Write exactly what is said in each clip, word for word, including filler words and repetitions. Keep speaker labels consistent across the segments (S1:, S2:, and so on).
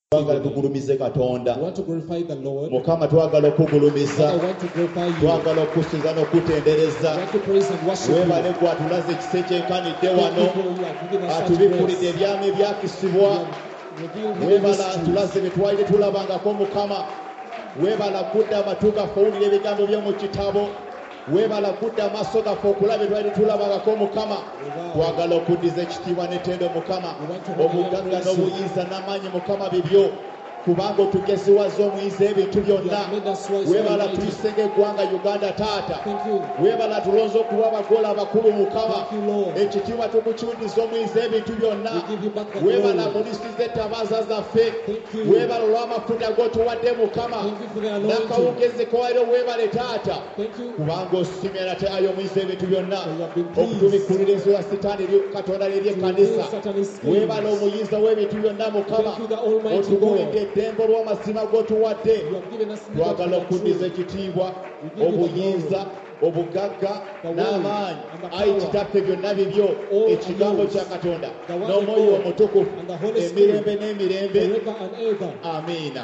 S1: twagala tugulumize Katonda.
S2: We want to glorify the Lord.
S1: Mukama twagala okugulumiza.
S2: I want to glorify you.
S1: Twagala okusinza n'okutendereza.
S2: I want to praise and worship you.
S1: Weebale gwe atulaze ekise ekyenkanidde wano.
S2: Thank you for you have given us such
S1: Atubikkulidde
S2: grace.
S1: ebyama ebyakisibwa. Weebala tulaze bye twali tetulabangako Mukama. Weebala kudda amatu gaffe owulira ebigambo by'omu kitabo. Weebala kudda amaaso gaffe okulaba bye twali tetulabangako Mukama. Twagala okuddiza ekitiibwa n'ettendo Mukama. Obugagga n'obuyinza n'amaanyi Mukama bibyo. Kubanga otugeziwaza omuyinza ebintu byonna. Weebala tuyise ng'eggwanga Uganda taata. Weebala tulonze okuba abagole abakulu Mukama. Ekitiibwa tukukiwuliriza omuyinza ebintu byonna. Weebala mulisize ettabaaza zaffe. Weebala olw'amafuta g'otuwadde Mukama. N'akawugezi kowaliro weebale taata. Kubanga osimye nate ayo omuyinza ebintu byonna. Okutubikkulira ensolo ya Sitaani eri Katonda n'eri ekkanisa. Weebala omuyinza w'ebintu byonna Mukama. Otukuulidde eddembe olw'amazima g'otuwadde. Twagala okuddiza ekitiibwa, obuyinza, obugagga n'amaanyi. Ayi kitaffe byonna bibyo ekigambo kya Katonda n'omwoyo omutukuvu emirembe n'emirembe. Amiina.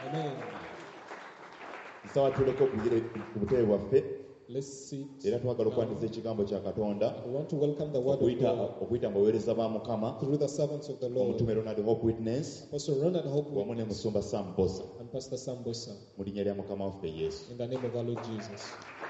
S1: Nsawa tuleke okugera ku butebe bwaffe.
S2: Let's sit.
S1: Era twagala okwandiza ekigambo kya Katonda.
S2: We want to welcome the word of God
S1: okuyita mu baweereza ba Mukama.
S2: through the servants of the Lord.
S1: Omutume Ronald Hope Witness.
S2: Pastor Ronald Hope
S1: wamu ne Musumba Sam Bosa.
S2: and Pastor Sam Bosa.
S1: Mu linnya lya Mukama waffe Yesu.
S2: In the name of our Lord Jesus.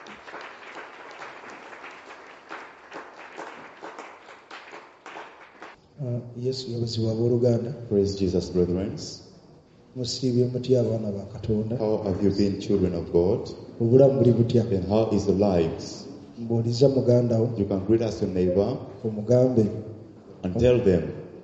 S3: Uh, Yesu yabazi wa Uganda.
S1: Praise Jesus, brethren.
S3: Musiibye mutya abaana ba Katonda.
S1: How have you been, children of God?
S3: Obulamu buli butya.
S1: And how is the lives?
S3: Mbuuliza muganda wo
S1: You can greet us your neighbor
S3: omugambe
S1: and tell them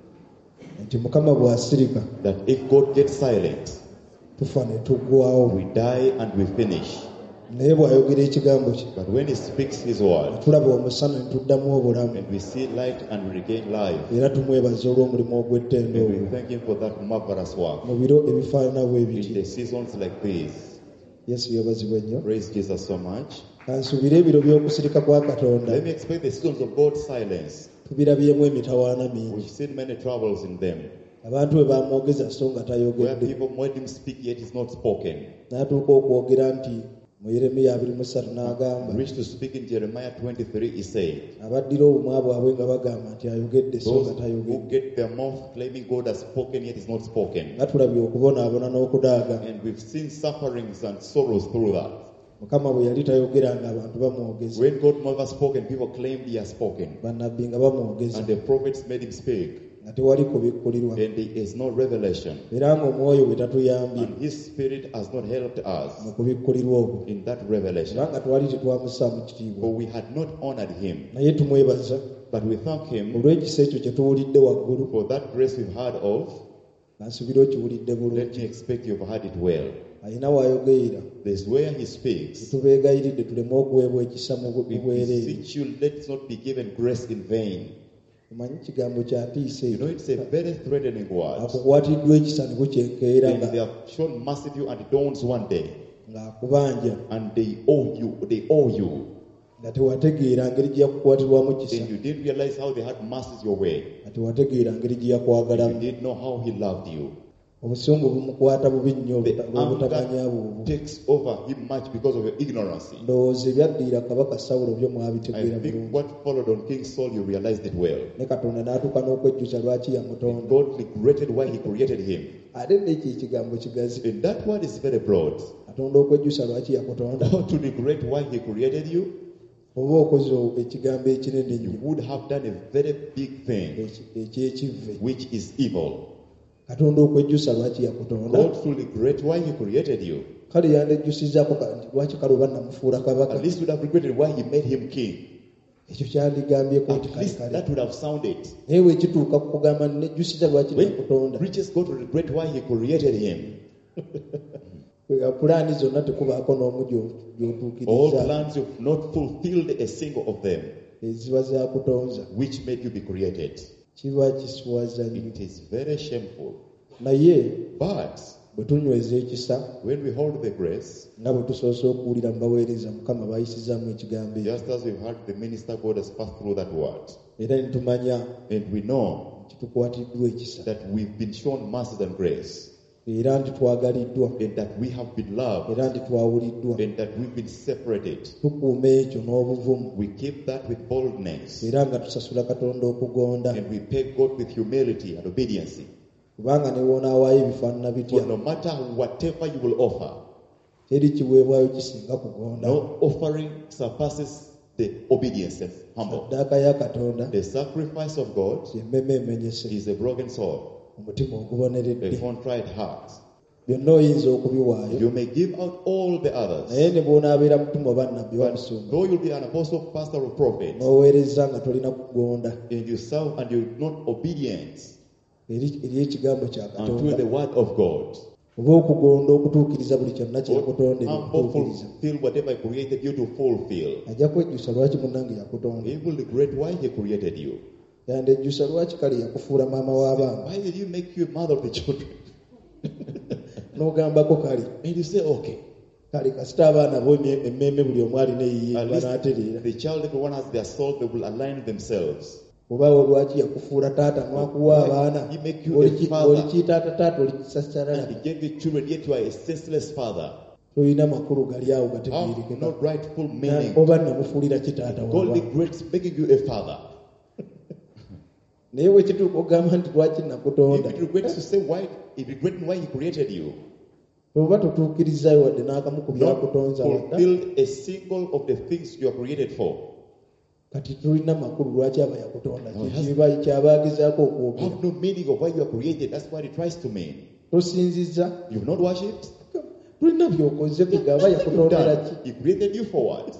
S3: nti Mukama bw'asirika
S1: that if God gets silent,
S3: tufa ne tuggwawo.
S1: we die and we finish.
S3: Naye bw'ayogera ekigambo kye
S1: But when he speaks his word,
S3: tulaba omusana ne tuddamu obulamu.
S1: and we see light and we regain life,
S3: Era tumwebaza olw'omulimu ogw'ettendo
S1: and we
S3: ogwo
S1: thank him for that marvelous work.
S3: mu biro ebifaanana bwe
S1: In
S3: biti.
S1: the seasons like these,
S3: Yesu yabazibwa nnyo.
S1: praise Jesus so much.
S3: Kansubire ebiro by'okusirika kwa Katonda
S1: Let me explain the seasons of God's silence.
S3: tubirabyemu emitawaana
S1: We've
S3: mingi.
S1: seen many troubles in them,
S3: Abantu bwe bamwogeza so nga
S1: where
S3: tayogedde.
S1: people made him speak yet he's not spoken.
S3: N'atuuka okwogera nti mu Yeremiya abiri mu ssatu
S1: He
S3: n'agamba
S1: reached to speak in Jeremiah twenty-three, he said,
S3: abaddira obumwa bwabwe nga bagamba nti ayogedde so
S1: those
S3: nga
S1: who
S3: tayogedde.
S1: get their mouth claiming God has spoken yet is not spoken.
S3: Nga tulabye okubonaabona n'okudaaga.
S1: And we've seen sufferings and sorrows through that.
S3: Mukama bwe yali tayogeranga abantu bamwogeza.
S1: When God never spoken, people claimed he has spoken.
S3: Bannabbi nga bamwogeza
S1: And the prophets made him speak.
S3: nga tewali kubikkulirwa.
S1: And there is no revelation.
S3: Era ng'omwoyo bwe tatuyambye
S1: And his spirit has not helped us
S3: mu kubikkulirwa okwo.
S1: in that revelation.
S3: Kubanga twali tetwamussaamu kitiibwa.
S1: For we had not honored him.
S3: Naye tumwebaza
S1: But we thank him
S3: olw'ekisa ekyo kye tuwulidde waggulu.
S1: for that grace we've heard of.
S3: Kansubira okiwulidde
S1: Let
S3: bulungi.
S1: me expect you've heard it well.
S3: Alina w'ayogerera.
S1: There's where he speaks.
S3: Tubeegayiridde tuleme okuweebwa ekisa mu
S1: We
S3: bwereere.
S1: beseech you, let not be given grace in vain.
S3: Omanyi kigambo kya ntiisa
S1: You know, it's a very threatening word.
S3: akukwatiddwa ekisa ne kukyenkeera
S1: And they
S3: nga
S1: have shown mercy to you and it dawns one day.
S3: ng'akubanja
S1: And they owe you, they owe you.
S3: nga tewategeera ngeri gye yakukwatirwamu kisa
S1: And you didn't realize how they had mercies your way.
S3: nga tewategeera ngeri gye
S1: You
S3: yakwagalamu.
S1: didn't know how he loved you.
S3: Obusungu bumukwata bubi nnyo
S1: The
S3: olw'obutamanya bwobwo.
S1: anger takes over him much because of your ignorance.
S3: Ndowooza ebyaddiira kabaka Sawulo byo
S1: I
S3: mwabitegeera
S1: think
S3: bulungi.
S1: what followed on King Saul, you realized it well.
S3: Ne Katonda n'atuuka n'okwejjusa lwaki yamutonda.
S1: God regretted why he created him.
S3: Ate n'ekyo ekigambo kigazi.
S1: And that word is very broad.
S3: Katonda okwejjusa lwaki yakutonda.
S1: How to regret why he created you?
S3: Oba okoze ekigambo ekinene
S1: You
S3: nnyo
S1: would have done a very big thing,
S3: eki- eky'ekivve.
S1: which is evil.
S3: Katonda okwejjusa lwaki yakutonda.
S1: God should regret why he created you.
S3: Kale yandejjusizaako ka- nti lwaki kale oba namufuula kabaka.
S1: At least would have regretted why he made him king.
S3: Ekyo kyandigambyeko nti
S1: At
S3: kale
S1: least
S3: kale.
S1: that would have sounded.
S3: Naye bwe kituuka ku kugamba nejjusiza lwaki
S1: When
S3: nakutonda.
S1: it reaches God to regret why he created him.
S3: Pulaani zonna tekubaako n'omu gyo-
S1: All
S3: gy'otuukiriza
S1: plans you've not fulfilled a single of them,
S3: eziba zakutonza.
S1: which made you be created.
S3: Kiba kiswaza nnyo.
S1: It is very shameful.
S3: Naye
S1: But
S3: bwe tunyweza ekisa
S1: when we hold the grace,
S3: nga bwe tusoose okuwulira mu baweereza Mukama bayisizaamu ekigambo ekyo.
S1: just as we've heard the minister, God has passed through that word.
S3: Era ne tumanya
S1: And we know
S3: kitukwatiddwa ekisa.
S1: that we've been shown mercy and grace.
S3: era nti twagaliddwa
S1: and that we have been loved
S3: era nti twawuliddwa.
S1: and that we've been separated.
S3: Tukuuma ekyo n'obuvumu
S1: We keep that with boldness
S3: era nga tusasula Katonda okugonda,
S1: and we pay God with humility and obedience.
S3: kubanga ne bw'onaawaayo ebifaanana
S1: For
S3: bitya,
S1: no matter whatever you will offer,
S3: teri kiweebwayo kisinga kugonda.
S1: no offering surpasses the obedience of humble.
S3: Saddaaka ya Katonda
S1: The sacrifice of God
S3: y'emmeeme emenyese,
S1: is a broken soul,
S3: omutima
S1: a
S3: oguboneredde.
S1: contrite heart.
S3: Byonna oyinza okubiwaayo,
S1: You may give out all the others,
S3: naye ne bw'onaabeera mutume oba nnabbi wa
S1: but
S3: musumba,
S1: though you'll be an apostle, pastor, or prophet,
S3: n'oweereza nga tolina kugonda
S1: and you serve and you're not obedient
S3: eri eri ekigambo kya
S1: unto
S3: Katonda,
S1: the word of God,
S3: oba okugonda okutuukiriza buli kyonna kye
S1: or
S3: yakutondera
S1: humble
S3: okutuukiriza,
S1: fulfill whatever He created you to fulfill,
S3: ajja kwejjusa lwaki munnange yakutonda.
S1: He will regret why He created you.
S3: Yandejjusa lwaki kale yakufuula maama w'abaana,
S1: Why did you make you a mother of the children?
S3: n'ogambako kale
S1: And you say, okay,
S3: kale kasita abaana bo emme- emmeeme buli omu alina eyiye
S1: at least
S3: banaatereera,
S1: the child, everyone has their soul, they will align themselves.
S3: oba lwaki yakufuula taata n'akuwa abaana,
S1: He make you a
S3: Oliki-
S1: father.
S3: olikiyitaata taata olikisasala,
S1: And He gave you children, yet you are a senseless father.
S3: tolina makulu gali awo
S1: Have
S3: gategeerekeka.
S1: no rightful
S3: Na-
S1: meaning.
S3: oba namufuulira kitaata
S1: God
S3: wawa.
S1: regrets making you a father.
S3: Naye wekituuka ogamba nti lwaki nakutonda,
S1: If it regrets to say why, if regretting why He created you,
S3: oba totuukirizayo wadde n'akamu ku
S1: not
S3: byakutonza wadda,
S1: fulfilled a single of the things you are created for.
S3: kati tulina makulu lwaki aba yakutonda,
S1: No, it has-
S3: kiba kyabaagezaako okwogera.
S1: Have no meaning of why you are created. That's what it tries to mean.
S3: Tosinziza,
S1: You've not worshipped.
S3: tulina byokoze kugamba
S1: You've
S3: yakutondera
S1: done.
S3: ki.
S1: He created you for what?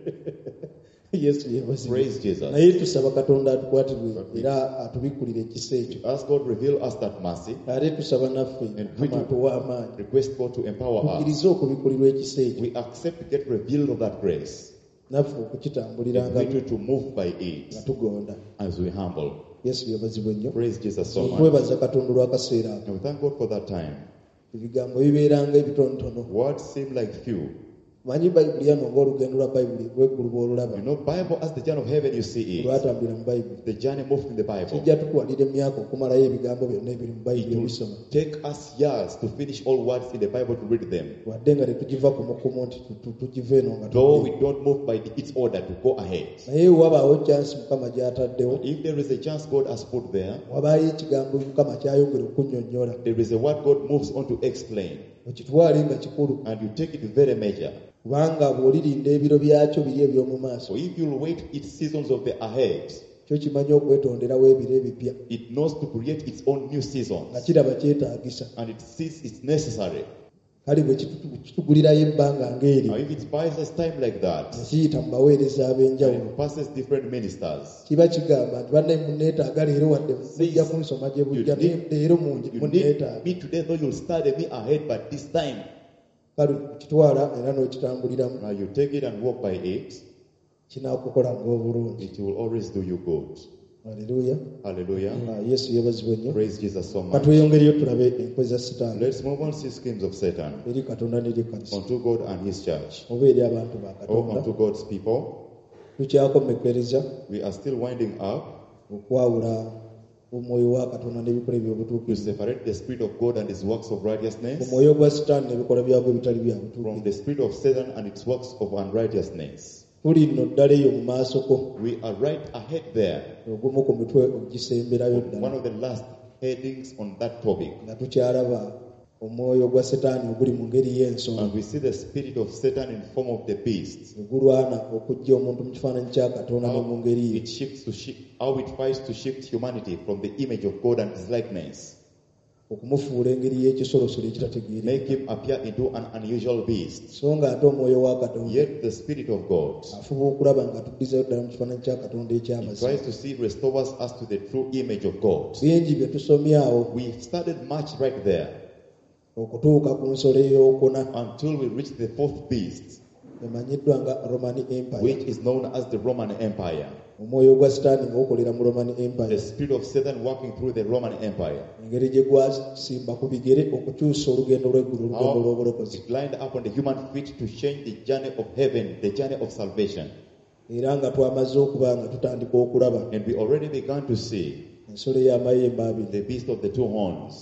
S3: Yesu yeebazibwe.
S1: Praise Jesus.
S3: Naye tusaba Katonda atukwatirwe era atubikulire ekisa ekyo.
S1: Ask God reveal us that mercy.
S3: Ate tusaba naffe
S1: And we
S3: Mukama
S1: do-
S3: atuwe amaanyi,
S1: Request God to empower us.
S3: tukkirize okubikulirwa ekisa ekyo,
S1: We accept to get revealed of that grace.
S3: naffe
S1: And
S3: okukitambuliranga
S1: we do to move by
S3: nga
S1: it
S3: tugonda.
S1: as we humble.
S3: Yesu yeebazibwe nnyo.
S1: Praise Jesus so much.
S3: Twebaza Katonda olw'akaseera ako.
S1: And we thank God for that time.
S3: Ebigambo bibeeranga ebitonotono.
S1: Words seem like few.
S3: Manyi Bayibuli yano ng'olugendo lwa Bayibuli lw'eggulu bw'olulaba,
S1: You know, Bible as the journey of heaven you see it.
S3: lwatambulira mu Bayibuli.
S1: The journey moved in the Bible.
S3: Kijja tutwalira emyaka okumalayo ebigambo byonna ebiri mu
S1: It
S3: Bayibuli
S1: will
S3: ebisoma.
S1: take us years to finish all words in the Bible to read them.
S3: Wadde nga tetugiva ku mukumu nti tu- tu- tugive eno nga
S1: Though
S3: tujje.
S1: we don't move by its order to go ahead.
S3: Naye wabaawo chance Mukama gy'ataddewo,
S1: If there is a chance God has put there,
S3: wabaayo ekigambo Mukama kyayongera okunnyonnyola,
S1: there is a word God moves on to explain.
S3: okitwale nga kikulu,
S1: And you take it very major.
S3: kubanga bw'olirinda ebiro byakyo biri eby'omu maaso,
S1: So if you'll wait its seasons of the ahead,
S3: kyo kimanyi okwetonderawo ebiro ebipya,
S1: it knows to create its own new
S3: nga
S1: seasons.
S3: kiraba kyetaagisa.
S1: And it sees it's necessary.
S3: Kale bwe kitu- kitugulirayo ebbanga ng'eri,
S1: Now if it buys us time like that,
S3: ne kiyita mu baweereza
S1: and
S3: ab'enjawulo,
S1: it passes different ministers,
S3: kiba kigamba nti bannaye munneetaaga leero wadde mujja kunsoma gye bujja,
S1: You need-
S3: leero mungi
S1: you need
S3: munneetaaga.
S1: me today, though you'll study me ahead, but this time,
S3: Kale kitwala era n'okitambuliramu,
S1: now you take it and walk by it,
S3: kinaakukolanga obulungi.
S1: it will always do you good.
S3: Haleluya.
S1: Hallelujah.
S3: Ah, Yesu yeebazibwe nnyo.
S1: Praise Jesus so much.
S3: Katweyongereyo tulabe enkwe za Setaani
S1: Let's move on to the schemes of Satan
S3: eri Katonda n'eri Ekkanisa,
S1: unto God and His church,
S3: oba eri abantu ba
S1: or
S3: Katonda.
S1: unto God's people.
S3: Tukyakomekkereza
S1: We are still winding up
S3: okwawula omwoyo wa Katonda n'ebikola
S1: to
S3: eby'obutuukirivu,
S1: separate the Spirit of God and His works of righteousness
S3: omwoyo gwa Setaani n'ebikolwa byagwo ebitali bya
S1: from
S3: butuukirivu.
S1: the Spirit of Satan and its works of unrighteousness.
S3: Tuli nno ddala eyo mu maasoko,
S1: We are right ahead there.
S3: ogumu ku mitwe ogisemberayo
S1: One
S3: ddala,
S1: of the last headings on that topic.
S3: nga tukyalaba omwoyo gwa Setaani oguli mu ngeri y'ensolo,
S1: And we see the spirit of Satan in form of the beast.
S3: ogulwana okujja omuntu mu kifaananyi kya Katonda ne mu
S1: How
S3: ngeri ye,
S1: it shifts to shift, how it fights to shift humanity from the image of God and His likeness.
S3: okumufuula engeri y'ekisolosolo ekitategeereka.
S1: Make him appear into an unusual beast.
S3: So nga ate omwoyo wa Katonda
S1: Yet the Spirit of God
S3: afuba okulaba nga tuddizayo ddala mu kifaananyi kya Katonda
S1: He
S3: ekyamazima.
S1: tries to see, restores us to the true image of God.
S3: Bingi bye tusomye awo
S1: We started much right there
S3: okutuuka ku nsolo ey'okuna
S1: until we reached the fourth beast,
S3: emanyiddwa nga Roman Empire.
S1: which is known as the Roman Empire.
S3: Omwoyo gwa Setaani ng'okolera mu Roman
S1: The
S3: Empire,
S1: spirit of Satan working through the Roman Empire.
S3: engeri gye gwasimba ku bigere okukyusa olugendo lw'eggulu, olugendo
S1: How
S3: lw'obulokozi,
S1: it lined up on the human feet to change the journey of heaven, the journey of salvation.
S3: era nga twamaze okuba nga tutandika okulaba
S1: And we already began to see
S3: ensolo ey'amayembe abiri
S1: the beast of the two horns.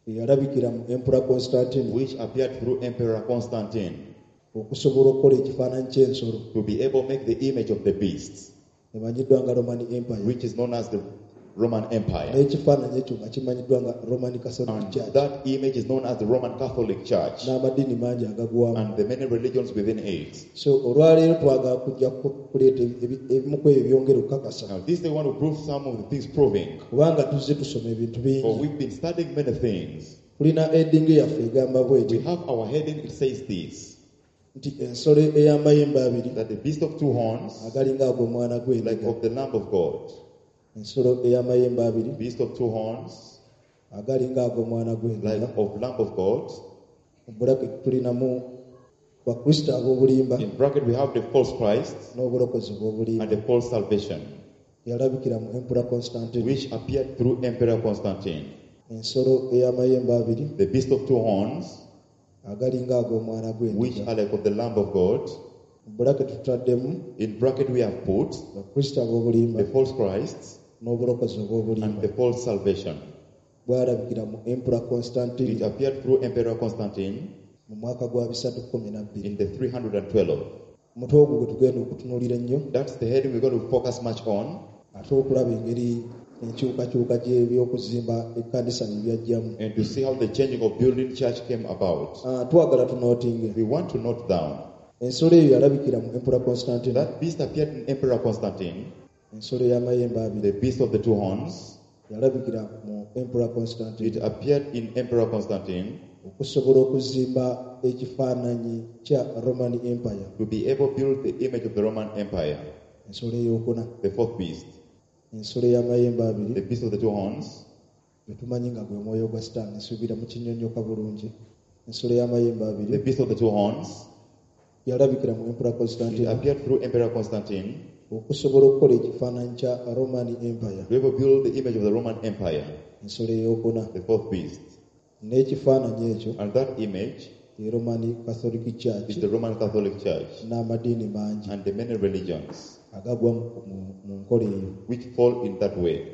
S3: eyalabikira mu empura Constantine
S1: which appeared through Emperor Constantine,
S3: okusobola okukola ekifaananyi ky'ensolo
S1: to be able to make the image of the beast,
S3: emanyiddwa nga Roman Empire
S1: which is known as the Roman Empire.
S3: n'ekifaananyi ekyo nga kimanyiddwa nga Roman Catholic
S1: And
S3: Church
S1: that image is known as the Roman Catholic Church,
S3: n'amadiini mangi agagwamu.
S1: and the many religions within it.
S3: So olwaleero twagala kujja ku- kuleeta ebi- ebimu ku ebyo byongera okukakasa
S1: Now, this is the one who proves some of the things proving.
S3: kubanga tuzze tusoma ebintu
S1: For
S3: bingi.
S1: we've been studying many things.
S3: Tulina heading yaffe egamba
S1: We
S3: bweti
S1: have our heading, it says this,
S3: nti ensolo ey'amayembe abiri
S1: that the beast of two horns,
S3: agalinga ago omwana
S1: like
S3: gw'endiga.
S1: of the Lamb of God,
S3: Ensolo ey'amayembe abiri
S1: beast of two horns,
S3: agalinga ago omwana gw'endiga.
S1: like of Lamb of God.
S3: Mu bracket tulinamu bakristo ab'obulimba
S1: In bracket, we have the false Christ
S3: n'obulokozi bw'obulimba.
S1: and the false salvation,
S3: Yalabikira mu empura Constantine.
S1: which appeared through Emperor Constantine.
S3: Ensolo ey'amayembe abiri
S1: The beast of two horns,
S3: agalinga ago omwana
S1: which
S3: gw'endiga.
S1: are like of the Lamb of God.
S3: Mu bracket tutaddemu
S1: In bracket, we have put
S3: bakristo ab'obulimba
S1: the false Christ
S3: n'obulokozi
S1: and
S3: obw'obulimba.
S1: the false salvation.
S3: Bwalabikira mu empura
S1: It
S3: Constantine
S1: appeared through Emperor Constantine
S3: mu mwaka gwa bisatu kkumi na bbiri.
S1: in the three hundred twelve.
S3: Omutwe ogwo gwe tugenda okutunuulira ennyo
S1: That's the heading we're going to focus much on,
S3: ate okulaba engeri enkyukakyuka gy'ebyokuzimba ekkanisa bye byajjamu.
S1: and to see how the changing of building church came about.
S3: Ah, twagala tunootinge
S1: We want to note down
S3: ensolo eyo yalabikira mu empura Constantine.
S1: that beast appeared in Emperor Constantine,
S3: Ensolo y'amayembe abiri
S1: the beast of the two horns.
S3: yalabikira mu empura
S1: It
S3: Constantine
S1: appeared in Emperor Constantine
S3: okusobola okuzimba ekifaananyi kya Roman Empire.
S1: to be able to build the image of the Roman Empire,
S3: Ensolo ey'okuna,
S1: the fourth beast,
S3: ensolo y'amayembe abiri
S1: the beast of the two horns,
S3: gwe tumanyi nga gwe mwoyo gwa Sitaani. Nsuubira mu kinnyonnyoka bulungi. Ensolo y'amayembe
S1: the
S3: abiri
S1: beast of the two horns.
S3: yalabikira mu empura
S1: It
S3: Constantine
S1: appeared through Emperor Constantine
S3: okusobola okukola ekifaananyi kya Roman Empire.
S1: to be able to build the image of the Roman Empire,
S3: Ensolo ey'okuna
S1: the fourth beast.
S3: n'ekifaananyi ekyo
S1: And that image
S3: ye Roman Catholic Church
S1: is the Roman Catholic Church
S3: n'amadiini mangi
S1: and the many religions
S3: agagwa mu- mu- mu nkola eyo.
S1: which fall in that way.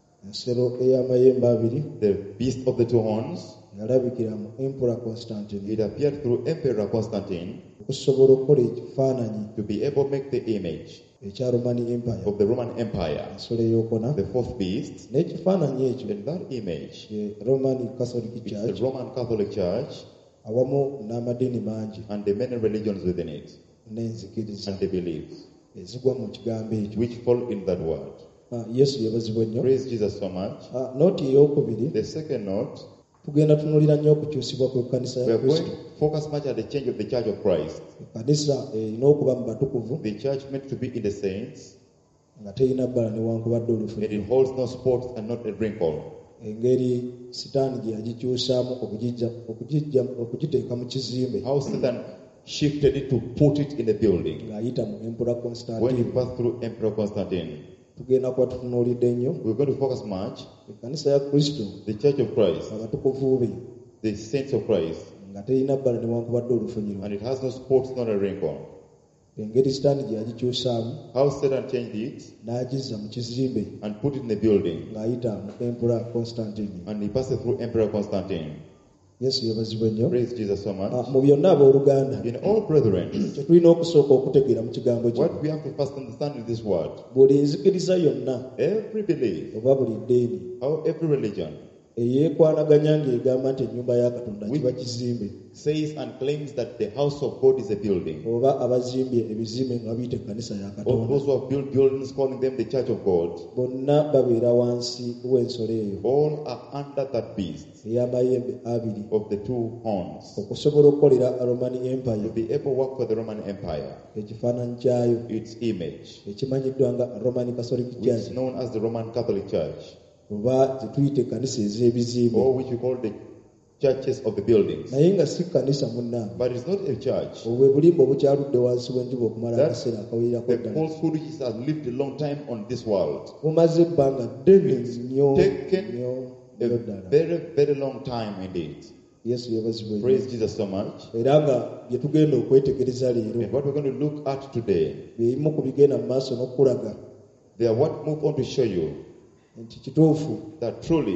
S3: Ensolo ey'amayembe abiri
S1: The beast of the two horns,
S3: yalabikira mu empura Constantine
S1: it appeared through Emperor Constantine
S3: okusobola okukola ekifaananyi
S1: to be able to make the image
S3: ekya Roman Empire.
S1: of the Roman Empire,
S3: Ensolo ey'okuna
S1: the fourth beast.
S3: n'ekifaananyi ekyo
S1: And that image
S3: ye Roman Catholic
S1: is the
S3: Church
S1: Roman Catholic Church
S3: awamu n'amadiini mangi
S1: and the many religions within it
S3: n'enzikiriza
S1: and the beliefs
S3: ezigwa mu kigambo ekyo.
S1: which fall in that word.
S3: Ah, Yesu yebazibwa nnyo.
S1: Praise Jesus so much.
S3: Ah, nooti ey'okubiri
S1: The second note,
S3: tugenda tunuulira nnyo okukyusibwa kw'ekkanisa
S1: we
S3: ya
S1: are going
S3: Kristo.
S1: to focus much at the change of the Church of Christ.
S3: Ekkanisa erina okuba mu batukuvu
S1: The church meant to be in the saints,
S3: nga terina bbala newankubadde olufu.
S1: and it holds no spots and not a wrinkle.
S3: Engeri sitaani gye yagikyusaamu okugijja okugijja okugiteeka mu kizimbe
S1: How Satan shifted it to put it in a building
S3: ng'ayita mu empura
S1: when he
S3: Constantine.
S1: passed through Emperor Constantine.
S3: Tugenda kuba tutunuulidde nnyo
S1: We're going to focus much
S3: ekkanisa ya Kristo
S1: the Church of Christ,
S3: abatukuvu be
S1: the saints of Christ,
S3: nga terina bbala newankubadde olufunyiro.
S1: and it has no spots, not a wrinkle.
S3: Engeri sitaani gye yagikyusaamu
S1: How Satan changed it
S3: n'agizza mu kizimbe
S1: and put it in a building,
S3: ng'ayita mu empura Constantine.
S1: and he passed it through Emperor Constantine.
S3: Yesu yebazibwe nnyo.
S1: Praise Jesus so
S3: Ah,
S1: much.
S3: mu byonna abooluganda
S1: In all brethren,
S3: kye tulina okusooka okutegeera mu kigambo kino,
S1: what we have to first understand in this word,
S3: buli nzikiriza yonna
S1: every belief,
S3: oba buli ddeeni
S1: how every religion
S3: eyeekwanaganya ng'egamba nti ennyumba ya Katonda kiba kizimbe,
S1: says and claims that the house of God is a building,
S3: oba abazimbye ebizimbe nga biyita ekkanisa ya
S1: or
S3: Katonda,
S1: those who have built buildings calling them the church of God,
S3: bonna babeera wansi w'ensolo eyo
S1: all are under that beast
S3: ey'amayembe abiri
S1: of the two horns,
S3: okusobola okukolera Roman
S1: to
S3: Empire
S1: be able to work for the Roman Empire,
S3: ekifaananyi kyayo
S1: its image,
S3: ekimanyiddwa nga Roman Catholic
S1: which
S3: Church,
S1: is known as the Roman Catholic Church,
S3: oba zetuyita ekkanisa ez'ebizimbe,
S1: or which we call the churches of the buildings.
S3: naye nga si kkanisa munnange.
S1: But it's not a church.
S3: obwo bulimba obukyaludde wansi w'enjuba okumala
S1: That's
S3: akaseera akawererako
S1: the
S3: ddala,
S1: falsehood which has lived a long time on this world.
S3: bumaze ebbanga ddene nnyo
S1: Taken
S3: nnyo
S1: a
S3: nnyo ddala.
S1: very, very long time indeed.
S3: Yesu yebazibwe nnyo.
S1: Praise Jesus so much.
S3: era nga bye tugenda okwetegereza leero
S1: And what we're going to look at today,
S3: byebimu ku bigenda mu maaso n'okulaga
S1: they are what move on to show you
S3: nti kituufu
S1: that truly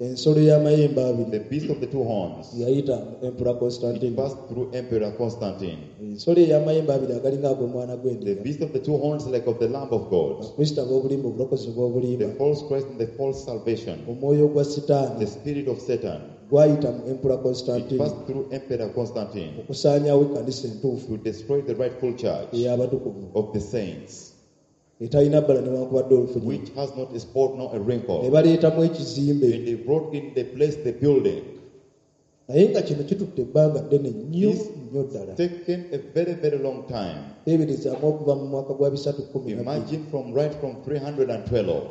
S3: ensolo y'amayembe abiri
S1: the beast of the two horns.
S3: yayita Emperor
S1: It
S3: Constantine.
S1: passed through Emperor Constantine.
S3: Ensolo ey'amayembe abiri agalinga ag'omwana
S1: The
S3: gw'endiga.
S1: beast of the two horns like of the Lamb of God.
S3: Abakristo ab'obulimba obulokozi bw'obulimba.
S1: The false Christ and the false salvation.
S3: Omwoyo gwa Sitaani
S1: The spirit of Satan.
S3: gwayita mu Emperor
S1: It
S3: Constantine
S1: passed through Emperor Constantine
S3: okusaanyaawo ekkanisa entuufu
S1: to destroy the rightful church
S3: ey'abatukuvu
S1: of the saints,
S3: etalina bbala newankubadde olufunyi.
S1: which has not a spot nor a
S3: Ne
S1: wrinkle.
S3: baleetamu ekizimbe
S1: And they brought in the place, the building.
S3: naye nga kino kitutte ebbanga ddene nnyo
S1: This
S3: nnyo ddala.
S1: taken a very, very long time.
S3: Teeberezaamu okuva mu mwaka gwa bisatu kumi na bbiri
S1: Imagine from right from three hundred twelve.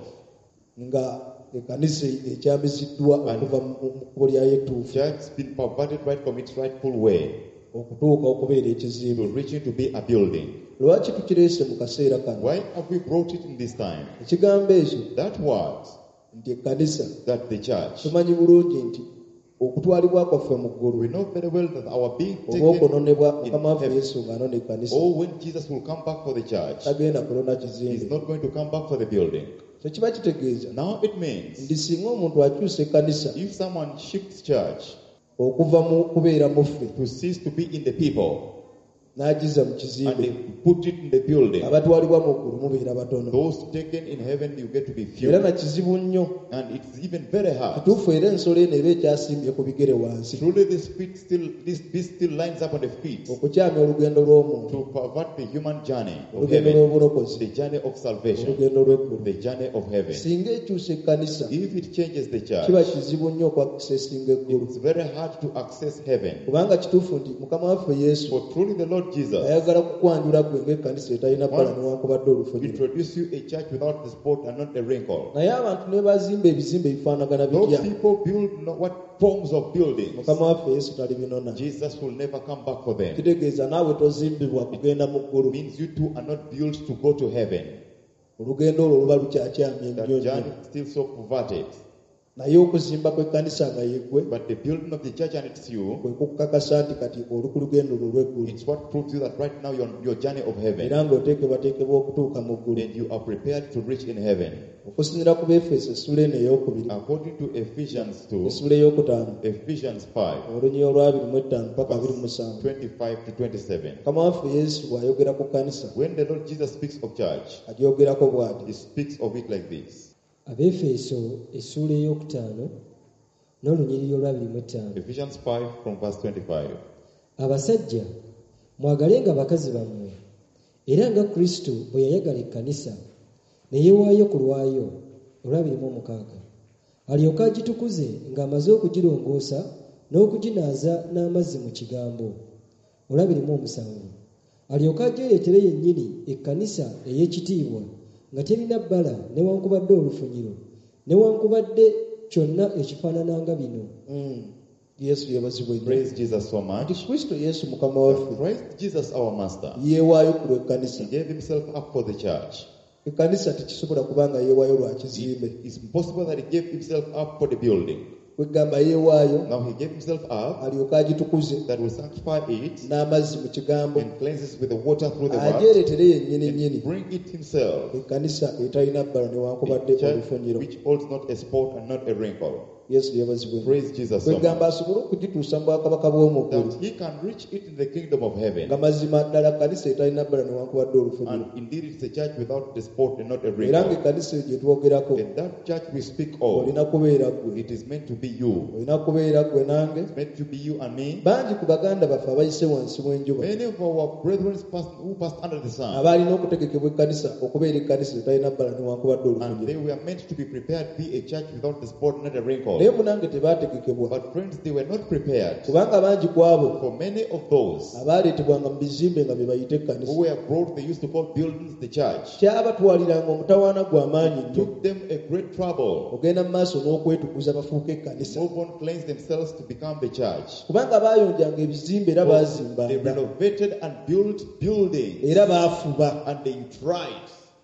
S3: nga ekkanisa ekyamiziddwa okuva mu mu kkubo lyayo ettuufu
S1: Church been perverted right from its rightful way
S3: okutuuka okubeera
S1: to
S3: ekizimbe.
S1: reaching to be a building.
S3: Lwaki tukireese mu kaseera kano?
S1: Why have we brought it in this time?
S3: Ekigambo ekyo
S1: That word,
S3: nti ekkanisa
S1: that the church.
S3: tumanyi bulungi nti okutwalibwa kwaffe mu ggulu
S1: We know very well that our being
S3: oba
S1: taken
S3: okunonebwa
S1: in
S3: mukama waffe
S1: heaven,
S3: yesu ng'anona ekkanisa
S1: or when Jesus will come back for the church,
S3: tagenda kulona
S1: He's
S3: kizimbe.
S1: not going to come back for the building.
S3: Kyo kiba kitegeeza
S1: Now it means
S3: nti singa omuntu akyusa ekkanisa
S1: if someone shifts church
S3: okuva mu kubeera muffe
S1: to cease to be in the people
S3: n'agiza mu
S1: and
S3: kizimbe,
S1: they put it in the building,
S3: abatwalibwa mu ggulu mubeera batono.
S1: those taken in heaven you get to be
S3: Era
S1: few.
S3: na kizibu nnyo
S1: And it's even very hard.
S3: kituufu era ensolo eno eba ekyasimbye ku bigere wansi
S1: Truly this feet still this beast still lines up on the feet
S3: okukyamya olugendo lw'omuntu,
S1: to pervert the human journey of
S3: olugendo
S1: heaven,
S3: lw'obulokozi,
S1: the journey of salvation,
S3: olugendo lw'eggulu.
S1: the journey of heaven.
S3: Singa ekyusa ekkanisa
S1: If it changes the
S3: kiba
S1: church,
S3: kizibu nnyo okwakisesinga eggulu,
S1: it's very hard to access heaven.
S3: kubanga kituufu nti mukama waffe yesu
S1: For truly the Lord Jesus
S3: ayagala kukwanjula gwe ng'ekkanisa etalina bbala newankubadde olufunyi.
S1: introduce you a church without the spot and not a wrinkle.
S3: Naye abantu ne bazimba ebizimbe ebifaanagana
S1: Those
S3: bitya,
S1: people build no- what forms of buildings.
S3: mukama waffe yesu talibinona.
S1: Jesus will never come back for them.
S3: Kitegeeza naawe tozimbibwa kugenda mu ggulu.
S1: Means you two are not built to go to heaven.
S3: Olugendo olwo luba lukyakyamye
S1: That
S3: nnyo nnyo.
S1: journey is still so perverted.
S3: Naye okuzimba kw'ekkanisa nga yeggwe
S1: But the building of the church and it's you,
S3: kwe kukakasa nti kati oli ku lugendo lwo lw'eggulu,
S1: it's what proves you that right now you're on your journey of heaven.
S3: era ng'oteekebwateekebwa okutuuka mu ggulu.
S1: And you are prepared to reach in heaven.
S3: Okusinziira ku Befeso essula eno ey'okubiri,
S1: According to Ephesians two,
S3: essula ey'okutaano,
S1: Ephesians five,
S3: olunyi olwabiri mu etaano paka abiri mu musanvu.
S1: twenty-five to twenty-seven.
S3: Mukama waffe yesu bw'ayogera ku kkanisa
S1: When the Lord Jesus speaks of church,
S3: agyogerako bw'ati:
S1: he speaks of it like this.
S4: Abefeso essula ey'okutaano n'olunyiriri olwabiri mu ttaano.
S1: Ephesians five from verse twenty-five.
S4: Abasajja mwagalenga bakazi bammwe, era nga Kristo bwe yayagala ekkanisa ne yeewaayo ku lwayo, olwabiri mu mukaaga, alyoke agitukuze ng'amaze okugirongoosa n'okuginaaza n'amazzi mu kigambo, olwabiri mu omusanvu, alyoke agyereetere yennyini ekkanisa ey'ekitiibwa nga terina bbala newankubadde olufunyiro newankubadde kyonna ekifaanananga bino.
S3: Mm. Yesu yeebazibwe nnyo.
S1: Praise Jesus so much.
S3: Nti Kristo Yesu mukama waffe
S1: Christ Jesus our Master,
S3: yeewaayo ku lw'ekkanisa.
S1: he gave himself up for the church.
S3: Ekkanisa tekisobola kubanga yeewaayo lwa kizimbe.
S1: It's impossible that he gave himself up for the building.
S3: Kwegamba yeewaayo
S1: Now he gave himself up
S3: alyoke agitukuze
S1: that will sanctify it
S3: n'amazzi mu kigambo,
S1: and cleanses with the water through the word
S3: agyereetere yennyini
S1: and
S3: nnyini
S1: bring it himself.
S3: ekkanisa etalina bbala newankubadde
S1: A church
S3: olufunyiro.
S1: which holds not a spot and not a wrinkle.
S3: Yesu yeebazibwe.
S1: Praise Jesus so
S3: Kwegamba
S1: much.
S3: asobole okugituusa mu bwakabaka bw'omu ggulu,
S1: That he can reach it in the kingdom of heaven.
S3: nga mazima ddala kkanisa etalina bbala newankubadde olufunyiro.
S1: And indeed it's a church without the spot and not a
S3: Era
S1: wrinkle.
S3: ng'ekkanisa eyo gye twogerako
S1: And that church we speak of,
S3: olina kubeera ggwe,
S1: it is meant to be you.
S3: olina kubeera ggwe nange.
S1: It's meant to be you and me.
S3: Bangi ku baganda baffe abayise wansi w'enjuba
S1: Many of our brethren passed, who passed under the sun,
S3: abaalina okutegekebwa ekkanisa okubeera ekkanisa etalina bbala newankubadde
S1: and
S3: olufunyiro.
S1: they were meant to be prepared to be a church without the spot and not a wrinkle.
S3: Naye munange tebaategekebwa,
S1: But friends, they were not prepared.
S3: kubanga bangi ku abo
S1: For many of those
S3: abaaleetebwanga mu bizimbe nga bye bayita
S1: who
S3: ekkanisa,
S1: were brought, they used to call buildings the church.
S3: kyabatwaliranga omutawaana gw'amaanyi nnyo
S1: Took them a great trouble.
S3: ogenda mu maaso n'okwetukuza bafuuka ekkanisa,
S1: Move on, cleanse themselves to become the church.
S3: kubanga baayonjanga ebizimbe era
S1: They
S3: baazimbanga
S1: renovated and built buildings,
S3: era baafuba.
S1: and they tried.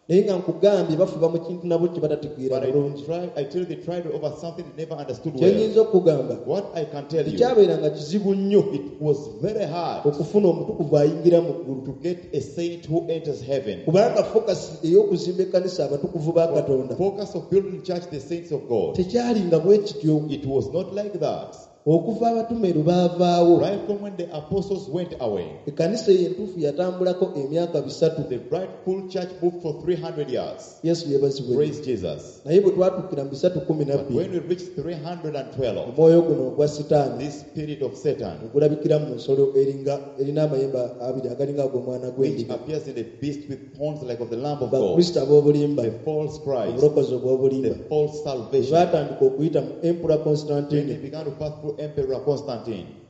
S3: naye nga nkugambye bafuba mu kintu nabo kye batategeera
S1: But I,
S3: bulungi.
S1: try, I tell you, they tried over something they never understood well.
S3: kyenyinza okukugamba
S1: What I can tell you,
S3: tekyabeeranga kizibu nnyo
S1: it was very hard
S3: okufuna omutukuvu ayingira mu ggulu
S1: to get a saint who enters heaven.
S3: kubanga fokasi ey'okuzimba ekkanisa abatukuvu ba katonda
S1: Focus of building church, the saints of God.
S3: tekyalinga bwe kityo.
S1: It was not like that.
S3: okuva abatume lwe baavaawo
S1: Right from when the apostles went away,
S3: ekkanisa eyo entuufu yatambulako emyaka bisatu.
S1: the bright full church moved for three hundred years.
S3: yesu yebazibwe.
S1: Praise Jesus.
S3: naye bwe twatuukira mu bisatu kumi
S1: But
S3: nabbiri
S1: when we reached three hundred twelve,
S3: omwoyo guno ogwa sitaani
S1: this spirit of Satan,
S3: ogulabikira mu nsolo eringa erina amayembe abiri agalinga ag'omwana
S1: which
S3: gw'endiga,
S1: appears in the beast with horns like of the Lamb of God,
S3: bakristo ab'obulimba,
S1: the false Christ,
S3: obulokozi obw'obulimba,
S1: the false
S3: bwe
S1: salvation.
S3: baatandika okuyita mu empura
S1: Then
S3: constantine
S1: they began to pass through Emperor Constantine,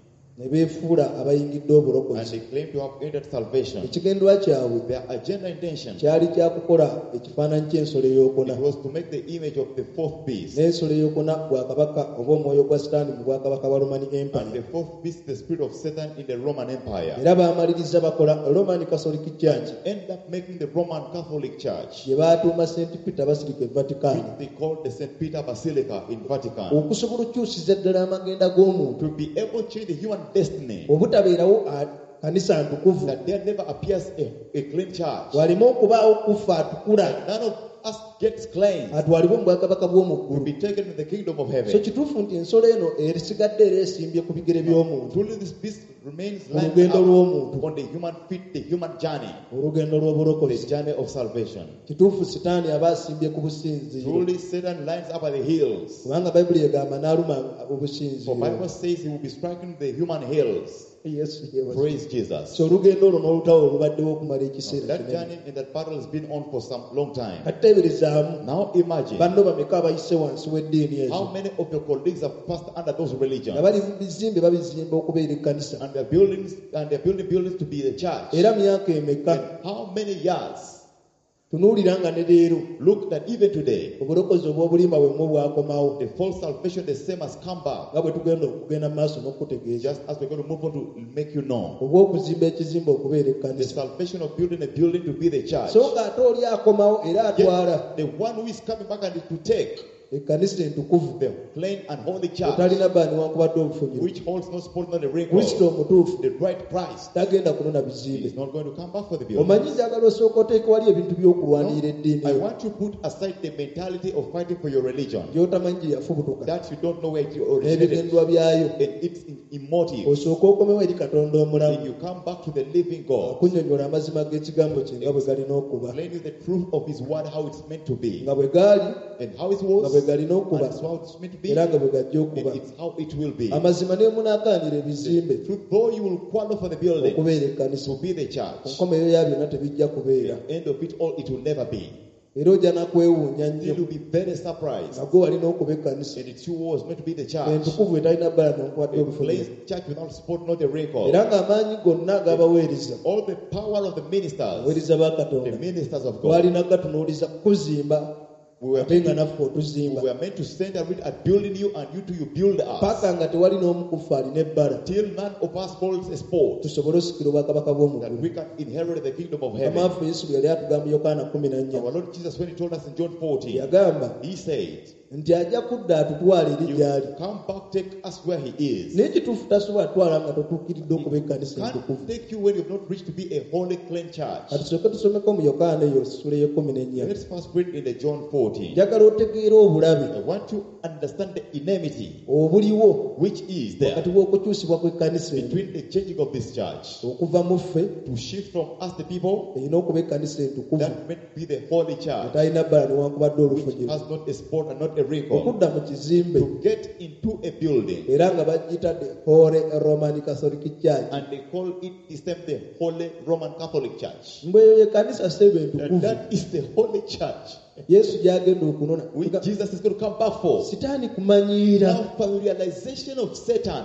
S3: ne beefuula abayingidde
S1: and
S3: obulokozi.
S1: they claimed to have entered salvation.
S3: ekigendwa kyabwe
S1: Their agenda intention,
S3: kyali kyakukola ekifaananyi ky'ensolo ey'okuna,
S1: it was to make the image of the fourth beast.
S3: n'ensolo ey'okuna bwakabaka oba omwoyo gwa sitaani mu bwakabaka bwa romani
S1: And
S3: empire.
S1: the fourth beast, the spirit of Satan in the Roman Empire.
S3: era baamaliriza bakola roman catholic church
S1: End up making the Roman Catholic Church,
S3: gye baatuuma st peter basilica e vatican,
S1: which they called the Saint Peter Basilica in Vatican,
S3: okusobola okukyusiza ddala amagenda g'omuntu
S1: to be able to change the human destiny,
S3: obutabeerawo a- kanisa ntukuvu,
S1: that there never appears a, a clean church,
S3: waleme okubaawo kufa atukula
S1: that none of us gets cleansed,
S3: atwalibwe mu bwakabaka bw'omu
S1: will
S3: ggulu.
S1: be taken to the kingdom of
S3: so
S1: heaven.
S3: kituufu nti ensolo eno erisigadde era esimbye ku bigere by'omuntu,
S1: Truly this beast remains
S3: Mu
S1: lined
S3: lugendo
S1: up
S3: lw'omuntu.
S1: on the human feet, the human journey,
S3: olugendo
S1: the
S3: lw'obulokozi.
S1: journey of salvation.
S3: kituufu sitaani aba asimbye ku businziiro,
S1: Truly Satan lines up at the hills.
S3: kubanga bayibuli egamba n'aluma
S1: For
S3: obusinziiro.
S1: Bible says he will be striking the human hills.
S3: yesu yeebazibwe.
S1: Praise Jesus.
S3: so olugendo olwo n'olutawo olubaddewo okumala ekiseera
S1: That
S3: kinene.
S1: journey and that battle has been on for some long time.
S3: kati teeberezaamu
S1: Now imagine
S3: banno bameka abayise wansi w'eddiini ezo
S1: how many of your colleagues have passed under those religions,
S3: nga bali mu bizimbe babizimba okubeera ekkanisa,
S1: and they're buildings and they're building buildings to be the church.
S3: era myaka emeka.
S1: And how many years?
S3: tunuulira nga ne leero
S1: Look that even today,
S3: obulokozi obw'obulimba bwe mu bwakomawo,
S1: the false salvation, the same has come back.
S3: nga bwe tugenda okugenda mu maaso n'okutegeeza
S1: Just as we're going to move on to make you know
S3: obw'okuzimba ekizimba okubeera
S1: the
S3: ekkanisa.
S1: salvation of building a building to be the church.
S3: so ng'ate oli akomawo era atwala
S1: Yet, the one who is coming back and is to take
S3: ekkanisa entukuvu
S1: the plain and holy church,
S3: etalina baani wankubadde obufunyi,
S1: which holds no spot, not a wrinkle,
S3: kristo omutuufu
S1: the right price,
S3: tagenda kunona
S1: he
S3: bizimbe.
S1: is not going to come back for the building.
S3: omanyi njagala osooka oteeka wali ebintu by'okulwanirira eddiini
S1: I
S3: yo,
S1: want you to put aside the mentality of fighting for your religion,
S3: gy'otamanyi gye yafubutuka
S1: that you don't know where it originated
S3: n'ebigendwa byayo,
S1: and its emotive.
S3: osooke okomewo eri katonda omulamu
S1: Then you come back to the living God,
S3: akunnyonnyola amazima g'ekigambo kye nga bwe galina okuba,
S1: explain you the truth of His word, how it's meant to be,
S3: nga bwe gaali,
S1: and how it
S3: nga
S1: was,
S3: bwe
S1: and
S3: galina okuba,
S1: it's how it's meant to be,
S3: era
S1: and
S3: nga bwe gajja okuba.
S1: it's how it will be.
S3: amazima ne munaakaanira ebizimbe
S1: The truth, though you will quarrel for the building,
S3: okubeera ekkanisa,
S1: to be the
S3: ku
S1: church,
S3: nkomerero ya byonna tebijja kubeera,
S1: the end of it all, it will never be.
S3: era ojja nakwewuunya nnyo
S1: You will be very surprised.
S3: nga gwe walina okuba ekkanisa
S1: And it's you who was meant to be the church.
S3: entukuvu etalina bbala n'onkwadde
S1: A
S3: obufunyi,
S1: place church without spot, not a wrinkle.
S3: era ng'amaanyi gonna ag'abaweereza
S1: All the power of the ministers,
S3: abaweereza ba
S1: the
S3: katonda
S1: ministers of God,
S3: twalina gatunuuliza kuzimba
S1: we were,
S3: ate nga
S1: meant
S3: naffe
S1: to, we
S3: otuzimba,
S1: were meant to send a read at building you, and you to you build us.
S3: paka nga tewali n'omu ku ffe alina ebbala,
S1: Till none of us holds a spot,
S3: tusobole osikira obwakabaka bw'omu
S1: that
S3: ggulu.
S1: we can inherit the kingdom of
S3: mukama
S1: heaven.
S3: waffe yesu bwe yali atugamba yokaana kumi na nnya
S1: Our Lord Jesus, when He told us in John fourteen,
S3: yagamba
S1: He said,
S3: nti ajja kudda atutwala eri
S1: "You
S3: gy'ali,
S1: come back, take us where He is.
S3: naye kituufu tasobola twala nga totuukiridde okuba ekkanisa entukuvu."
S1: Can't take you when you've not reached to be a holy, clean church."
S3: katusooke tusomeko mu yokaana eyo sula ey'ekumi n'ennya.
S1: Let's first read in the John fourteen.
S3: njagala otegeera obulabe
S1: I want to understand the enmity
S3: obuliwo
S1: which is there
S3: wakati w'okukyusibwa kw'ekkanisa eno,
S1: between the changing of this church,
S3: okuva mu ffe
S1: to shift from us the people
S3: erina okuba ekkanisa entukuvu
S1: that meant to be the holy church,
S3: etalina bbala newankubadde
S1: which
S3: olufugiru,
S1: has not a spot and not a wrinkle,
S3: okudda mu kizimbe
S1: to get into a building,
S3: era nga bagiyitadde hole roman catholic church.
S1: and they call it this time the Holy Roman Catholic Church.
S3: mbwe eyo y'ekkanisa sebe
S1: And
S3: entukuvu
S1: that is the holy church
S3: yesu gy'agenda okunona.
S1: which Jesus is going to come back for.
S3: sitaani kumanyiira
S1: Now, for the realization of Satan,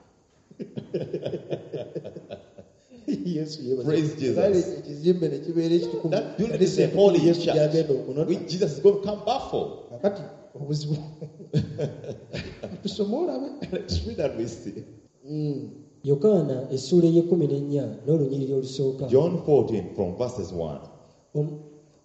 S3: yesu yeebazibwe.
S1: Praise Jesus.
S3: Kale ekizimbe ne kibeera ekitukuvu,
S1: that building
S3: kale
S1: is the
S3: se-
S1: holy
S3: yesu
S1: church
S3: gy'agenda okunona.
S1: which Jesus is going to come back for.
S3: kakati obuzibu tusome olabe.
S1: Let's read and we see.
S3: Mm.
S4: yokaana essuula ey'ekkumi n'ennya n'olunyiriri olusooka.
S1: John fourteen from verses one.
S4: Om-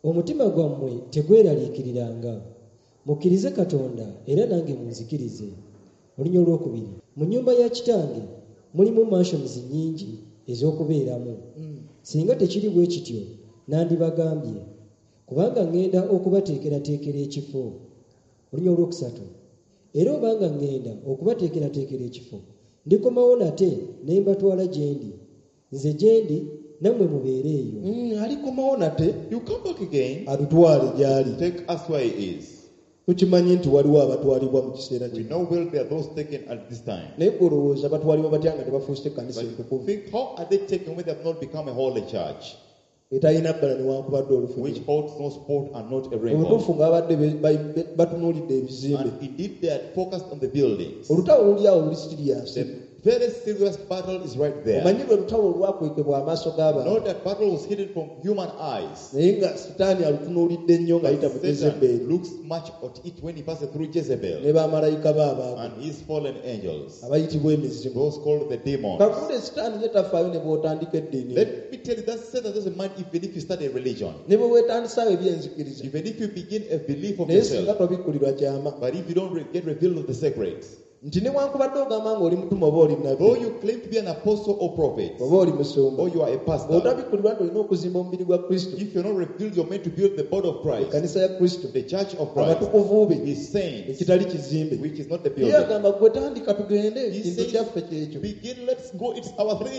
S4: omutima gwammwe tegweraliikiriranga. Mukkirize Katonda era nange munzikirize. Olunya olwokubiri. Mu nnyumba ya kitange mulimu mansions nnyingi ez'okubeeramu. Singa tekiri bwe kityo nandibagambye, kubanga ŋŋenda okubateekerateekera ekifo. Olunya olwokusatu. Era obanga ŋŋenda okubateekerateekera ekifo, ndikomawo nate ne mbatwala gye ndi, nze gye ndi nammwe mubeere eyo.
S1: Mm, alikomawo nate, you come back again,
S3: atutwale gy'ali.
S1: take us where he is.
S3: Tukimanyi nti waliwo abatwalibwa mu kiseera
S1: We
S3: kino.
S1: know well there are those taken at this time.
S3: Naye olowooza batwalibwa batya nga tebafuuse ekkanisa
S1: But
S3: entukuvu
S1: think, how are they taken when they have not become a holy church,
S3: etalina bbala newankubadde
S1: which
S3: olufugi?
S1: holds no spot and not a wrinkle?
S3: Obutuufu ng'abadde be- ba- be- batunuulidde ebizimbe.
S1: And indeed they are focused on the buildings.
S3: Olutalo luli awo luli siriyasi.
S1: The very serious battle is right there.
S3: Omanyi lwe lutalo olwakwekebwa amaaso g'abantu.
S1: Not that battle was hidden from human eyes.
S3: Naye nga sitaani alutunuulidde nnyo ng'ayita mu
S1: Satan
S3: Jezeberi
S1: looks much at it when he passes through
S3: ne
S1: Jezebel
S3: bamalayika baabaago
S1: and his fallen angels,
S3: abayitibwa emizimu.
S1: those called the demons.
S3: Kakule sitaani ye tafaayo ne bw'otandika eddiini.
S1: Let me tell you that Satan doesn't mind even if you start a religion,
S3: Ne bwe weetandisaawo ebyenzikiriza.
S1: even if you begin a belief of
S3: Naye singa
S1: yourself,
S3: tobikkulirwa kyama.
S1: but if you don't re- get revealed of the secrets,
S3: Nti newankubadde ogamba ng'oli mutuma oba oli
S1: though
S3: nabbi
S1: you claim to be an apostle or prophet,
S3: oba oli musumba,
S1: or you are a pastor,
S3: bw'otabikkulirwa nti olina okuzimba omubiri gwa Kristo,
S1: if you're not revealed, you're meant to build the body of Christ,
S3: ekkanisa ya Kristo,
S1: the church of Christ,
S3: abatukuvu be,
S1: his saints,
S3: ekitali kizimbe.
S1: which is not the
S3: Ye
S1: building.
S3: agamba gwe tandika tugende,
S1: He
S3: kintu
S1: says,
S3: kyaffe kyekyo.
S1: begin, let's go, it's our thing.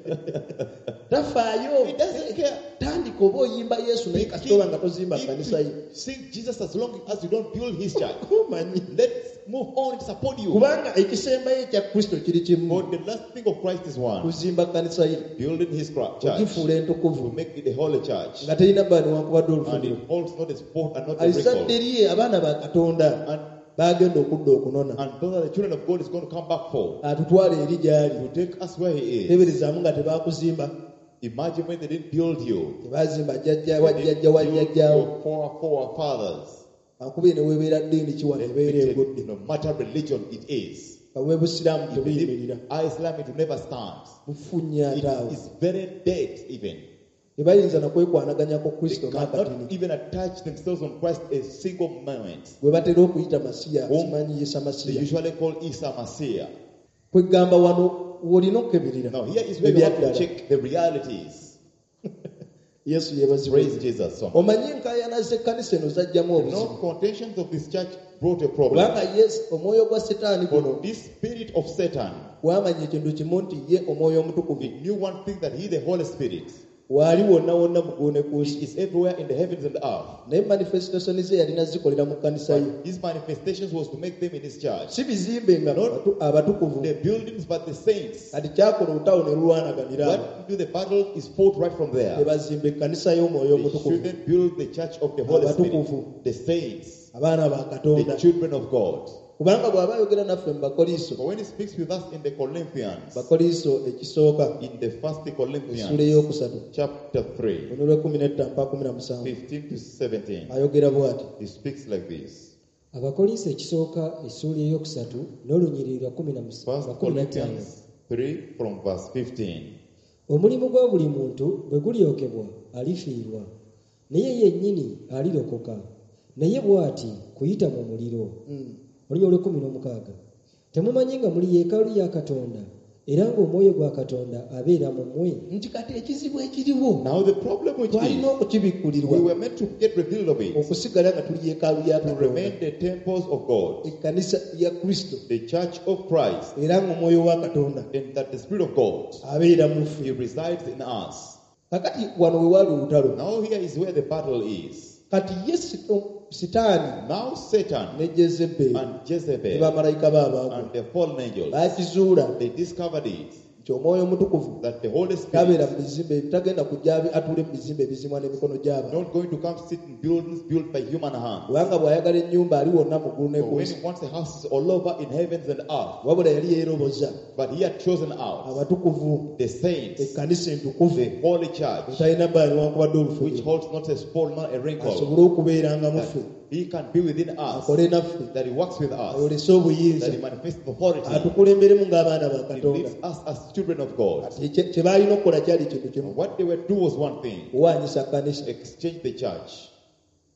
S3: Tafaayo,
S1: He doesn't care.
S3: tandika oba oyimba Yesu naye kasitoba nga tozimba kkanisa ye.
S1: If you sing Jesus as long as you don't build his church,
S3: Kumanyi.
S1: let's move on, it's upon you.
S3: Kubanga ekisembayo ekya Kristo kiri kimu.
S1: But the last thing of Christ is one,
S3: Kuzimba kkanisa ye,
S1: building his cra- church,
S3: ogifuula entukuvu,
S1: to make it a holy church,
S3: nga terina bbala newankubadde
S1: and
S3: olufugiro.
S1: it holds not a spot and not a
S3: Alizadde
S1: wrinkle.
S3: lye abaana ba Katonda
S1: And,
S3: baagenda okudda okunona.
S1: and those are the children of God is going to come back for,
S3: Atutwale eri gy'ali.
S1: to take us where he is.
S3: Teberezaamu nga tebaakuzimba.
S1: Imagine when they didn't build you.
S3: Tebaazimba jjajja wa
S1: They
S3: jjajja
S1: didn't
S3: wa
S1: build
S3: jjajjaawo.
S1: your fore- forefathers.
S3: Akubire ne weebeera ddiini kiwa
S1: Let me
S3: ebeera
S1: tell
S3: egudde.
S1: you, no matter religion it is,
S3: Kawe busiraamu
S1: even
S3: tebuyimirira.
S1: if Islam, it will never stand.
S3: Bufunnya
S1: It
S3: ate awo.
S1: is very dead even.
S3: Tebayinza na kwekwanaganyako
S1: They
S3: Kristo n'akatini.
S1: cannot even attach themselves on Christ a single moment.
S3: Gwe batera okuyita Masiya,
S1: Whom
S3: simanyi Yesu
S1: They
S3: Masiya.
S1: usually call Isa Messiah.
S3: Kwegamba wano w'olina okukeberera.
S1: Now here is where we have to
S3: Ebyaddala.
S1: check the realities.
S3: Yesu yeebazibwe.
S1: Praise Jesus. So much.
S3: Omanyi enkaayana z'ekkanisa eno zajjamu
S1: No
S3: obuzibu.
S1: contentions of this church brought a problem.
S3: Kubanga Yesu omwoyo gwa Setaani guno
S1: But this spirit of Satan,
S3: gwamanya ekintu kimu nti ye omwoyo omutukuvu
S1: he knew one thing, that he, the Holy Spirit,
S3: waali wonna wonna muguune ku
S1: he
S3: nsi.
S1: is everywhere in the heavens and the earth.
S3: Naye manifestation ze yalina zikolera mu kkanisa ye.
S1: But his manifestations was to make them in his church.
S3: Si bizimbe nga abatu- abatukuvu.
S1: The buildings, but the saints.
S3: Kati kyakola olutawo ne lulwanaganira awo.
S1: What to do the battle is fought right from there.
S3: Tebazimba ekkanisa y'omwoyo
S1: They
S3: omutukuvu.
S1: shouldn't build the church of the Holy Spirit,
S3: Abatukuvu.
S1: the saints,
S3: Abaana ba
S1: the
S3: Katonda.
S1: children of God.
S3: Kubanga bw'aba ayogera naffe mu Bakoliiso,
S1: But when he speaks with us in the Corinthians,
S3: Bakoliiso ekisooka
S1: in the first
S3: essula
S1: Corinthians,
S3: ey'okusatu
S1: chapter three,
S3: ono lw'ekumi n'ettaano mpaka kumi na musanvu
S1: fifteen to seventeen,
S3: ayogera bw'ati.
S1: he speaks like this.
S4: Abakolinso ekisooka essuula eyokusatu n'olunyiriri lwa kumi na mus-
S1: First
S4: lwa kumi na ttaano.
S1: Corinthians three from verse fifteen.
S4: Omulimu gwa buli muntu bwe gulyokebwa alifiirwa, naye yennyini alirokoka, naye bw'ati kuyita mu muliro. Olunya olw'ekkumi n'omukaaga. Temumanyi nga muli yeekaalu ya Katonda, era ng'omwoyo gwa Katonda abeera mu mmwe?
S3: Nti kati ekizibu ekiriwo
S1: Now the problem which
S3: twalina
S1: is,
S3: okukibikkulirwa
S1: we were meant to get revealed of it,
S3: okusigala nga tuli yeekaalu ya
S1: to
S3: Katonda,
S1: remain the temples of God,
S3: ekkanisa ya Kristo,
S1: the church of Christ,
S3: era ng'omwoyo wa Katonda
S1: and that the Spirit of God,
S3: abeera mu ffe.
S1: he resides in us.
S3: Kakati wano we wali olutalo.
S1: Now here is where the battle is.
S3: Kati ye Sito- Sitaani
S1: Now Satan
S3: ne Jezeberi
S1: and
S3: ne
S1: Jezebel
S3: bamalayika baabaago
S1: and the fallen angels,
S3: baakizuula
S1: they discovered it,
S3: nti omwoyo omutukuvu
S1: that the Holy
S3: tabeera
S1: Spirit
S3: mu bizimbe, tagenda kujja abe- atuule mu bizimbe ebizimwa n'emikono
S1: is
S3: gy'abantu.
S1: not going to come sit in buildings built by human hands.
S3: Kubanga bw'ayagala ennyumba ali wonna mu ggulu ne
S1: So
S3: ku
S1: when
S3: nsi.
S1: he wants a house, it's all over in heavens and earth.
S3: Wabula yali yeeroboza
S1: But he had chosen out
S3: abatukuvu,
S1: the saints,
S3: ekkanisa entukuvu
S1: the holy church,
S3: etalina bbala newankubadde
S1: which
S3: olufugiro,
S1: holds not a spot, not a wrinkle,
S3: asobole okubeeranga mu
S1: that
S3: ffe,
S1: he can be within us,
S3: akole naffe,
S1: that he works with us,
S3: ayolese obuyinza,
S1: that he manifests authority,
S3: atukulemberemu ng'abaana ba
S1: he
S3: Katonda.
S1: leads us as children of God.
S3: Kye kye baalina okukola kyali kintu kimu,
S1: What they were do was one thing:
S3: kuwaanyisa kkanisa.
S1: exchange the church.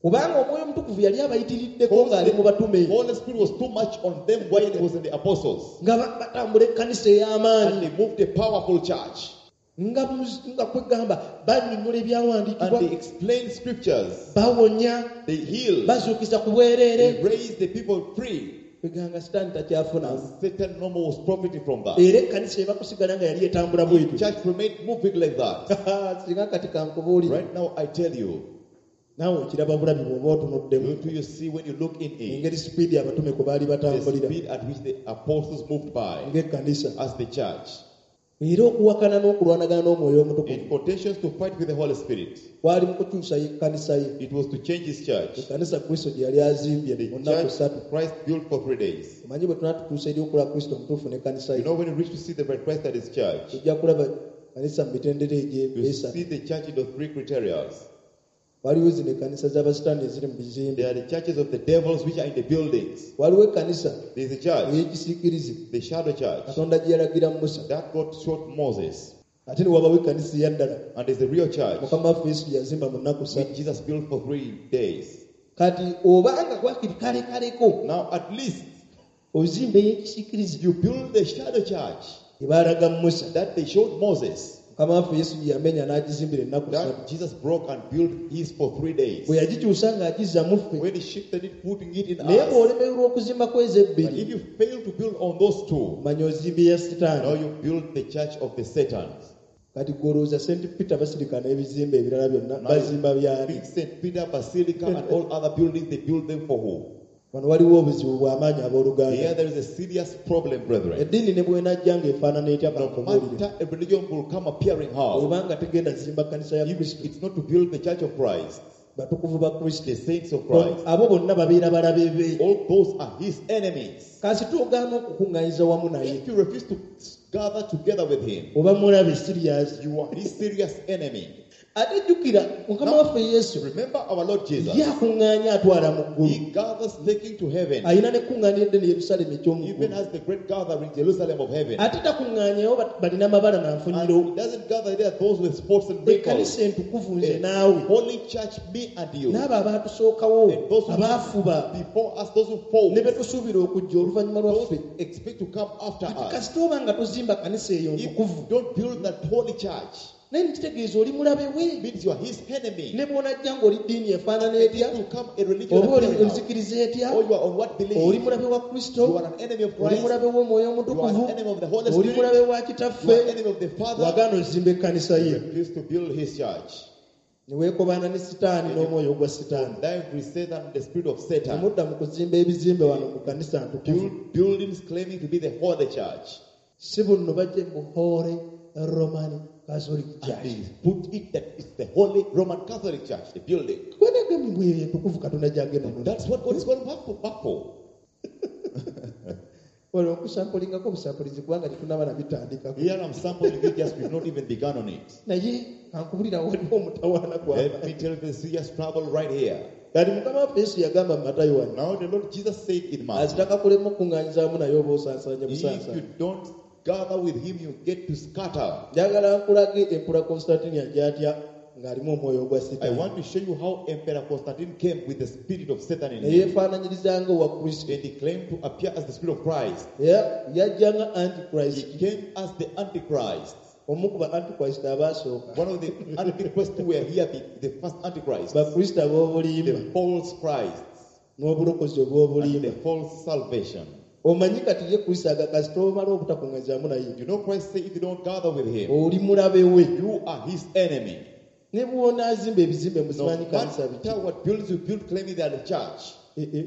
S3: kubanga omwoyo omutukuvu yali abayitiriddeko ng'ali mu batume
S1: The Holy Spirit was too much on them while it was in the apostles.
S3: nga ba- batambula ekkanisa
S1: And
S3: ey'amaanyi
S1: they moved a powerful church.
S3: nga muz- nga kwegamba bannyonnyola
S1: And
S3: ebyawandiikibwa
S1: they explained scriptures.
S3: bawonya
S1: They healed.
S3: bazuukiza ku
S1: They
S3: bwereere
S1: raised the people free.
S3: kweganga sitaani takyafuna
S1: And Satan no more was profiting from that.
S3: era ekkanisa eba kusigala nga yali etambula bwetyo
S1: Church remained moving like that.
S3: singa kati kankubuulira
S1: Right now, I tell you,
S3: naawe okiraba bulabi bw'oba otunuddemu
S1: what do you see when you look in it?
S3: engeri sipiidi abatume kwe baali
S1: The
S3: batambulira
S1: speed at which the apostles moved by
S3: ng'ekkanisa
S1: as the church.
S3: era okuwakana n'okulwanagana n'omwoyo
S1: In
S3: omutukuvu
S1: quotations to fight with the Holy Spirit,
S3: kwali mu kukyusa ekkanisa ye
S1: it was to change his church.
S3: ekkanisa kristo gye yali azimbye
S1: The
S3: mu nnaku
S1: church
S3: ssatu
S1: Christ built for three days.
S3: omanyi bwe tunatutuusa eri okula kristo omutuufu n'ekkanisa
S1: You
S3: ye
S1: know, when you reach to see the bride Christ at his church,
S3: tujja kulaba kanisa mu mitendera
S1: you
S3: egy'esatu
S1: see the church in the three criteria.
S3: waliwo zino ekkanisa z'abasitaani eziri mu
S1: There
S3: bizimbe
S1: are the churches of the devils which are in the buildings.
S3: waliwo ekkanisa
S1: There is a church,
S3: ey'ekisiikirize
S1: the shadow church,
S3: katonda gye yalagira musa
S1: that God showed Moses.
S3: ate ne wabawo ekkanisa eya ddala
S1: And there's the real church,
S3: mukama waffe yesu gye yazimba mu nnaku
S1: which
S3: ssatu
S1: Jesus built for three days.
S3: kati obanga gwakiri kale kaleko
S1: Now, at least
S3: ozimba ey'ekisiikirize
S1: you build the shadow church
S3: ebaalaga musa
S1: that they showed Moses,
S3: mukama waffe yesu gye yamenya n'agizimbira ennaku ssatu
S1: that Jesus broke and built his for three days.
S3: bwe yagikyusa ng'agizza muffe
S1: When he shifted it, putting it in
S3: naye
S1: us.
S3: bw'olemererwa okuzimba kwezi
S1: But
S3: ebbiri
S1: if you fail to build on those two,
S3: manya ozimba eya
S1: now
S3: sitaani
S1: you build the church of the Satan.
S3: kati gwolowooza senti peter basirika n'ebizimba ebirala byonna
S1: Now,
S3: bazimba byali
S1: Big Saint Peter Basilica and all other buildings, they build them for who?
S3: wano waliwo obuzibu bw'amaanyi abooluganda
S1: Here there is a serious problem, brethren.
S3: eddiini ne bwenajja ng'efaanana etya
S1: No
S3: bankubuulire
S1: matter a religion will come appearing how,
S3: obanga tegenda zimba kkanisa ya
S1: if
S3: kristo
S1: it's not to build the church of Christ,
S3: batukuvu ba kristo
S1: the saints of Christ,
S3: abo bonna babeera balabe be
S1: all those are his enemies.
S3: kasi tuogaana okukuŋŋanyiza wamu naye
S1: If you refuse to gather together with him,
S3: oba mulabe siriyasi
S1: you are his serious enemy.
S3: ate jjukira mukama waffe yesu
S1: Remember our Lord Jesus.
S3: ye akuŋŋaanya atwala mu ggulu
S1: He gathers taking to heaven,
S3: ayina n'ekkuŋŋaaniro eddene yerusaalemu
S1: even
S3: ekyomuggulu
S1: has the great gathering, Jerusalem of heaven.
S3: ate takuŋŋaanyayo ba- balina amabala
S1: And
S3: nanfunyiro
S1: he doesn't gather there those with sports and wrinkles.
S3: ekkanisa entukuvu nze
S1: A
S3: naawe
S1: holy church, me and you.
S3: n'abo abaatusookawo
S1: And those who
S3: abaafuba
S1: before us, those who fall,
S3: ne be tusuubira okujja oluvannyuma
S1: those
S3: lwaffe
S1: who expect to come after
S3: kati
S1: us.
S3: kasita oba nga tozimba kanisa eyo
S1: If
S3: ntukuvu
S1: you don't build that holy church,
S3: naye nikitegeeza oli mulabe we
S1: it means you are his enemy.
S3: ne bw'onajja ng'oli ddiini efaanana
S1: If
S3: etya
S1: you come a religion
S3: oba oli
S1: appearing now,
S3: enzikiriza etya
S1: or you are on what
S3: oli
S1: belief,
S3: mulabe wa kristo
S1: you are an enemy of
S3: oli
S1: Christ,
S3: mulabe w'omwoyo
S1: you are
S3: omutukuvu
S1: an enemy of the Holy
S3: oli
S1: Spirit,
S3: mulabe wa
S1: you
S3: kitaffe
S1: are an enemy of the Father,
S3: wagaana ozimba ekkanisa
S1: you
S3: ye
S1: refuse to build his church.
S3: ne weekobaana ne sitaani n'omwoyo ogwa sitaani
S1: Dive with Satan and the spirit of Satan.
S3: temudda mu kuzimba ebizimbe wano mu kanisa ntukuvu
S1: Build buildings claiming to be the holy church.
S3: si bunno bajje mu holy roman catholic
S1: And
S3: church
S1: they put it that it's the holy Roman Catholic Church, the building.
S3: kwenegemibwe eyo entukuvu katonda gyagenda mu
S1: That's what God is going back for. Back for.
S3: wali okusampulingako obusampulizi kubanga tetunaba nabitandikako
S1: Here I'm sampling it just we've not even begun on it.
S3: naye ankubulira waliwo omutawaana gwaba
S1: Let me tell you the serious struggle right here.
S3: kati mukama waffe yesu yagamba mu matayo wano
S1: Now the Lord Jesus said in Matthew,
S3: azitakakulemu okuŋŋaanyizaamu naye oba osaasaanya
S1: if
S3: busaasa
S1: you don't gather with him, you get to scatter.
S3: njagala nkulage empula constantine yajatya ng'alimu omwoyo ogwa
S1: I
S3: sitaani
S1: want to show you how Emperor Constantine came with the spirit of Satan in
S3: ne
S1: him.
S3: yeefaananyirizanga owa kristo
S1: And he claimed to appear as the spirit of Christ.
S3: Era yajjanga
S1: He
S3: antichrist
S1: came as the Antichrist.
S3: omu ku ba antichrist abaasooka
S1: One of the Antichrists who were here, the, the first Antichrist,
S3: bakristo ab'obulimba
S1: the false Christ,
S3: n'obulokozi
S1: and
S3: obw'obulimba
S1: the false salvation.
S3: omanyi kati ye kristo agakasita omala obutakuŋŋanyizaamu naye
S1: You know, Christ said, if you don't gather with him,
S3: oli mulabe we
S1: you are his enemy.
S3: ne bw'onaazimba ebizimbe
S1: No
S3: muzimanyi kanisa biki
S1: matter what buildings you build, claiming they are the church.
S3: Eh, eh.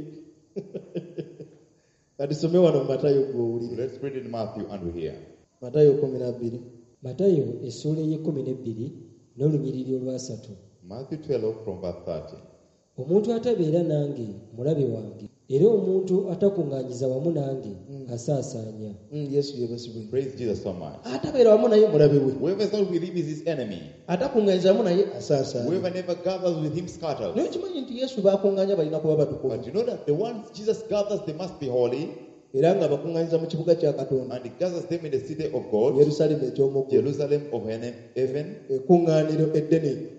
S3: kati some wano mu matayo gw'owulire
S1: Let's read in Matthew and we hear.
S3: matayo kumi na bbiri
S4: matayo essuula ey'ekkumi n'ebbiri n'olunyiriri olwasatu.
S1: Matthew twelve from verse thirty.
S4: Omuntu atabeera nange mulabe wange, era omuntu atakuŋŋaanyiza wamu nange asaasaanya.
S3: Mm, yesu yebasibwe
S1: Praise Jesus so much.
S3: atabeera wamu naye mulabe we
S1: Whoever is not with him is his enemy.
S3: atakuŋŋaanyiza wamu naye asaasaanya
S1: Whoever never gathers with him scatters.
S3: naye kimanyi nti yesu baakuŋŋaanya balina kuba batukuvu
S1: But you know that the ones Jesus gathers, they must be holy.
S3: era nga bakuŋŋaanyiza mu kibuga kya katonda
S1: And he gathers them in the city of God,
S3: yerusalemu ekyomuggulu
S1: Jerusalem of heaven.
S3: ekkuŋŋaaniro eddene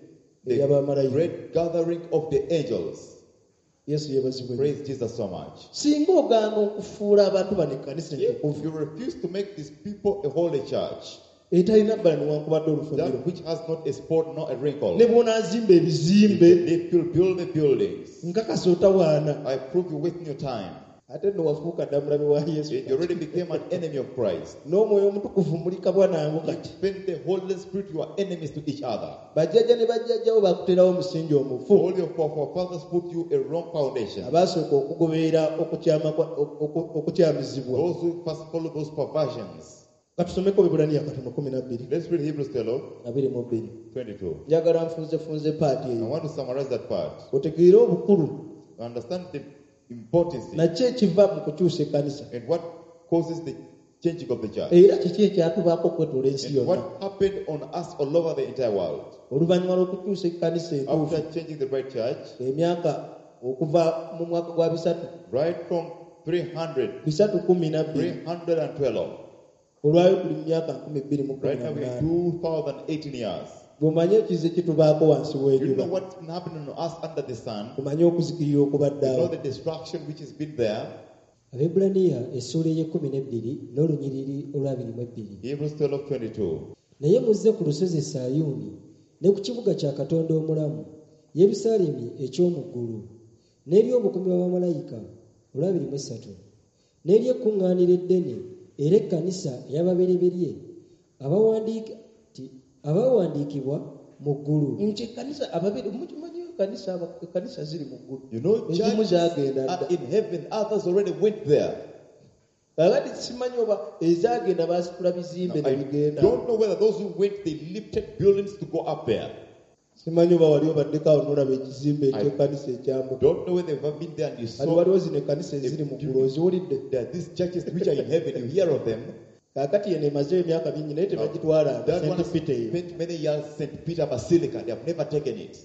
S1: The
S3: ery'abamalayika.
S1: great gathering of the angels.
S3: Yesu yeebazibwe.
S1: Praise Jesus so much.
S3: Singa ogaana okufuula abantu bano ekkanisa
S1: If
S3: entukuvu
S1: you refuse to make these people a holy church,
S3: etalina bbala newankubadde olufumiro,
S1: that which has not a spot nor a wrinkle,
S3: ne bw'onaazimba ebizimbe
S1: if you build the buildings,
S3: nkakasa otawaana,
S1: I prove you wasting your time.
S3: ate nno wafuuka dda mulabe wa Yesu.
S1: You already became an enemy of Christ.
S3: N'omwoyo omutukuvu mulika bwanangu kati.
S1: When the Holy Spirit, you are enemies to each other.
S3: Bajjajja ne bajjajjawo baakuterawo omusingi omufu.
S1: All your forefathers put you a wrong foundation.
S3: Abaasooka okugoberera okukyama kwa- oku- okukyamizibwa.
S1: Those who first follow those perversions.
S3: Katusomeko Bibulaniya katono kumi na bbiri
S1: Let's read Hebrews twelve,
S3: abiri mu bbiri.
S1: twenty-two.
S3: Njagala nfunzefunze paati
S1: I
S3: eyo
S1: want to summarize that part.
S3: otegeere obukulu
S1: Understand the importance
S3: nakyo ekiva mu kukyusa ekkanisa
S1: and what causes the changing of the church.
S3: era kiki ekyatubaako okwetoola ensi
S1: And
S3: yonna
S1: what happened on us all over the entire world.
S3: oluvannyuma lw'okukyusa ekkanisa entuufu
S1: After changing the right church,
S3: emyaka okuva mu mwaka gwa bisatu
S1: right from three hundred,
S3: bisatu kumi na bbiri
S1: three hundred twelve,
S3: olwayo tuli mu myaka nkumi bbiri mu kumi
S1: right
S3: na
S1: now we're
S3: munaana
S1: two thousand eighteen years.
S3: bw'omanye ekize kitubaako wansi
S1: You know
S3: w'enjuba
S1: what's been happening on us under the sun?
S3: kumanye okuzikirira
S1: You know
S3: okubaddeawo
S1: the destruction which has been there.
S4: Abaebbulaniya essuula ey'ekkumi n'ebbiri n'olunyiriri olwabiri mu ebbiri.
S1: Hebrews twelve twenty-two.
S4: Naye muzze ku lusozi Sayuuni ne ku kibuga kya Katonda omulamu, Yerusaalemi eky'omu ggulu, n'eri obukumi bw'abamalayika olwabiri mu essatu, n'eri ekkuŋŋaaniro eddene era ekkanisa ey'ababereberye abawandiika ti abawandiikibwa mu ggulu.
S3: nti ekkanisa ababiri mukimanyiyo ekkanisa aba- ekkanisa ziri mu ggulu
S1: You know,
S3: ezimu
S1: churches
S3: zaagenda
S1: are
S3: dda
S1: in heaven, others already went there.
S3: abadde simanyi oba ezaagenda baasitula bizimbe ne
S1: I
S3: bigenda
S1: don't know whether those who went, they lifted buildings to go up there.
S3: simanyi oba wali obaddeko awo n'olaba ekizimbe
S1: I
S3: eky'ekkanisa ekyamu
S1: Don't know whether they've ever been there and you
S3: ati
S1: saw
S3: waliwo zino ekkanisa eziri mu ggulu oziwulidde
S1: there are these churches which are in heaven, you hear of them.
S3: kaakati yeno emazeyo emyaka mingi naye tebagitwalanga
S1: That one has
S3: Saint Peter eyo
S1: spent many years Saint Peter Basilica. They have never taken it.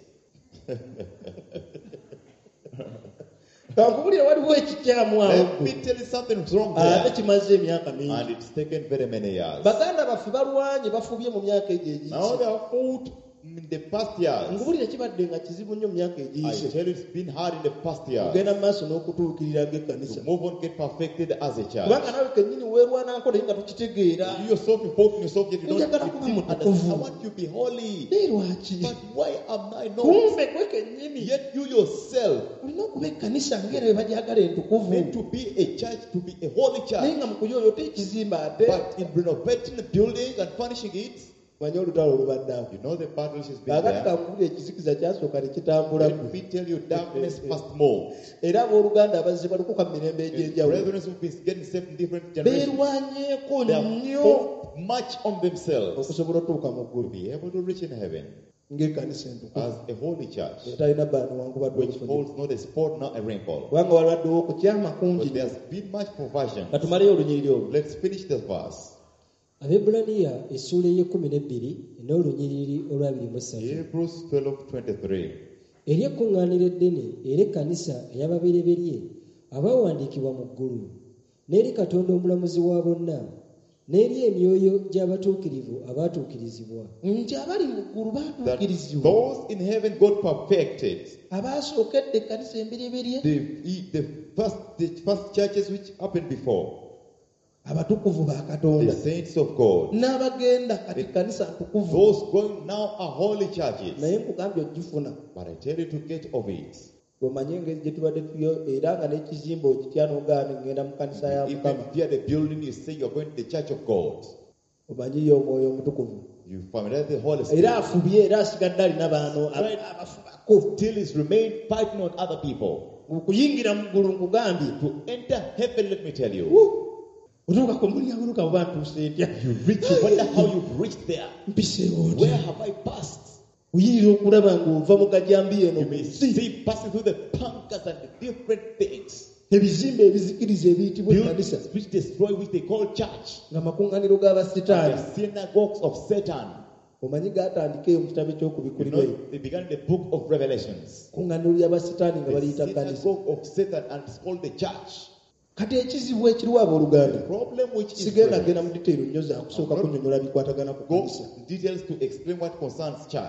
S3: kankubulira waliwo ekikyamu awo
S1: Let me tell you something wrong
S3: ate
S1: there.
S3: kimaze emyaka mingi
S1: And it's taken very many years.
S3: baganda baffe balwanye bafubye mu myaka egyo
S1: Now they
S3: egiyise
S1: have fought in the past years.
S3: nkubulira kibadde nga kizibu nnyo mu myaka
S1: I
S3: egiyise
S1: tell you, it's been hard in the past years.
S3: kugenda mu maaso n'okutuukirira ng'ekkanisa
S1: To move on, get perfected as a church.
S3: kubanga nawe kennyini weerwananko naye nga tukitegeera
S1: You yourself, you fought in yourself, yet you don't
S3: Njagala
S1: you
S3: kuba
S1: didn't
S3: mutukuvu.
S1: understand. I want you to be holy.
S3: naye lwaki
S1: But why am I not?
S3: kumbe gwe kennyini
S1: Yet you yourself
S3: olina okuba ekkanisa ng'era bwe bagyagala entukuvu
S1: meant to be a church, to be a holy
S3: naye
S1: church.
S3: nga mu kuyooyota ekizimba ate
S1: But in renovating the building and furnishing it,
S3: manye olutalo olubaddeawo
S1: you know the battle has been
S3: kaakati
S1: there.
S3: kankubulira ekizikiza kyasooka ne kitambula
S1: Let me tell you, darkness first more.
S3: era abooluganda abazze balukuka mu mirembe egy'enjawulo
S1: Brethren who've been getting saved in different generations,
S3: beerwanyeeko
S1: they have
S3: nnyo
S1: fought much on themselves
S3: okusobola otuuka mu
S1: to
S3: ggulu
S1: be able to reach in heaven
S3: ng'ekkanisa entukuvu
S1: as a holy church,
S3: etalina bbala newankubadde
S1: which
S3: obufuniko
S1: holds not a spot nor a wrinkle.
S3: kubanga walwaddewo okukyama kungi
S1: But there's been much perversion.
S3: katumaleyo olunyiriri olwo
S1: Let's finish the verse.
S4: Abaebbulaniya essuula ey'ekkumi n'ebbiri n'olunyiriri olwabiri mu essatu.
S1: Hebrews twelve twenty-three.
S4: Eri ekkuŋŋaaniro eddene era ekkanisa ey'ababereberye abaawandiikibwa mu ggulu, n'eri Katonda omulamuzi wa bonna, n'eri emyoyo gy'abatuukirivu abaatuukirizibwa.
S3: nti abali mu ggulu
S1: That
S3: baatuukirizibwa
S1: those in heaven got perfected.
S3: abaasookedde ekkanisa embereberye
S1: The, the first the first churches which happened before,
S3: abatukuvu ba
S1: the
S3: katonda
S1: saints of God.
S3: n'abagenda kati kanisa ntukuvu
S1: Those going now are holy churches.
S3: naye nkugambye ogifuna
S1: But I tell you to get of it.
S3: omanye engeri gye tubadde tuyo era nga n'ekizimba okitya n'ogaana ngenda mu kanisa ya
S1: Even
S3: mukama
S1: via the building, you say you're going to the church of God.
S3: omanyiyo omwoyo omutukuvu
S1: You familiar with the Holy
S3: era
S1: Spirit.
S3: afubye era asigadde alina baano
S1: Right.
S3: abafubako
S1: Till he's remained fighting on other people.
S3: okuyingira mu ggulu nkugambye
S1: To enter heaven, let me tell you.
S3: otuukako muliabunuka buba ntuuse etya
S1: You reach, you wonder how you've reached there.
S3: mpiseewo
S1: Where
S3: otya
S1: have I passed?
S3: oyinza okulaba ng'ova mu gajambi eno
S1: You may see passing through the bunkers and the different things.
S3: ebizimbe ebizikiriza ebiyitibwa ekkanisa
S1: Buildings which destroy, which they call church.
S3: nga makuŋŋaaniro g'abasitaani
S1: The synagogues of Satan.
S3: omanyi gaatandika eyo mu kitabo
S1: You
S3: ekyokubikulirwa
S1: know, they began in the book of Revelations.
S3: kuŋŋaaniro ly'abasitaani nga
S1: The
S3: baliyita kkanisa
S1: synagogue of Satan, and it's called the church.
S3: kati ekizibu ekiriwo abooluganda
S1: The problem which is
S3: sigenda genda
S1: present,
S3: mu diteero nnyo zaakusooka kunnyonnyola bikwatagana ku
S1: go
S3: kkanisa
S1: in details to explain what concerns church.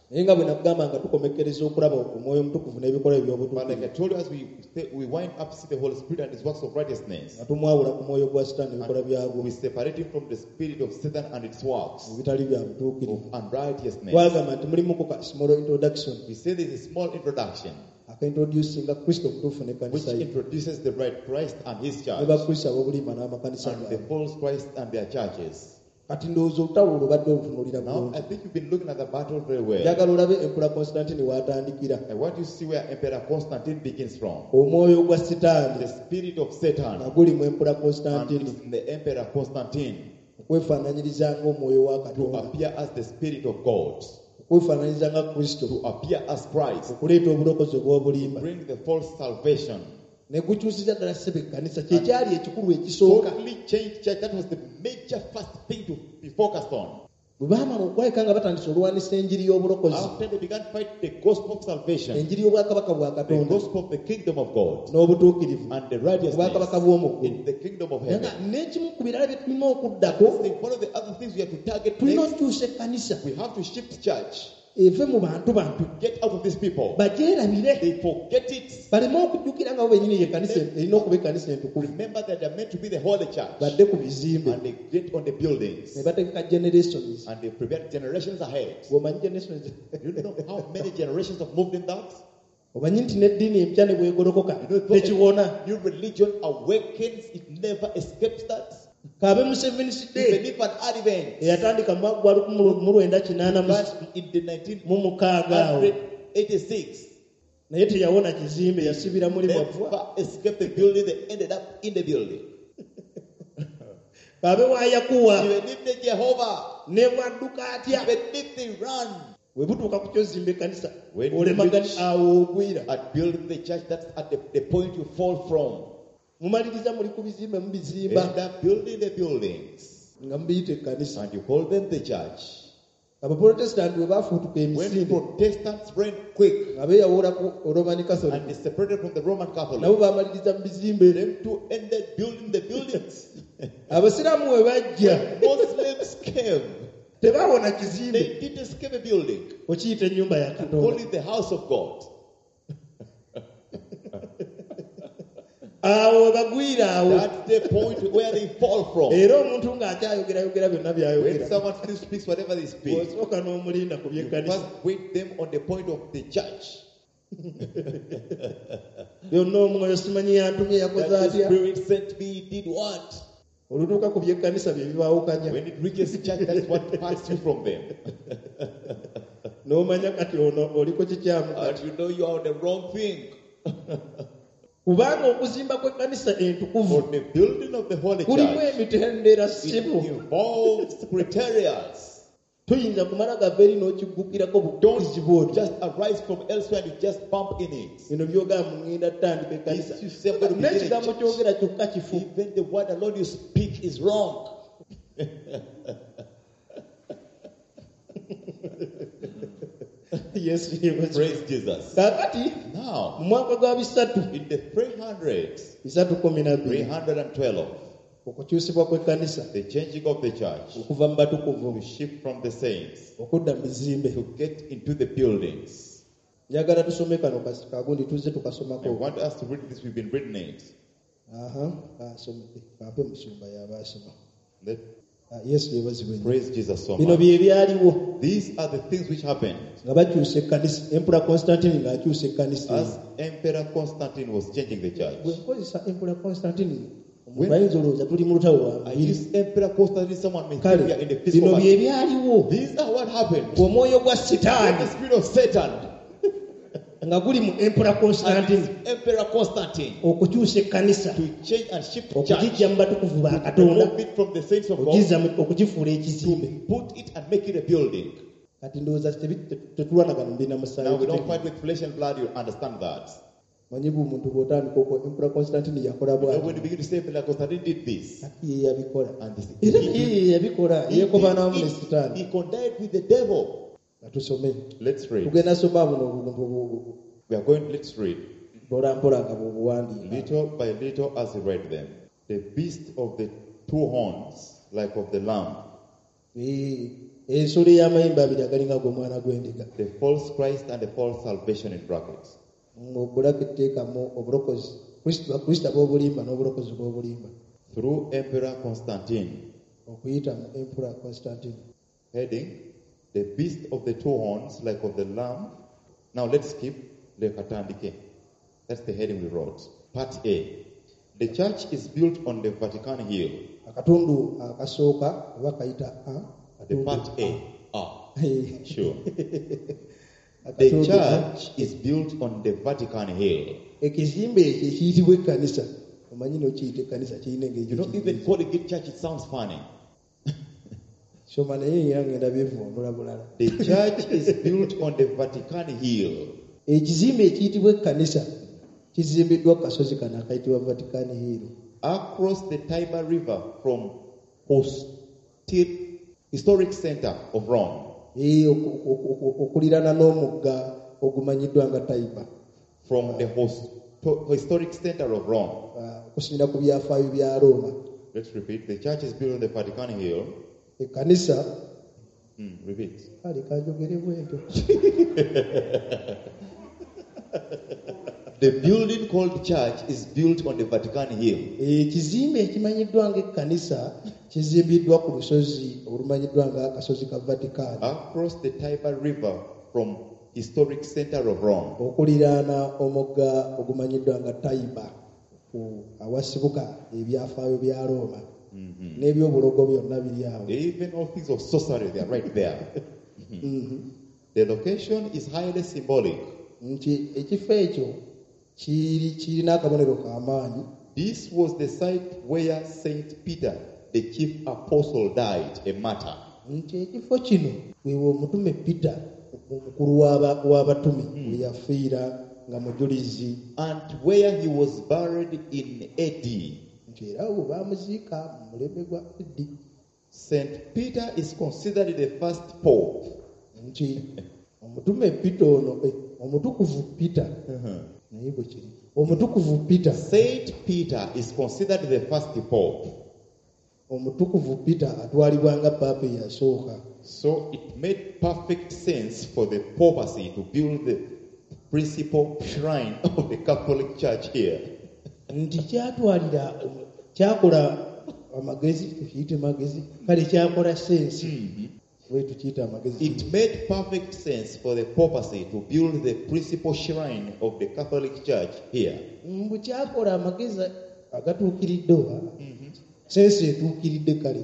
S3: naye nga bwe nakugamba nga tukomekereza okulaba omwoyo omutukuvu n'ebikolwa
S1: But like I
S3: ebyobutukuvu
S1: told you, as we stay, we wind up to see the Holy Spirit and His works of righteousness,
S3: nga tumwawula ku mwoyo gwa sitaani ebikolwa byagwo
S1: we separate Him from the spirit of Satan and its works
S3: ebitali bya butuukirivu.
S1: of unrighteousness.
S3: twagamba nti mulimu ka small introduction
S1: We say there is a small introduction
S3: akaintroducinga kristo omutuufu
S1: which
S3: n'ekkanisa ye
S1: introduces the right Christ and His
S3: ne
S1: church
S3: bakristo ab'obulimba n'amakanisa
S1: and the
S3: gaabwe.
S1: false Christ and their churches.
S3: kati ndowooza olutalo olwo badde olutunuulira
S1: Now,
S3: bulungi.
S1: I think you've been looking at the battle very well.
S3: njagala olabe empula constantine w'atandikira.
S1: I want you to see where Emperor Constantine begins from.
S3: omwoyo gwa sitaani
S1: The spirit of Satan
S3: nga guli mu empula
S1: and
S3: constantine
S1: it's in the Emperor Constantine
S3: okwefaananyiriza ng'omwoyo wa
S1: to
S3: katonda,
S1: appear as the spirit of God,
S3: okwefaananyiriza nga kristo,
S1: to appear as Christ,
S3: okuleeta obulokozi obw'obulimba.
S1: bring the false salvation.
S3: ne gukyusiza ddala ssebe ekkanisa kyekyali ekikulu ekisooka.
S1: Totally changed church. That was the major first thing to be focused on.
S3: bwe baamala okwaleka nga batandise olwanisa enjiri y'obulokozi,
S1: After they began to fight the gospel of salvation,
S3: enjiri y'obwakabaka bwa
S1: the
S3: katonda
S1: gospel of the kingdom of God,
S3: n'obutuukirivu
S1: and the
S3: obwakabaka
S1: righteousness
S3: bw'omu
S1: in
S3: ggulu.
S1: the kingdom of
S3: Naye
S1: heaven.
S3: nga n'ekimu ku birala bye tulina okuddako,
S1: One of the other things we have to target
S3: tulina
S1: next,
S3: okukyusa ekkanisa
S1: we have to shift church,
S3: eve mu bantu bantu
S1: get out of these people.
S3: bagyerabire,
S1: They forget it.
S3: baleme okujjukira nga bo bennyini y'ekkanisa erina okuba ekkanisa entukuvu,
S1: Remember that they're meant to be the holy church.
S3: badde ku bizimbe
S1: And they get on the buildings.
S3: ne bategeka generations.
S1: And they prepare generations ahead.
S3: Bw'omanyi generations
S1: You know how many generations have moved in that?
S3: omanyi nti n'eddiini empya ne bwegolokoka
S1: You know,
S3: tekiwona.
S1: new religion awakens, it never escapes that.
S3: kaabe mu seventh
S1: Even
S3: day
S1: if an advent
S3: eyatandika mu mwaka gwa lukumi mu lwenda kinaana mu-
S1: began in the nineteen
S3: mu mukaaga awo,
S1: eighty-six,
S3: naye teyawona kizimbe, yasibira muli mwavua.
S1: never escaped the building, they ended up in the building.
S3: kaabe waayakuwa
S1: Even if they Jehovah,
S3: ne bwadduka atya,
S1: even if they run
S3: bwe butuuka ku kyozimba ekkanisa
S1: When you
S3: olemagani
S1: reach-
S3: awo ogwira.
S1: at building the church, that's at the, the point you fall from.
S3: mumaliriza muli ku bizimbe mu bizimba
S1: End up building the buildings.
S3: nga mubiyita ekkanisa.
S1: And you call them the church.
S3: abaprotestant bwe baafuutuka
S1: When
S3: emisinde
S1: Protestants ran quick
S3: nga beeyawulaku roman catholic,
S1: and they separated from the Roman
S3: nabo
S1: Catholic,
S3: baamaliriza mu bizimbe.
S1: them too ended building the buildings.
S3: abasiraamu we bajja
S1: Muslims came.
S3: tebaawona kizimbe,
S1: They didn't escape a building.
S3: okiyita ennyumba ya
S1: Call
S3: katonda.
S1: it the house of God.
S3: awo bagwira awo,
S1: That's the point where they fall from.
S3: era omuntu ng'akyayogerayogera byonna
S1: When
S3: byayogera,
S1: someone still speaks whatever they speak,
S3: osooka n'omulinda ku
S1: you
S3: byekkanisa.
S1: first wait them on the point of the church.
S3: byonna omwoyo simanyi yantumye yakoze
S1: That the
S3: atya.
S1: Spirit sent me, did what?
S3: olutuuka ku byekkanisa bye bibaawukanya,
S1: When it reaches church, that's what parts you from them.
S3: n'omanya kati ono oliko kikyamu.
S1: And you know you are on the wrong thing.
S3: kubanga okuzimba kw'ekkanisa entukuvu
S1: For the building of the holy
S3: kulimu
S1: church,
S3: emitendera
S1: it
S3: sibu.
S1: involves criteria.
S3: tuyinza kumala gava eri n'okigukkirako butukizi bwoti.
S1: Just arise from elsewhere and you just bump in it.
S3: bino byogamba mugenda tutandika ekkanisa,
S1: This you say I'm going to begin a
S3: n'ekigambo
S1: church.
S3: kyogera kyokka kifu.
S1: Even the word alone you speak is wrong.
S3: yesu yeebazibwe.
S1: Praise Jesus.
S3: kaakati
S1: Now,
S3: mu mwaka gwa bisatu
S1: in the three hundreds,
S3: bisatu kumi na bbiri
S1: three hundred twelve,
S3: okukyusibwa kw'ekkanisa
S1: the changing of the church,
S3: okuva mu batukuvu
S1: to shift from the saints,
S3: okudda mu bizimbe.
S1: to get into the buildings.
S3: njagala tusome kano kasi- kagundi tuzze
S1: I
S3: tukasomako.
S1: want us to read this. We've been reading it.
S3: aha kasome kampe musumba yabasoma.
S1: Let,
S3: Ah, yesu yeebazibwe nnyo.
S1: praise Jesus so
S3: bino
S1: much.
S3: bye byaliwo
S1: These are the things which happened
S3: nga bakyusa ekkanisa, empula constantine ng'akyusa ekkanisa eyo.
S1: as Emperor Constantine was changing the church.
S3: bwe nkozesa empula constantine omuntu ayinza olowooza tuli mu lutalo lwa
S1: I
S3: mubiri.
S1: use Emperor Constantine, someone may think
S3: kale
S1: we are in the physical
S3: bino bye
S1: battle.
S3: byaliwo.
S1: These are what happened.
S3: omwoyo gwa
S1: And the
S3: sitaani
S1: spirit of Satan
S3: nga guli mu empula
S1: and
S3: constantine
S1: his Emperor Constantine
S3: okukyusa ekkanisa,
S1: to change and shift church,
S3: okugijja mu batukuvu ba katonda,
S1: remove it from the saints of God,
S3: ogizza mu- okugifuula ekizimbe.
S1: put it and make it a building.
S3: kati ndowooza tebi- tetulwanagana mubina
S1: Now
S3: musaayi.
S1: we don't fight with flesh and blood. You understand that.
S3: manyi bwe omuntu bw'otandika okwo empula constantine yakola
S1: You know, when
S3: bwati,
S1: you begin to say Emperor Constantine did this,
S3: kati ye yabikola
S1: and this,
S3: era
S1: he,
S3: naye
S1: he,
S3: ye yabikola
S1: he,
S3: yeekobanamu ne
S1: he,
S3: sitaani.
S1: he condemned with the devil.
S3: nga tusome
S1: Let's read.
S3: tugenda soma buno obuntu
S1: We are going. Let's read.
S3: mpolampola nga bw'obuwandiika.
S1: Little by little, as he read them, the beast of the two horns, like of the lamb,
S3: Eh, ensolo ey'amayembe abiri agalinga g'omwana gw'endiga.
S1: The false Christ and the false salvation in brackets.
S3: Ng'obulaka etteekamu obulokozi Kristo bakristo ab'obulimba n'obulokozi bw'obulimba.
S1: Through Emperor Constantine.
S3: Okuyita mu Emperor Constantine.
S1: Heading, the beast of the two horns like of the lamb. Now let's skip the Katandike. That's the heading we wrote. Part A. The church is built on the Vatican Hill.
S3: Akatundu akasooka oba kayita A.
S1: The part A. Ah,
S3: Hey.
S1: sure. The
S3: Akatundu
S1: church is built on the Vatican Hill.
S3: ekizimbe ekyo ekiyitibwa ekkanisa omanyi nokiyita ekkanisa kirina
S1: You know, even
S3: engeri
S1: calling it church, it sounds funny.
S3: soma naye era ngenda byevumbula bulala.
S1: The church is built on the Vatican Hill.
S3: Ekizimbe ekiyitibwa ekkanisa kizimbiddwa ku kasozi kano akayitibwa Vatican Hill.
S1: Across the Tiber River from Hostil Historic Center of Rome.
S3: Eh, oku- oku- oku- okuliraana n'omugga ogumanyiddwa nga Tiber.
S1: From the host, historic center of Rome.
S3: Ah, okusinziira ku byafaayo bya Roma.
S1: Let's repeat. The church is built on the Vatican Hill.
S3: Ekkanisa
S1: Hmm, repeat.
S3: kale kanjogere bwentyo.
S1: The building called church is built on the Vatican Hill.
S3: Ekizimbe ekimanyiddwa ng'ekkanisa kizimbiddwa ku lusozi olumanyiddwa ng'akasozi ka Vatican.
S1: Across the Tiber River from historic center of Rome.
S3: Okuliraana omugga ogumanyiddwa nga Tiber ku awasibuka ebyafaayo bya Roma. N'ebyobulogo byonna biri awo.
S1: Even all things of sorcery, they are right there.
S3: Mhm.
S1: The location is highly symbolic.
S3: Nti ekifo ekyo kiri kirina akabonero k'amaanyi.
S1: This was the site where Saint Peter, the chief apostle, died, a martyr.
S3: Nti ekifo kino weewa omutume Peter omukulu w'aba- w'abatume we yafiira nga mujulizi.
S1: And where he was buried in A D.
S3: Nti era awo baamuziika mu mulembe gwa Eddi.
S1: Saint Peter is considered the first pope.
S3: Nti omutume Peter ono eh, omutukuvu Peter naye bwe kiri omutukuvu Peter
S1: Saint Peter is considered the first pope.
S3: omutukuvu Peter atwalibwa nga papa eyasooka.
S1: So it made perfect sense for the papacy to build the principal shrine of the Catholic Church here.
S3: Nti kyatwalira kyakola amagezi tukiyite magezi kale kyakola sensi we tukiyita amagezi.
S1: It made perfect sense for the papacy to build the principal shrine of the Catholic Church here.
S3: Mbu kyakola amagezi agatuukiridde oba sensi etuukiridde kale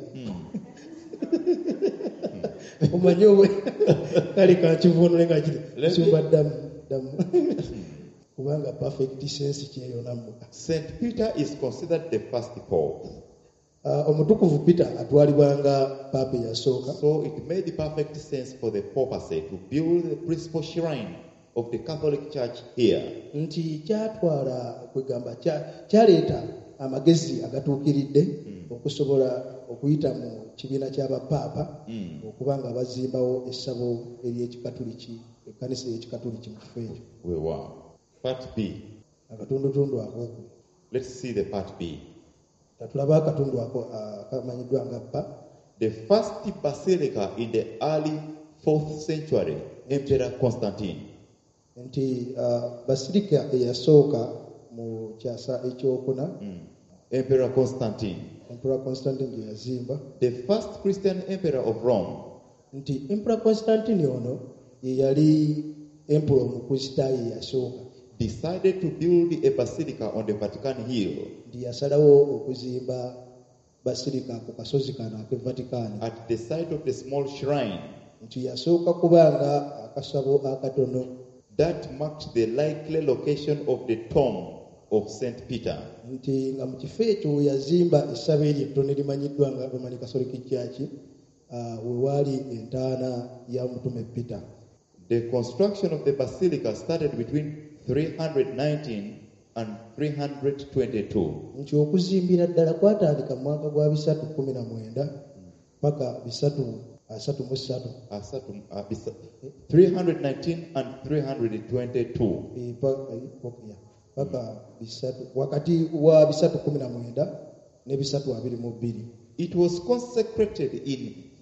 S3: omanyi owe kale kankivuunule nga kiri kusumba ddamu ddamu kubanga perfect sense kyeyonamu.
S1: Saint Peter is considered the first pope.
S3: Uh, omutukuvu Peter atwalibwa nga papa eyasooka.
S1: So it made perfect sense for the papacy to build the principal shrine of the Catholic Church here.
S3: Nti kyatwala kwegamba kya- kyaleeta amagezi agatuukiridde okusobola okuyita mu kibiina ky'abapaapa okuba nga bazimbawo essabo ery'ekikatuliki ekkanisa y'ekikatuliki mu kifo ekyo.
S1: We were. Part B.
S3: Akatundutundu ako
S1: Let's see the part B.
S3: tatulaba akatundu ako akamanyiddwa nga bba.
S1: The first basilica in the early fourth century, Emperor Constantine.
S3: Nti uh, basirika eyasooka mu kyasa ekyokuna
S1: Emperor Constantine.
S3: Emperor Constantine gye yazimba.
S1: The first Christian emperor of Rome.
S3: Nti Emperor Constantine ono ye yali emperor omukristaayo eyasooka.
S1: Decided to build a basilica on the Vatican Hill
S3: Nti yasalawo okuzimba basirika ku kasozi kano ak'e Vatican.
S1: at the site of the small shrine
S3: Nti yasooka kubanga akasabo akatono.
S1: that marked the likely location of the tomb of Saint Peter.
S3: Nti nga mu kifo ekyo we yazimba essabo eryo ettono erimanyiddwa nga Roman Catholic Church uh, we waali entaana ya mutume Peter.
S1: The construction of the basilica started between three hundred nineteen and three hundred twenty-two.
S3: Nti okuzimbira ddala kwatandika mu mwaka gwa bisatu kumi na mwenda paka bisatu asatu mu ssatu.
S1: Asatu- uh, bisa- three hundred nineteen and three hundred twenty-two.
S3: Eh, pa- eh, okay, paka bisatu wakati wa bisatu kumi na mwenda ne bisatu abiri mu bbiri.
S1: It was consecrated in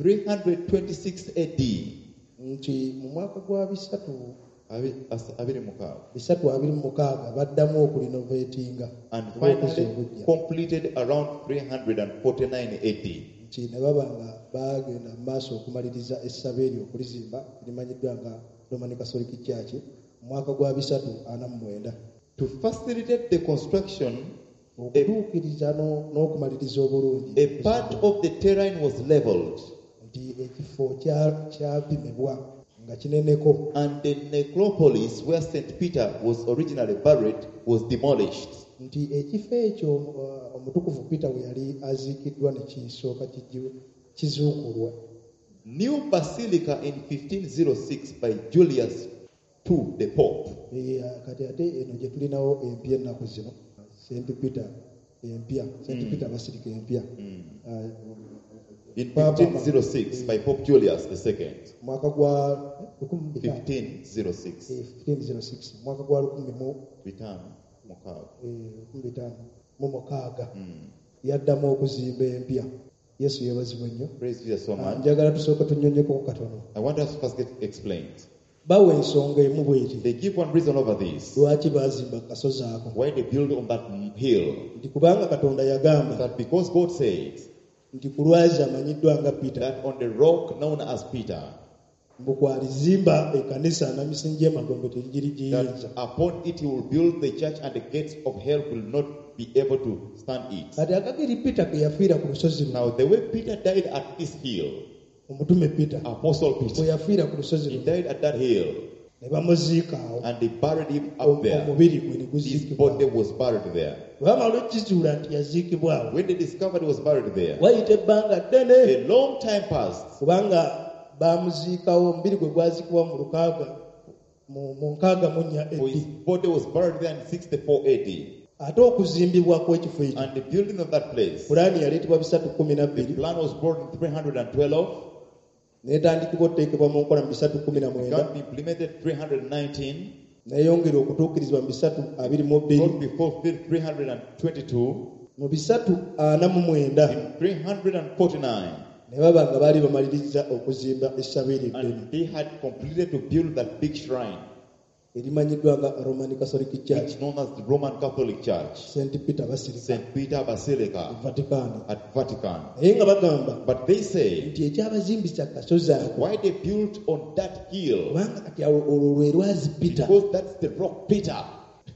S5: three twenty-six A D.
S3: nti mu mwaka gwa bisatu
S5: Abi- as- abiri mukaaga.
S3: bisatu abiri mu mukaaga baddamu okulinovetinga
S5: And
S3: olw'okuza
S5: finally
S3: obujja.
S5: completed around three forty-nine A D.
S3: nti ne baba nga bagenda mu maaso okumaliriza essabo eryo okulizimba limanyiddwa nga Roman Catholic Church mu mwaka gwa bisatu ana mu mwenda.
S5: To facilitate the construction, a,
S3: okutuukiriza no- n'okumaliriza obulungi
S5: a part of the terrain was leveled,
S3: nti ekifo kya- kyapimibwa nga kineneko,
S5: and the necropolis where Saint Peter was originally buried was demolished.
S3: nti ekifo ekyo uh, omutukuvu Peter we yali aziikiddwa ne kisooka kiji- kizuukulwa.
S5: New basilica in fifteen oh six by Julius the Second, the Pope.
S3: Eh, kati ate eno gye tulinawo empya ennaku zino Saint Peter empya Saint Peter basirika empya Ah,
S5: In
S3: Papa-
S5: fifteen oh six by Pope Julius the Second.
S3: mwaka gwa lukumi bitaano,
S5: fifteen oh six.
S3: eh, fifteen oh six mwaka gwa lukumi mu
S5: Bitano mukaaga.
S3: eh, lukumi bitaano mu mukaaga
S5: Mm.
S3: yaddamu okuzimba empya. Yesu yeebazibwe nnyo.
S5: Praise Jesus so
S3: Ah,
S5: much.
S3: njagala tusooke tunnyonnyeko katono.
S5: I want us to first get explained.
S3: Bawa ensonga emu bw'eti
S5: They give one reason over this.
S3: lwaki baazimba ku kasozi ako,
S5: Why they build on that hill.
S3: nti kubanga Katonda yagamba
S5: That because God said
S3: nti ku lwazi amanyiddwa nga Peter
S5: that on the rock known as Peter,
S3: mbu kwalizimba ekkanisa n'emisingi y'emagombe tegirigiyinza.
S5: that upon it he will build the church and the gates of hell will not be able to stand it.
S3: Kati akagiri Peter ke yafiira ku lusozi luno,
S5: Now the way Peter died at this hill,
S3: omutume Peter
S5: Apostle
S3: bwe
S5: Peter,
S3: yafiira ku lusozi
S5: he
S3: luno
S5: died at that hill
S3: ne bamuziika awo,
S5: and they buried him
S3: o-
S5: up there.
S3: omubiri gwe ne
S5: His
S3: guziikibwa
S5: body
S3: awo.
S5: was buried there.
S3: Bwe bamala okkizuula nti yaziikibwa awo,
S5: When they discovered he was buried there,
S3: wayita ebbanga ddene
S5: a long time passed.
S3: kubanga bamuziikawo, omubiri gwe gwazikibwa mu lukaaga mu mu nkaaga mu nnya
S5: For his
S3: eddi.
S5: body was buried there in sixty-four A D.
S3: Ate okuzimbibwa kw'ekifo ekyo,
S5: And the building of that place,
S3: pulaani yaleetebwa bisatu kumi na
S5: the
S3: bbiri
S5: plan was brought in three twelve,
S3: n'etandikibwa okuteekebwa mu nkola mu bisatu kumi na mwenda,
S5: began to be implemented three nineteen,
S3: n'eyongera okutuukirizibwa mu bisatu abiri mu bbiri,
S5: brought before three twenty-two,
S3: mu bisatu ana mu mwenda
S5: in three forty-nine,
S3: ne baba nga baali bamaliriza okuzimba essabo eryo eddene
S5: and they had completed to build that big shrine,
S3: erimanyiddwa nga Roman Catholic Church,
S5: which known as the Roman Catholic Church,
S3: Saint Peter Basilica,
S5: Saint Peter Basilica
S3: Vatican.
S5: at Vatican.
S3: Naye nga bagamba
S5: But they say,
S3: nti ekyabazimbisa kasozi ako,
S5: why they built on that hill?
S3: kubanga kati awo olwo lwe lwazi Peter.
S5: Because that's the rock Peter,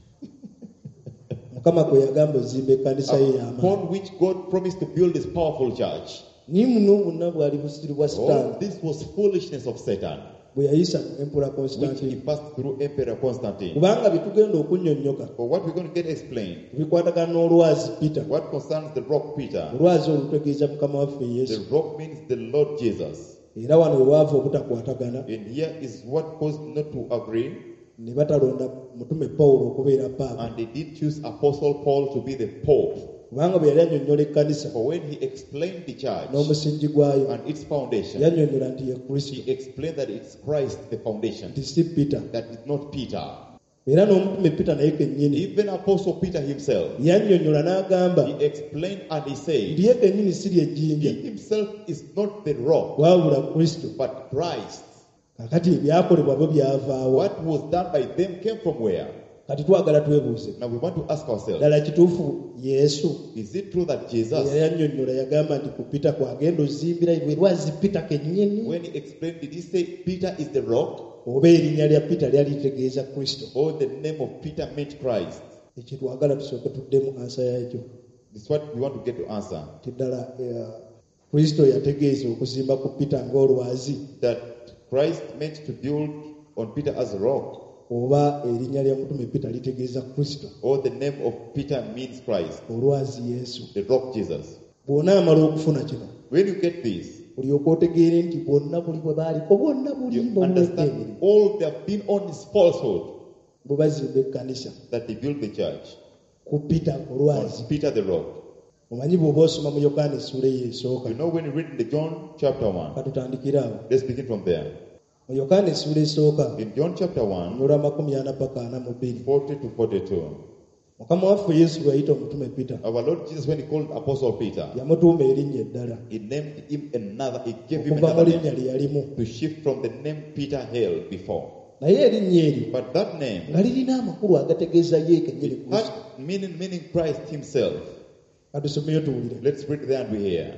S3: Mukama kwe yagamba ozimba ekkanisa ye y'amaanyi.
S5: upon which God promised to build his powerful church.
S3: Ni muno bwonna bwali busiru bwa
S5: Oh,
S3: Sitaani
S5: this was foolishness of Satan,
S3: bwe yayisa mu Emperor
S5: which he
S3: Constantine.
S5: passed through Emperor Constantine.
S3: Kubanga bitugenda okunnyonnyoka
S5: But what we're going to get explained,
S3: bikwatagana n'olwazi Peter.
S5: what concerns the rock Peter,
S3: Olwazi olutegeeza Mukama waffe Yesu.
S5: the rock means the Lord Jesus.
S3: Era wano we waava obutakwatagana
S5: And here is what caused not to agree,
S3: ne batalonda mutume Pawulo okubeera paapa.
S5: and they did choose Apostle Paul to be the Pope.
S3: Kubanga bwe yali annyonnyola ekkanisa
S5: For when he explained the church
S3: n'omusingi gwayo,
S5: and its foundation,
S3: yannyonnyola nti ye Kristo,
S5: he explained that it's Christ the foundation,
S3: nti si Peter.
S5: that is not Peter.
S3: Era n'omutume Peter naye kennyini
S5: Even Apostle Peter himself,
S3: yannyonnyola n'agamba
S5: he explained and he said,
S3: nti ye kennyini si
S5: he
S3: ly'ejjinja
S5: himself is not the rock,
S3: wabula Kristo.
S5: but Christ.
S3: Kakati ebyakolebwa byo byavaawa.
S5: What was done by them came from where?
S3: Kati twagala twebuuze,
S5: Now we want to ask ourselves,
S3: ddala kituufu Yesu
S5: is it true that
S3: era
S5: Jesus,
S3: yannyonnyola yagamba nti ku Peter kwagenda ozimbira lwe lwazi Peter kennyini,
S5: when he explained, did he say Peter is the rock?
S3: oba erinnya lya Peter lyali litegeeza Kristo?
S5: Or the name of Peter meant Christ?
S3: Ekyo twagala tusooke tuddemu ansa yaakyo.
S5: This is what we want to get to answer.
S3: Nti ddala eh, Kristo yategeeza okuzimba ku Peter ng'olwazi,
S5: That Christ meant to build on Peter as a rock,
S3: oba erinnya lya mutume Peter litegeeza Kristo,
S5: or the name of Peter means Christ,
S3: olwazi Yesu.
S5: the rock Jesus.
S3: Bw'onaamala okufuna kino
S5: When you get this,
S3: olyoka otegeere nti bwonna buli bwe baaliko bwonna
S5: you
S3: bulimba
S5: understand
S3: obuwedde
S5: all they have been on is falsehood,
S3: bwe bazimba ekkanisa
S5: that they built the church
S3: ku Peter olwazi.
S5: on Peter the rock.
S3: Omanyi bw'oba osoma mu Yokaana essuula eyo esooka,
S5: You know, when you read in the John chapter one,
S3: katutandikire awo.
S5: let's begin from there.
S3: Mu Yokaana essuula esooka
S5: In John chapter one,
S3: nolwa makumi ana paka ana mu bbiri,
S5: forty to forty-two,
S3: mukama waffe yesu bwe yayita omutume peter
S5: Our Lord Jesus, when he called Apostle Peter,
S3: yamutuuma erinnya eddala
S5: he named him another, he gave him
S3: okuva mu
S5: another
S3: linnya
S5: name
S3: lye yalimu
S5: to shift from the name Peter held before.
S3: naye erinnya eryo
S5: But that name
S3: nga lirina amakulu agategeeza ye kenyini
S5: had
S3: kristo
S5: meaning, meaning Christ himself.
S3: katusomeyo tuwulire
S5: Let's read there and we hear.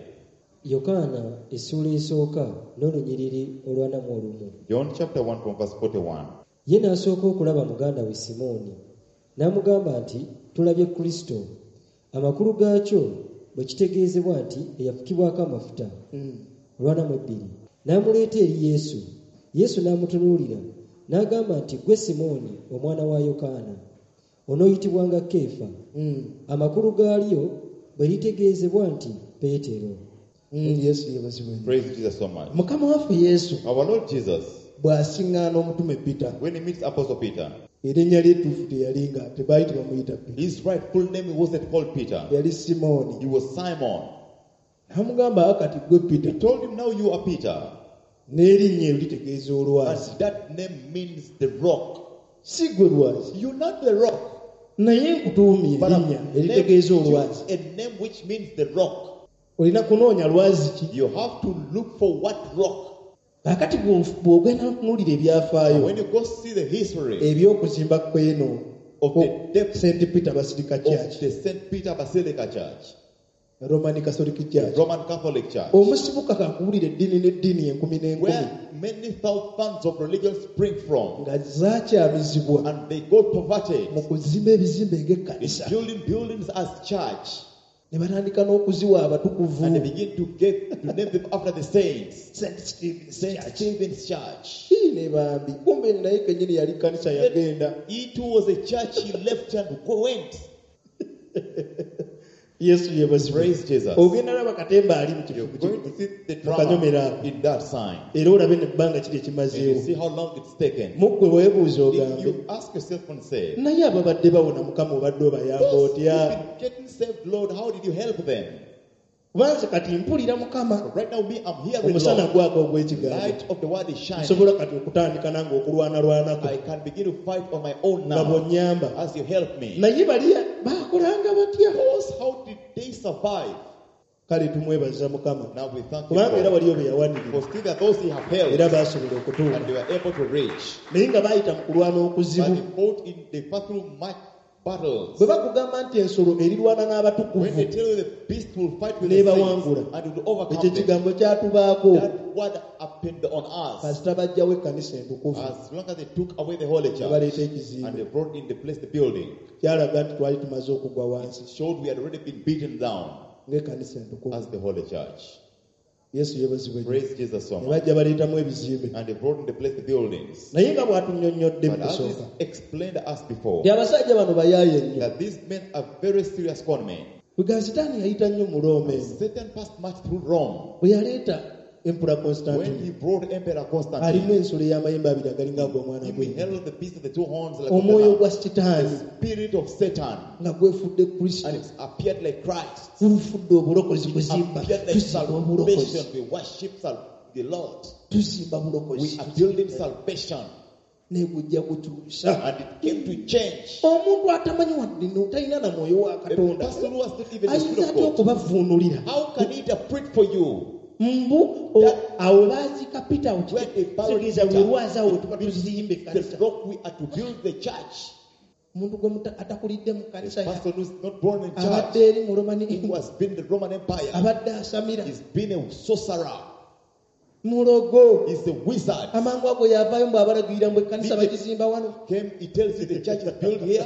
S4: yokaana essuula esooka n'olunyiriri olwana mu olumu.
S5: John chapter one from verse forty-one.
S4: Ye n'asooka okulaba muganda we Simooni n'amugamba nti tulabye Kristo. Amakulu gaakyo bwe kitegeezebwa nti eyafukibwako amafuta. Olwana mu ebbiri. N'amuleeta eri Yesu. Yesu n'amutunuulira n'agamba nti gwe Simooni omwana wa Yokaana onooyitibwanga Keefa. Amakulu gaalyo bwe litegeezebwa nti Peetero.
S3: yesu yebazibwe
S5: Praise Jesus so much.
S3: mukama waffe yesu
S5: Our Lord Jesus,
S3: bw'asiŋŋaana omutume peter
S5: when he meets Apostle Peter,
S3: erinnya ly'ettuufu teyali nga tebaali tebamuyita peter
S5: his rightful name wasn't called Peter.
S3: yali simooni
S5: He was Simon.
S3: namugamba akati gwe peter
S5: He told him, now you are Peter.
S3: n'erinnya eryo litegeeza olwazi
S5: And that name means the rock.
S3: si gwe lwazi
S5: You're not the rock.
S3: naye nkutuumye
S5: But
S3: erinnya
S5: a
S3: eritegeeza
S5: name,
S3: olwazi
S5: a name which means the rock.
S3: olina kunoonya lwazi ki
S5: You have to look for what rock.
S3: kakati bw'ogenda kunuulira
S5: And
S3: ebyafaayo
S5: when you go see the history
S3: eby'okuzimba kweno
S5: of the depth
S3: st peter basilica
S5: of
S3: church
S5: the Saint Peter Basilica Church,
S3: roman catholic
S5: the
S3: church
S5: Roman Catholic Church,
S3: omusibuka kakuwulira eddiini n'eddiini enkumi n'enkumi
S5: where many thousands of religions spring from,
S3: nga zaakyamizibwa
S5: and they got perverted
S3: mu kuzimba ebizimbe
S5: in
S3: ng'ekkanisa
S5: building buildings as church,
S3: ne batandika n'okuziwa abatukuvu
S5: and they begin to get to name them after the saints.
S3: st stephen's
S5: Saint
S3: church
S5: Stephen's Church.
S3: Hii ne bambi kumbe naye kenyini yali kanisa yagenda
S5: He too was a church he left and went.
S3: yesu yebazibwe
S5: Praise Jesus.
S3: ogenda laba katemba ali mu
S5: You're
S3: kifuku
S5: going to see the
S3: Akanyomera
S5: drama
S3: ako.
S5: in that sign.
S3: era olabe nebbanga kiri
S5: And you
S3: ekimazeewo
S5: see how long it's taken.
S3: muggwe weebuuza
S5: If
S3: ogambe
S5: you ask yourself and say,
S3: naye ababadde bawona mukama obadde obayamba
S5: those who've
S3: otya
S5: been getting saved, Lord, how did you help them?
S3: kubanze kati mpulira mukama
S5: Right now, me, I'm hearing
S3: omusana
S5: Lord.
S3: gwaka ogw'ekigambo
S5: Light of the word is shining.
S3: nsobola kati okutandika nange okulwanalwanako
S5: I can begin to fight on my own
S3: nga
S5: now
S3: bw'onnyamba
S5: as you help me.
S3: naye bali baakolanga batya
S5: Those, how did they survive?
S3: kale tumwebaza mukama
S5: Now we thank you,
S3: kubanga era
S5: Lord.
S3: waliyo be yawanirira
S5: For still there are those he have held,
S3: era baasobola okutuula
S5: and they were able to reach.
S3: naye nga baayita mu kulwana
S5: But
S3: okuzibu
S5: they fought in, they fought through much battles.
S3: bwe bakugamba nti ensolo erirwana
S5: When
S3: n'abatukuvu
S5: they tell you the beast will fight with the
S3: n'ebawangula
S5: saints and will
S3: ekyo
S5: overcome them,
S3: kigambo kyatubaako
S5: that what happened on us,
S3: kasita bajjawo ekkanisa entukuvu
S5: as long as they took away the holy
S3: ne
S5: church
S3: baleeta
S5: and
S3: ekizimbe
S5: they brought in the place, the building,
S3: kyalaga nti twali tumaze okugwa wansi
S5: it showed we had already been beaten down
S3: ng'ekkanisa entukuvu
S5: as the holy church.
S3: yesu yebazibwe
S5: Praise Jesus so
S3: ne
S5: much.
S3: bajja baleetamu ebizimbe
S5: And they brought in the place, the buildings.
S3: naye nga bw'atunnyonnyodde mu
S5: But as
S3: kusooka
S5: is explained to us before,
S3: nti abasajja bano bayaaye nnyo
S5: that these men are very serious conmen.
S3: bwega sitaani yayita nnyo mu Rome
S5: Satan passed much through Rome
S3: bwe yaleeta empura
S5: when he
S3: constantine
S5: brought Emperor
S3: alimu
S5: Constantine.
S3: ensolo y'amayembe abiri agalinga ag'omwana
S5: He
S3: gw'ennyonyi
S5: beheld the beast of the two horns like of the
S3: omwoyo
S5: lamb,
S3: gwa
S5: the
S3: sitaani
S5: spirit of Satan,
S3: nga gwefudde kristo
S5: and it appeared like Christ.
S3: gulufudde obulokozi
S5: It
S3: buzimba
S5: appeared like
S3: tuzimba obulokozi
S5: salvation. We worship sal- the Lord.
S3: tuzimba
S5: We
S3: bulokozi
S5: are building salvation,
S3: negujja gukyusa
S5: and it came to change.
S3: omuntu atamanyi waddino talina na mwoyo wa
S5: The
S3: katonda
S5: person who has not even the
S3: ayinza
S5: spirit
S3: atya
S5: of God,
S3: okubavuunulira
S5: how can he interpret for you?
S3: mbu o- awo baziika peter
S5: Where they buried
S3: kitegeeza
S5: Peter,
S3: lwe lwazawo
S5: it
S3: tuba
S5: means
S3: tuzimba
S5: the
S3: ekkanisa
S5: rock we are to build the church.
S3: omuntu gwe muta- atakulidde mu kkanisa ya
S5: Person who's not born in
S3: abadde
S5: church,
S3: eri mu romani
S5: who has been the Roman Empire,
S3: abadde asamira
S5: he's been a sorcerer,
S3: mulogo
S5: he's a wizard.
S3: amangu ago yavaayo mbu abalagirira mbu ekkanisa
S5: Did-
S3: bagizimba wano
S5: Came, he tells you the church is built here.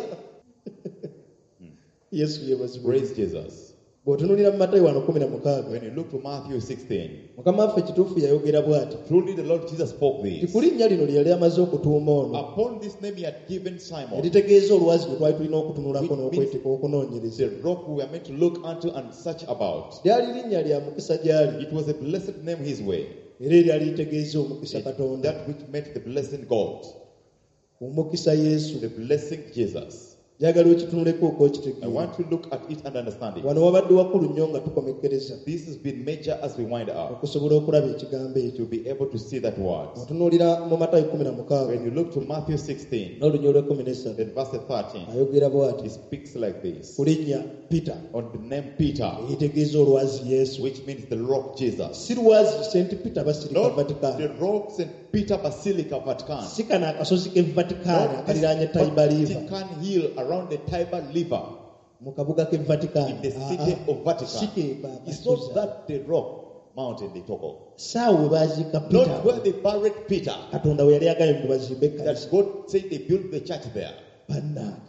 S3: yesu yebazibwe
S5: Praise Jesus.
S3: bw'otunulira mu matayo wano kumi na mukaaga
S5: When you look to Matthew sixteen,
S3: mukama waffe kituufu yayogera bw'ati
S5: truly the Lord Jesus spoke
S3: ti
S5: this.
S3: ku linnya lino lye yali amaze okutuuma ono
S5: Upon this name he had given Simon,
S3: eritegeeza olwazi lwe twali tulina okutunulako
S5: Which
S3: n'okwetika okunoonyereza
S5: the rock we were meant to look unto and search about.
S3: lyali linnya lya mukisa gyali
S5: It was a blessed name his way,
S3: era eryali litegeeza omukisa katonda
S5: that which meant the blessing God,
S3: omukisa yesu
S5: the blessing Jesus.
S3: njagala okitunuleko
S5: I
S3: okokitegeera
S5: want to look at it and understand it.
S3: wano wabadde wakulu nnyo nga tukomekkereza
S5: This has been major as we wind up
S3: okusobola okulaba ekigambo ekyo
S5: to be able to see that word.
S3: otunuulira mu matayo kumi na mukaaga
S5: When you look to Matthew sixteen,
S3: n'olunya olw'ekumi n'essatu
S5: in verse thirteen,
S3: ayogera bw'ati
S5: he speaks like this.
S3: ku linnya peter
S5: On the name Peter,
S3: eyitegeeza olwazi yesu
S5: which means the rock Jesus.
S3: si lwazi st peter basirika
S5: Not
S3: vatican
S5: the rock Saint Peter Basilica Vatican.
S3: si kano akasozi ke vatican
S5: Not
S3: akaliraanye
S5: this
S3: taiba liva
S5: Vatican hill around the Tiber River
S3: mu kabuga ke vatican
S5: in the city of
S3: si
S5: Vatican.
S3: ke
S5: It's not that the rock mountain they talk of.
S3: saawa we baziika
S5: Not
S3: peter
S5: where they buried Peter.
S3: katonda we yali agaye ngu bazimbe ekkanisa
S5: That God said they built the church there.
S3: bannange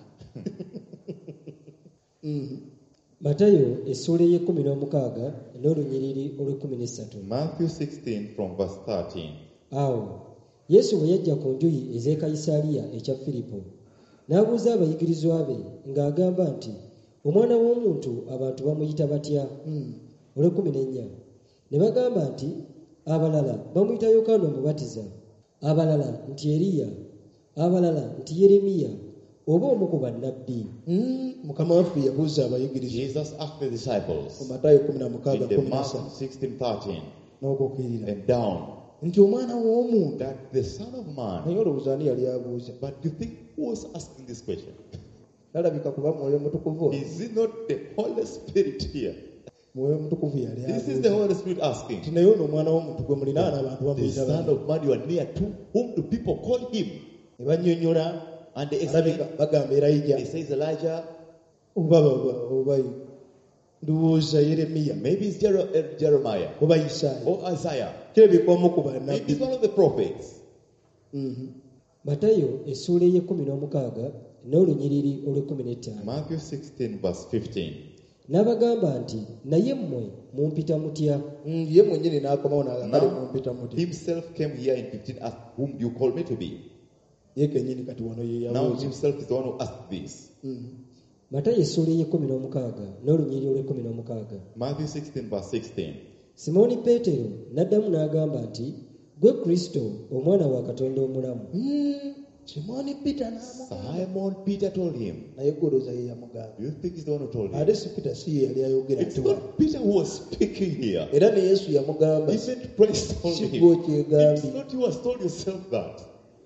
S4: matayo essuula ey'ekkumi n'omukaaga n'olunyiriri olw'ekkumi n'essatu.
S5: Matthew sixteen from verse thirteen.
S4: awo yesu bwe yajja ku njuyi ez'e kayisaliya ekya firipo n'abuuza abayigirizwa be ng'agamba nti omwana w'omuntu abantu bamuyita batya? olw'ekkumi n'ennya ne bagamba nti abalala bamuyita yokaana omubatiza, abalala nti eriya, abalala nti yeremiya oba omu ku bannabbi.
S3: Mm, mukama waffe yabuuza abayigiriza
S5: Jesus asked the disciples
S3: mu matayo kumi na mukaaga
S5: in the
S3: kumi
S5: Matthew
S3: nasatu
S5: sixteen thirteen
S3: n'okukirira
S5: and down
S3: nti omwana w'omuntu
S5: that the Son of Man.
S3: naye olowooza ani yali abuuza
S5: But you think who was asking this question?
S3: talabika kuba mwoyo mutukuvu
S5: Is it not the Holy Spirit here?
S3: mwoyo mutukuvu yali
S5: This is the
S3: abuuza
S5: Holy Spirit
S3: nti
S5: asking.
S3: naye ono omwana w'omuntu gwe mulinaana abantu
S5: The
S3: bamuyita
S5: Son
S3: bani
S5: of Man, you are near to. Whom do people call him?
S3: ne bannyonnyola
S5: And they
S3: alabika
S5: explain.
S3: bagamba erayija
S5: He says Elijah.
S3: oba oba- oba ndowooza yeremiya
S5: Maybe it's Jer- uh, Jeremiah
S3: oba isaaya
S5: or Isaiah.
S3: kirabika omu ku
S5: Maybe
S3: bannabbi
S5: it's one of the prophets.
S3: Mhm.
S4: matayo essuula ey'ekkumi n'omukaaga n'olunyiriri olw'ekkumi n'ettaano.
S5: Matthew sixteen, verse fifteen.
S4: n'abagamba nti naye mmwe mumpita mutya?
S3: Mm, ye mwennyini n'akomawo n'agamba
S5: Now,
S3: mumpita muti
S5: himself came here in fifteen, asked, whom do you call me to be?
S3: ye kennyini kati wano ye
S5: Now
S3: yabuuza
S5: himself is the one who asked this.
S3: Mhm.
S4: matayo essuula ey'ekkumi n'omukaaga n'olunyiriri olw'ekkumi n'omukaaga.
S5: Matthew sixteen, verse sixteen.
S4: simooni peetero n'addamu n'agamba nti gwe kristo omwana wa katonda omulamu.
S3: Mm, simoni peter n'amugamba
S5: Simon Peter told him.
S3: naye golooza ye yamugamba
S5: Do you think he's the one who told him?
S3: ate si peter si ye yali ayogera
S5: It's
S3: ati wano.
S5: not Peter who was speaking here.
S3: era ne yesu yamugamba
S5: Even Christ told
S3: si
S5: him.
S3: gwe
S5: It's
S3: okyegambye
S5: not you who has told yourself that.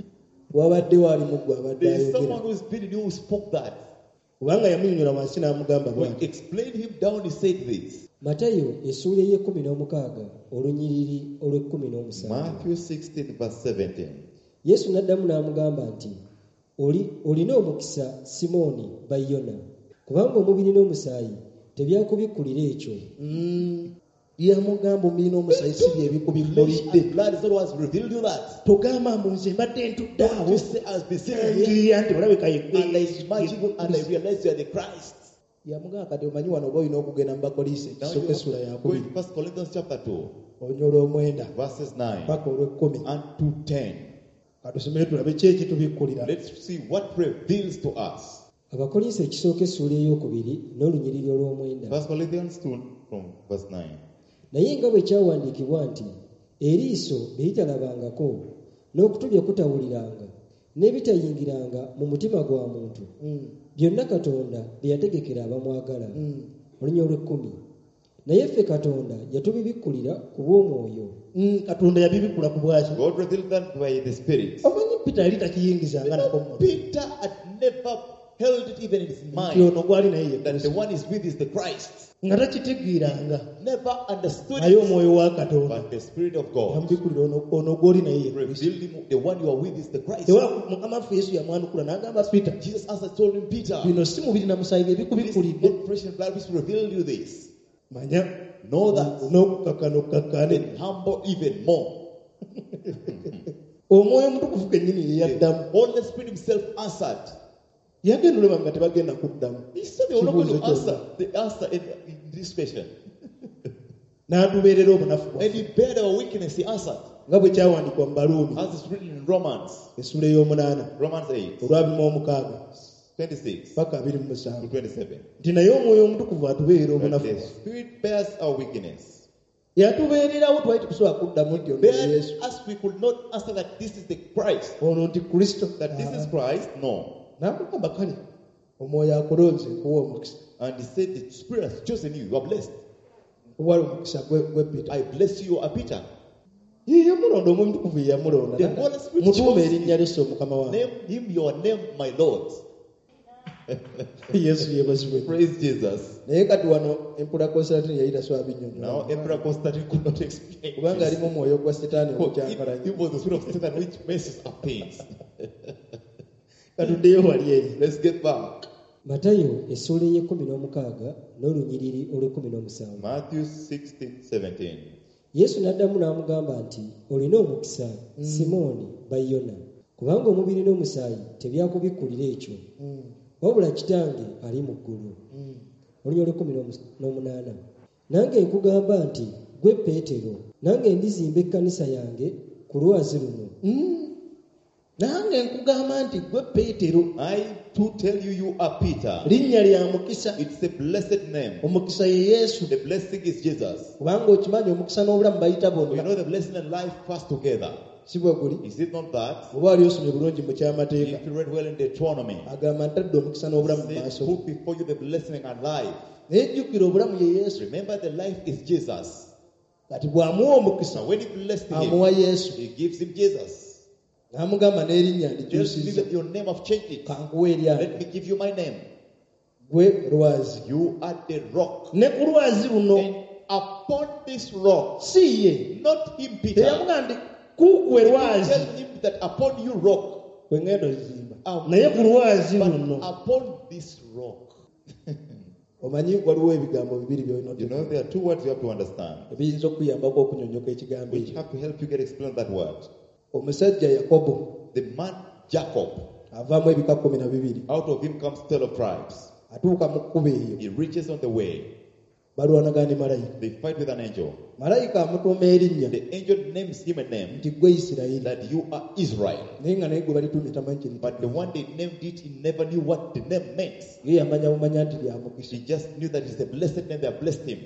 S3: wabadde waalimu gwe abadde
S5: There is someone
S3: ayogera
S5: who is been you who spoke that.
S3: kubanga yamunyonyola wansi n'amugamba
S5: When
S3: bwati
S5: he explained him down, he said this.
S4: matayo essuula ey'ekkumi n'omukaaga olunyiriri olw'ekkumi n'omusanvu.
S5: Matthew sixteen, verse seventeen.
S4: yesu n'addamu n'amugamba nti "Oli- olina omukisa simooni bayona kubanga omubiri n'omusaayi tebyakubikkulira ekyo
S3: Mm, yamugamba omubiri n'omusaayi si bye
S5: Flesh
S3: bikubikkulidde
S5: and blood is not what has revealed you that.
S3: togamba mbu nze mbadde ntudde awo
S5: You say, I was been sitting here
S3: ngiya nti olabika
S5: and I imagine and I realized you are the Christ.
S3: yamugamba kati omanyi wano oba olina okugenda mu bakolisi
S5: Now
S3: ekisooka
S5: you
S3: essula
S5: have to go
S3: yakubiri
S5: in First Corinthians chapter two,
S3: onyola omwenda
S5: verses nine
S3: paka olw'ekkumi
S5: and to ten.
S3: katusomere tulabe ki ekitubikkulira
S5: Let's see what reveals to us.
S4: abakolinso ekisooka essuula ey'okubiri n'olunyiriri olw'omwenda.
S5: First Corinthians two from verse nine.
S4: naye nga bwe kyawandiikibwa nti eriiso bye litalabangako n'okutu bye kutawuliranga n'ebitayingiranga mu mutima gwa muntu
S3: Mm,
S4: byonna katonda bye yategekera abamwagala.
S3: mm.
S4: olunya olw'ekkumi naye ffe katonda yatubibikkulira ku bw'omwoyo.
S3: Mm, katonda yabibikkula ku bwaki
S5: God revealed that by the Spirit.
S3: omanyi peter yali takiyingizanga nako mu mutwe.
S5: Peter had never held it even in his
S3: nti
S5: mind
S3: ono gwali naye ye
S5: that the
S3: Kristo.
S5: one is with is the Christ.
S3: nga takitegeeranga
S5: Never understood
S3: naye
S5: it.
S3: omwoyo wa katonda
S5: But the Spirit of God
S3: yamubikkulira ono- ono gwoli naye ye Kristo.
S5: revealed him, the one you are with is the Christ.
S3: Ewa mukama waffe yesu yamwanukula n'agamba peter
S5: Jesus answered, told him, Peter,
S3: bino si mubiri na musaayi bye
S5: this is
S3: bikubikkulidde
S5: not flesh and blood which revealed you this.
S3: manya
S5: Know that.
S3: n'okukaka n'okukakkane
S5: And humble even more.
S3: omwoyo mutukuvu kennyini ye
S5: The
S3: yaddamu
S5: Holy Spirit himself answered.
S3: yagenda olaba nga tebagenda kuddamu
S5: He said they were not going to
S3: Kibuuzo
S5: answer
S3: kyonna.
S5: the answer in, in this question.
S3: n'atubeerera obunafu
S5: And
S3: bwaffe
S5: he bared our weakness, he answered.
S3: nga bwe kyawandiikwa mu baluumi
S5: As it's written in Romans,
S3: essula ey'omunaana
S5: Romans eight,
S3: olwabimu omukaaga
S5: twenty-six
S3: paka abiri mu
S5: to
S3: musanvu
S5: twenty-seven.
S3: nti naye omwoyo omutukuvu atubeerera
S5: But
S3: obunafu
S5: the
S3: bwaffe
S5: Spirit bears our weakness.
S3: yatubeererawo twali tukusobola kuddamu nti ono ye
S5: Bear
S3: yesu
S5: us, we could not answer that this is the Christ.
S3: ono nti kristo
S5: That this is Christ, no.
S3: n'amugamba kale omwoyo akulonze nkuwa omukisa
S5: And he said, the Spirit has chosen you. You are blessed.
S3: nkuwala omukisa gwe gwe Peter
S5: I bless you, you are Peter.
S3: ye yamulonda omwe mutukuvu ye yamulonda
S5: The Holy Spirit
S3: mutuume
S5: chose
S3: erinnya liso mukama wange
S5: Name him your name, my Lord.
S3: yesu yebazibwe
S5: Praise Jesus.
S3: naye kati wano empula konstantine yali tasobola binyonyola
S5: Now, Emperor Constantine could not explain.
S3: kubanga alimu omwoyo gwa setaani
S5: For it,
S3: omukyankalanya
S5: it was the spirit of Satan which messes up things.
S3: katuddeyo wali eri
S5: Let's get back.
S4: matayo essuula ey'ekkumi n'omukaaga n'olunyiriri olw'ekkumi n'omusanvu.
S5: Matthew sixteen, seventeen.
S4: yesu n'addamu n'amugamba nti olina omukisa simooni bayona kubanga omubiri n'omusaayi tebyakubikkulira ekyo wabula kitange ali mu ggulu. olunya olw'ekkumi n'omunaana. nange nkugamba nti gwe peetero nange ndizimba ekkanisa yange ku lwazi luno.
S3: nange nkugamba nti gwe peetero
S5: I to tell you, you are Peter.
S3: linnya lya mukisa
S5: It's a blessed name.
S3: omukisa ye yesu
S5: The blessing is Jesus.
S3: kubanga okimanyi omukisa n'obulamu bayita
S5: We
S3: bonna
S5: know the blessing and life pass together.
S3: si bwe guli
S5: Is it not that?
S3: oba wali osomye bulungi mu kyamateeka
S5: If you read well in Deuteronomy,
S3: agamba ntadde omukisa n'obulamu mu
S5: say,
S3: maaso
S5: put before you the blessing and life.
S3: naye jjukira obulamu ye yesu
S5: Remember, the life is Jesus.
S3: kati bw'amuwa omukisa
S5: So when he blessed
S3: amuwa
S5: him,
S3: yesu
S5: he gives him Jesus.
S3: n'amugamba n'erinnya
S5: Just
S3: ndikyusiza
S5: leave it, your name, I've changed it.
S3: kankuwa eryalo
S5: Let me give you my name.
S3: gwe lwazi
S5: You are the rock.
S3: ne ku lwazi luno
S5: And upon this rock,
S3: si ye
S5: not him, Peter.
S3: teyamuga nti kugwe lwazi
S5: Tell him that upon you rock,
S3: kwe ngenda ozimba
S5: Um,
S3: naye ku lwazi
S5: but
S3: luno
S5: upon this rock.
S3: omanyi waliwo ebigambo bibiri byolina
S5: You know, there are two words you have to understand,
S3: ebiyinza okuyambako okunyonyoka ekigambo
S5: which
S3: ekyo
S5: have to help you get explain that word.
S3: omusajja yakobo
S5: The man Jacob,
S3: avaamu ebika kumi na bibiri
S5: out of him comes twelve tribes.
S3: atuuka mu kkuba eyo
S5: He reaches on the way.
S3: balwanaga ne malayika
S5: They fight with an angel.
S3: malayika amutuuma erinnya
S5: The angel names him a name
S3: nti gwe isirayiri
S5: that you are Israel.
S3: naye nga naye gwe balituumye tamanyi kiri
S5: But the one they named it, he never knew what the name meant.
S3: ye yamanya bumanya nti lyamukisa
S5: He just knew that it's a blessed name that blessed him.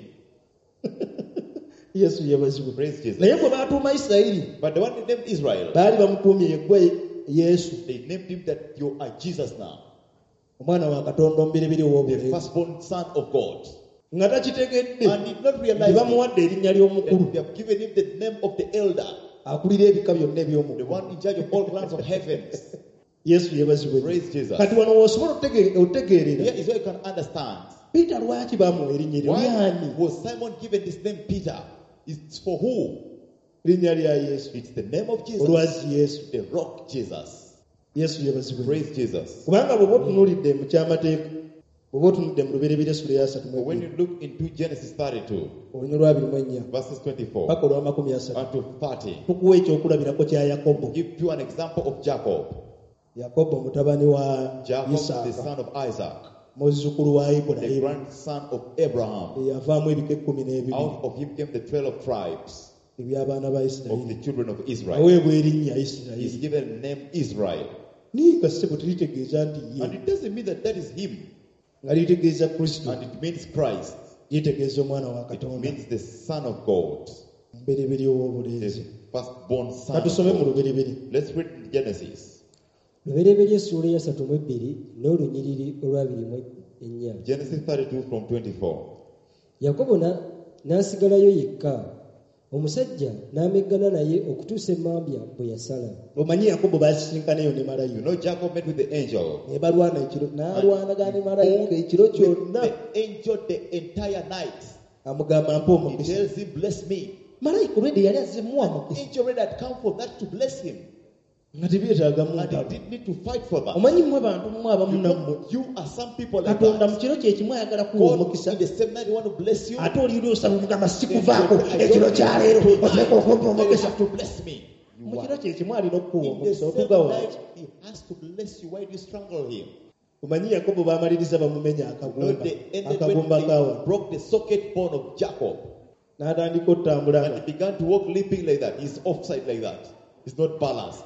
S3: yesu yebazibwe
S5: Praise Jesus.
S3: naye gwe baatuuma isirayiri
S5: But the one they named Israel,
S3: baali bamutuumye ye gwe yesu
S5: they named him that you are Jesus now,
S3: omwana wa katonda omubiribiri
S5: the
S3: ow'obulenzi
S5: firstborn son of God.
S3: nga takitegedde
S5: And did not
S3: nti
S5: realize
S3: bamuwadde erinnya
S5: that
S3: ly'omukulu
S5: they have given him the name of the elder,
S3: akulira ebika byonna
S5: the
S3: eby'omukulu
S5: one in charge of all clans of heavens.
S3: yesu yebazibwe
S5: Praise Jesus.
S3: kati wano woosobola otege- otegeerera
S5: Here is where you can understand.
S3: peter lwaki bamuwa erinnya eryo
S5: Why
S3: lyani
S5: was Simon given this name Peter? It's for who?
S3: linnya lya yesu
S5: It's the name of Jesus,
S3: olwazi yesu
S5: the rock Jesus.
S3: yesu yebazibwe
S5: Praise Jesus.
S3: kubanga bw'oba otunuulidde mu kyamateeka bw'oba otunudde mu lubereberye essula ya asatu mu
S5: But when
S3: ebbiri
S5: you look into Genesis thirty-two,
S3: olunya olwabiri mu ennya
S5: verses twenty-four
S3: paka olw'amakumi asatu
S5: unto thirty,
S3: tukuwa ekyokulabirako kya yakobo
S5: give you an example of Jacob.
S3: yakobo mutabani wa
S5: Jacob, the
S3: isaaka
S5: son of Isaac,
S3: muzzukulu wa
S5: the
S3: ibulayimu
S5: grandson of Abraham.
S3: eyavaamu ebika ekkumi n'ebibiri
S5: Out of him came the twelve tribes
S3: eby'abaana ba
S5: of
S3: isirayiri
S5: the children of Israel.
S3: aweebwa erinnya
S5: He's
S3: isirayiri
S5: given the name Israel.
S3: naye nga ssebo teritegeeza nti ye
S5: And it doesn't mean that that is him.
S3: nga litegeeza kristo
S5: And it means Christ.
S3: litegeeza omwana wa
S5: It
S3: katonda
S5: means the son of God.
S3: mubereberye
S5: The
S3: ow'obulenzi
S5: firstborn son of
S3: katusome mu
S5: God.
S3: lubereberye
S5: Let's read in Genesis.
S4: lubereberye essuula ya ssatu mu ebbiri n'olunyiriri olwabiri mu ennya.
S5: Genesis thirty-two from twenty-four.
S4: yakobo na- n'asigalayo yekka omusajja n'ameggana naye okutuusa emmambya bwe yasala.
S3: omanyi yakobo baasisinkanayo ne
S5: You
S3: malayika
S5: know, Jacob met with the angel.
S3: ne balwana ekiro n'alwanaga ne malayika ekiro
S5: With
S3: kyonna
S5: the angel the entire night.
S3: amugamba mpa
S5: He
S3: omukisa
S5: tells him, bless me.
S3: malayika olwedde yali azze muwa mukisa
S5: Angel already had come for that to bless him.
S3: nga tebyetaaga
S5: And he
S3: muntu
S5: didn't need to fight for that.
S3: omanyi mmwe bantu mmwe abamu
S5: You
S3: nammwe
S5: know, you are some people like
S3: katonda mu
S5: that.
S3: kiro kye kimu ayagala kuwa
S5: God
S3: omukisa
S5: in the same night want to bless you.
S3: ate oli uli osaba omugamba sikuvaako
S5: I don't
S3: ekiro
S5: need
S3: kya leero
S5: to
S3: otuleka okumpa
S5: tonight. You
S3: omukisa
S5: have to bless me.
S3: mu
S5: You
S3: kiro
S5: are.
S3: kye kimu alina okukuwa
S5: In the
S3: omukisa
S5: same
S3: otuga
S5: night,
S3: waaki
S5: he has to bless you. Why do you strangle him?
S3: omanyi yakobo baamaliriza bamumenya
S5: No,
S3: akagumba
S5: they ended when
S3: akagumba
S5: they
S3: kawa
S5: broke the socket bone of Jacob.
S3: n'atandika otambula
S5: And he began to walk limping like that. He's offside like that. He's not balanced.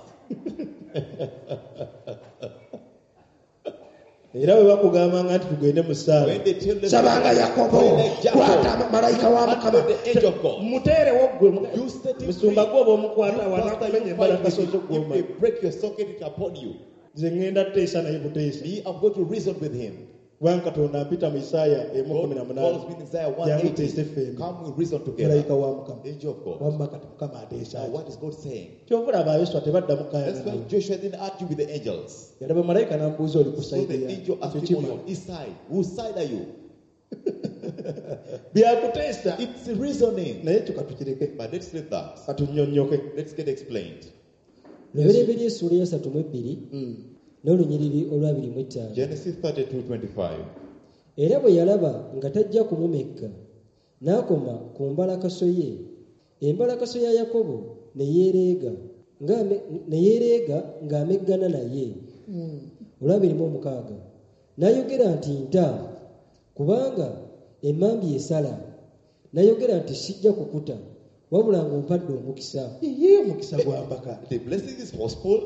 S3: era bwe bakugambanga nti tugende mu ssaala
S5: When they tell them,
S3: sabanga yakobo
S5: pray like Jacob,
S3: kwata malayika wa
S5: handle
S3: mukama
S5: the angel of God.
S3: muteerewo gwe
S5: You set him free.
S3: musumba gwe oba omukwata
S5: You pastor,
S3: wanakumenya
S5: you
S3: embala
S5: fight with
S3: kasozo
S5: him. If
S3: gwoma
S5: they break your socket, it's upon you.
S3: nze ŋŋenda teesa naye buteesa
S5: Me, I'm going to reason with him.
S3: kubanga katonda mpita mu isaaya emu kumi na
S5: God
S3: munaana
S5: calls me in Isaiah
S3: jangu teese
S5: one eighty.
S3: ffembi
S5: Come, we reason
S3: malayika
S5: together.
S3: wa mukama
S5: Angel of God.
S3: wamma kati mukama ateesa
S5: Now, what is God saying?
S3: kyova olaba abeswa tebaddamu
S5: That's
S3: kaayana
S5: why
S3: naye
S5: Joshua didn't argue with the angels.
S3: yalaba malayika n'amubuuza oli ku
S5: So
S3: sayidi
S5: the
S3: ya
S5: angel
S3: ekyo
S5: asked him on
S3: kimala
S5: his side. Whose side are you?
S3: byakuteesa
S5: It's reasoning.
S3: naye ekyo katukireke
S5: But let's leave that.
S3: katunnyonnyoke
S5: Let's get explained.
S4: lubereberye essuula ya satu mu ebbiri n'olunyiriri olwabiri mu etaano.
S5: Genesis thirty-two twenty-five.
S4: Era bwe yalaba nga tajja kumumekka n'akoma ku mbalakaso ye, embalakaso ya Yakobo ne yeereega ng'ame- ne yeereega ng'ameggana naye. olwabiri mu omukaaga n'ayogera nti nta kubanga emmambi esala, n'ayogera nti sijja kukuta wabula ng'ompadde omukisa.
S3: ye omukisa gwambaka
S5: The blessing is possible.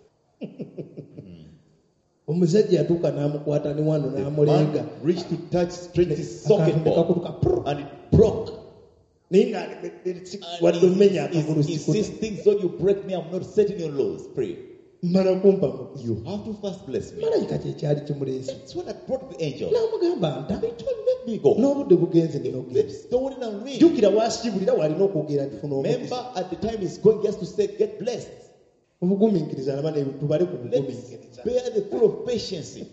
S3: omusajja yatuuka n'amukwata ne wano
S5: The
S3: n'amuleega
S5: man reached to touch straight his socket
S3: akantu
S5: ball
S3: nekakuluka prr,
S5: and it broke.
S3: naye ng'alemedde
S5: And
S3: wadde omenya
S5: he
S3: akagulu
S5: insists
S3: sikuta
S5: things on you break me. I'm not setting you loose. Pray.
S3: mmala kumpa mukisa
S5: You have to first bless me.
S3: malayika kyekyali kimuleese
S5: That's what I brought the angel.
S3: n'amugamba nta
S5: He told me, let me go.
S3: n'obudde bugenze nina okugenda
S5: Let's don't it on me.
S3: jjukira waasibulira walina okwogera nti funa
S5: Remember,
S3: omukisa
S5: at the time he's going just to say, get blessed.
S3: obugumiikiriza naba ne tubale ku
S5: Let's
S3: bugumiikiriza
S5: bear the full of patience.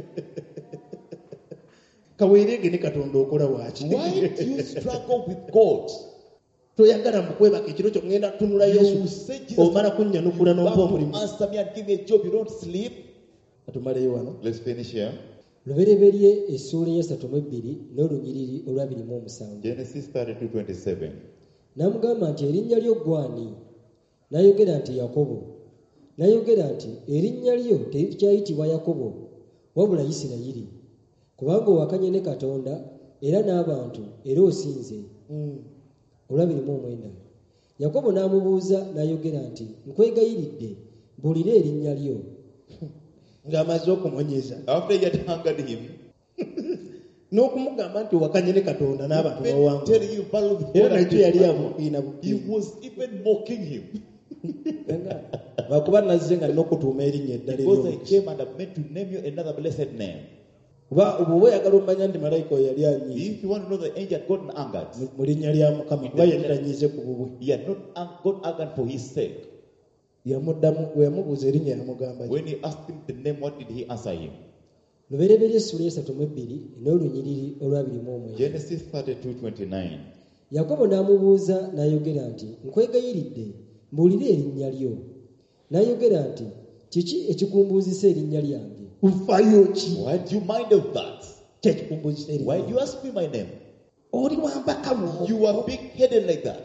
S3: kaweerenge ne katonda okola waaki
S5: Why do you struggle with God?
S3: toyagala mukwebaka ekiro kyo ŋŋenda tunula
S5: You
S3: yesu
S5: say Jesus,
S3: omala kunnyanukula
S5: you
S3: n'ompa
S5: have
S3: omulimu
S5: to answer me and give me a job. You don't sleep.
S3: katumaleyo wano
S5: Let's finish here.
S4: lubereberye essuula ya satu mu ebbiri n'olunyiriri olwabiri mu omusanvu.
S5: Genesis thirty-two twenty-seven.
S4: N'amugamba nti erinnya lyo gwani? N'ayogera nti Yakobo. N'ayogera nti erinnya lyo terikyayitibwa Yakobo wabula Isirayiri, kubanga owakanye ne Katonda era n'abantu era osinze. olwabiri mu omwenda. Yakobo n'amubuuza n'ayogera nti nkwegayiridde mbuulira erinnya lyo.
S3: ng'amaze okumonyeza
S5: After he had hungered him,
S3: n'okumugamba nti owakanye ne katonda n'abantu
S5: even
S3: n'owangula
S5: telling you battle with
S3: era
S5: God and
S3: nakyo yali
S5: people,
S3: abukiina
S5: he
S3: bukiina
S5: was even mocking him.
S3: lwakuba nazze nga nina okutuuma erinnya eddala
S5: Because I
S3: ery'omukisa
S5: came and I meant to name you another blessed name.
S3: kuba oba oba oyagala omanya nti malayika oyo yali anyiize
S5: If you want to know the angel had gotten angered,
S3: mu- mu linnya lya mukama kuba yali tanyiize ku bubwe
S5: he had not an- got angered for his sake.
S3: yamuddamu bwe yamubuuza erinnya yamugamba ki?
S5: When he asked him the name, what did he answer him?
S4: lubereberye essuula esatu mu ebbiri n'olunyiriri olwabiri mu omwenda.
S5: Genesis thirty-two twenty-nine.
S4: Yakobo n'amubuuza n'ayogera nti nkwegayiridde mbuulira erinnya lyo. N'ayogera nti kiki ekikumbuuzisa erinnya lyange?
S3: nfayo ki
S5: Why do you mind of that?
S3: kyekikumbuuzisa erinnya
S5: Why do you ask me my name?
S3: oli wambaka mu
S5: You are big-headed like that.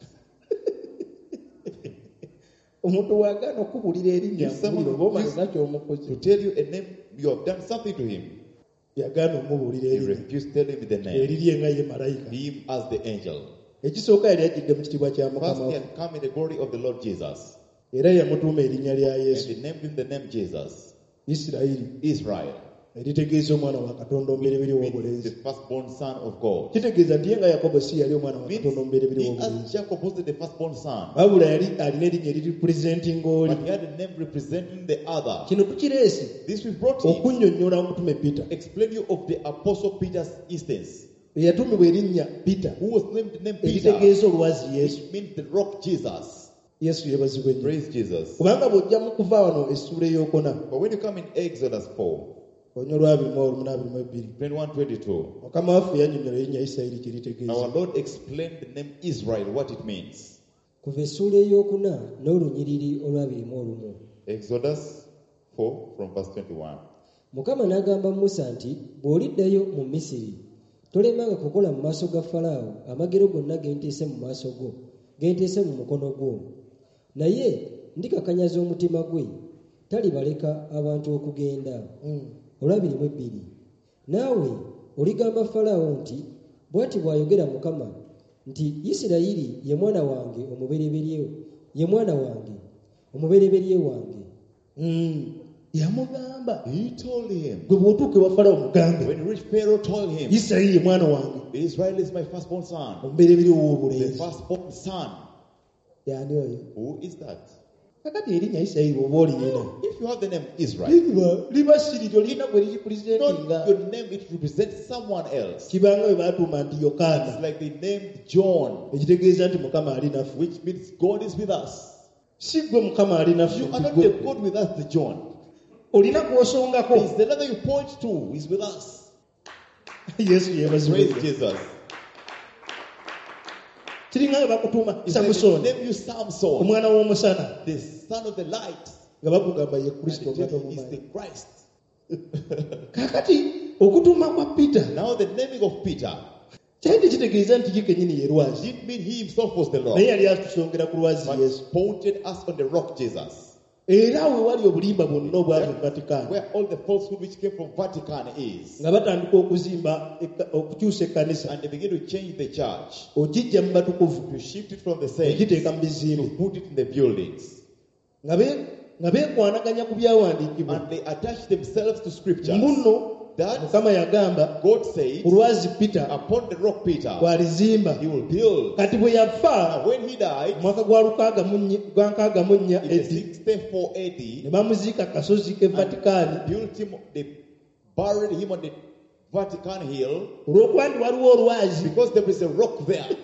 S3: omuntu wagaana okubuulira erinnya
S5: If someone
S3: mbuulira oba
S5: refused
S3: omalina kyomukozi
S5: To tell you a name, you have done something to him.
S3: yagaana omubuulira
S5: He
S3: erinnya
S5: refused to tell him the name.
S3: erirye nga ye malayika
S5: Him as the angel.
S3: ekisooka yali ajjidde mu kitiibwa kya
S5: First,
S3: mukama
S5: he
S3: we
S5: had come in the glory of the Lord Jesus.
S3: era yamutuuma erinnya lya
S5: And
S3: yesu
S5: he named him the name Jesus.
S3: isirayiri
S5: Israel.
S3: eritegeeza omwana wa katonda omubereberye
S5: Means the
S3: w'obulenzi
S5: firstborn son of God.
S3: kitegeeza nti ye nga yakobo si yali omwana wa
S5: Means
S3: katonda omubereberye
S5: he
S3: w'obulenzi
S5: as Jacob was the firstborn son.
S3: wabula yali alina erinnya eriripurezentinga oli
S5: But he had a name representing the other.
S3: kino tukireese
S5: This we brought him.
S3: okunnyonnyola omutume peter
S5: Explain you of the apostle Peter's instance.
S3: eyatumibwa erinnya peter
S5: Who was named the name Peter.
S3: eritegeeza olwazi yesu
S5: Which means the rock Jesus.
S3: yesu yebazibwa ennyo
S5: Praise Jesus.
S3: kubanga bw'ojja mu kuva wano essuula ey'okuna
S5: But when you come in Exodus four,
S3: onya olwabiri mu olumu n'abiri mu ebbiri
S5: twenty-one, twenty-two,
S3: mukama waffe yannyonnyola erinnya isirayiri kye litegeeza
S5: our Lord explained the name Israel, what it means.
S4: Kuva essuula ey'okuna n'olunyiriri olwabiri mu olumu.
S5: Exodus four from verse twenty-one.
S4: Mukama n'agamba Musa nti bw'oliddayo mu Misiri tolemanga kukola mu maaso ga Falaawo amagero gonna ge nteese mu maaso go ge nteese mu mukono gwo, naye ndikakanyaza omutima gwe talibaleka abantu okugenda. olwabiri mu ebbiri naawe oligamba Falaawo nti bw'ati bw'ayogera Mukama nti Isirayiri ye mwana wange omubereberye ye mwana wange omubereberye wange.
S3: Mm. yamugamba
S5: He told him,
S3: gwe bw'otuuka ewa falawo mugambe
S5: when he reached Pharaoh, told him,
S3: isirayiri ye mwana wange
S5: Israel is my firstborn son.
S3: omubereberye
S5: The
S3: w'obulenzi
S5: firstborn son.
S3: yani oyo
S5: Who is that?
S3: kakati erinnya Isirayiri oba olirina
S5: If you have the name Israel,
S3: liba liba sirito lirina gwe liripresentinga
S5: not your name, it represents someone else.
S3: kibanga bwe baatuuma nti
S5: It's
S3: Yokaana
S5: like they named John,
S3: ekitegeeza nti Mukama ali naffe
S5: which means God is with us.
S3: si gwe Mukama ali naffe
S5: You
S3: nti
S5: are not
S3: gwe
S5: the God with us, the John.
S3: olina kw'osongako
S5: It's the another you point to is with us.
S3: Yesu
S5: Praise
S3: yeebazibwe
S5: Jesus.
S3: kiringa bwe bakutuuma
S5: It's like they
S3: Samusoni
S5: name you Samson,
S3: omwana w'omusana
S5: the son of the light.
S3: nga bakugamba ye
S5: And
S3: Kristo
S5: they tell
S3: omwana
S5: you he's the
S3: w'omumaanyi
S5: Christ.
S3: kakati okutuuma kwa Peter
S5: Now the naming of Peter
S3: kyali tekitegeeza nti ye kennyini ye lwazi
S5: didn't mean he himself was the Lord,
S3: naye yali atusongera ku lwazi
S5: but
S3: Yesu
S5: pointed us on the rock Jesus,
S3: era we wali obulimba bwonna obwava e Vatican
S5: where all the falsehood which came from Vatican is.
S3: nga batandika okuzimba eka- okukyusa ekkanisa
S5: And they begin to change the church,
S3: okijja mu batukuvu
S5: to shift it from the saints,
S3: okiteeka mu
S5: to
S3: bizimbe
S5: put it in the buildings.
S3: nga be- nga beekwanaganya ku byawandiikibwa
S5: And they attach themselves to scriptures.
S3: mbuno
S5: That
S3: Mukama yagamba
S5: God said,
S3: ku lwazi Peter
S5: upon the rock Peter,
S3: bw'alizimba
S5: he will build.
S3: kati bwe yafa
S5: And when he died,
S3: mu mwaka gwa lukaaga mu nnya- gwa nkaaga mu nnya
S5: in the
S3: edi
S5: sixty-four A
S3: ne
S5: D,
S3: bamuziika kasozi ke Vatikaani
S5: built him, they buried him on the Vatican hill
S3: olw'okuba nti waliwo olwazi
S5: because there is a rock there.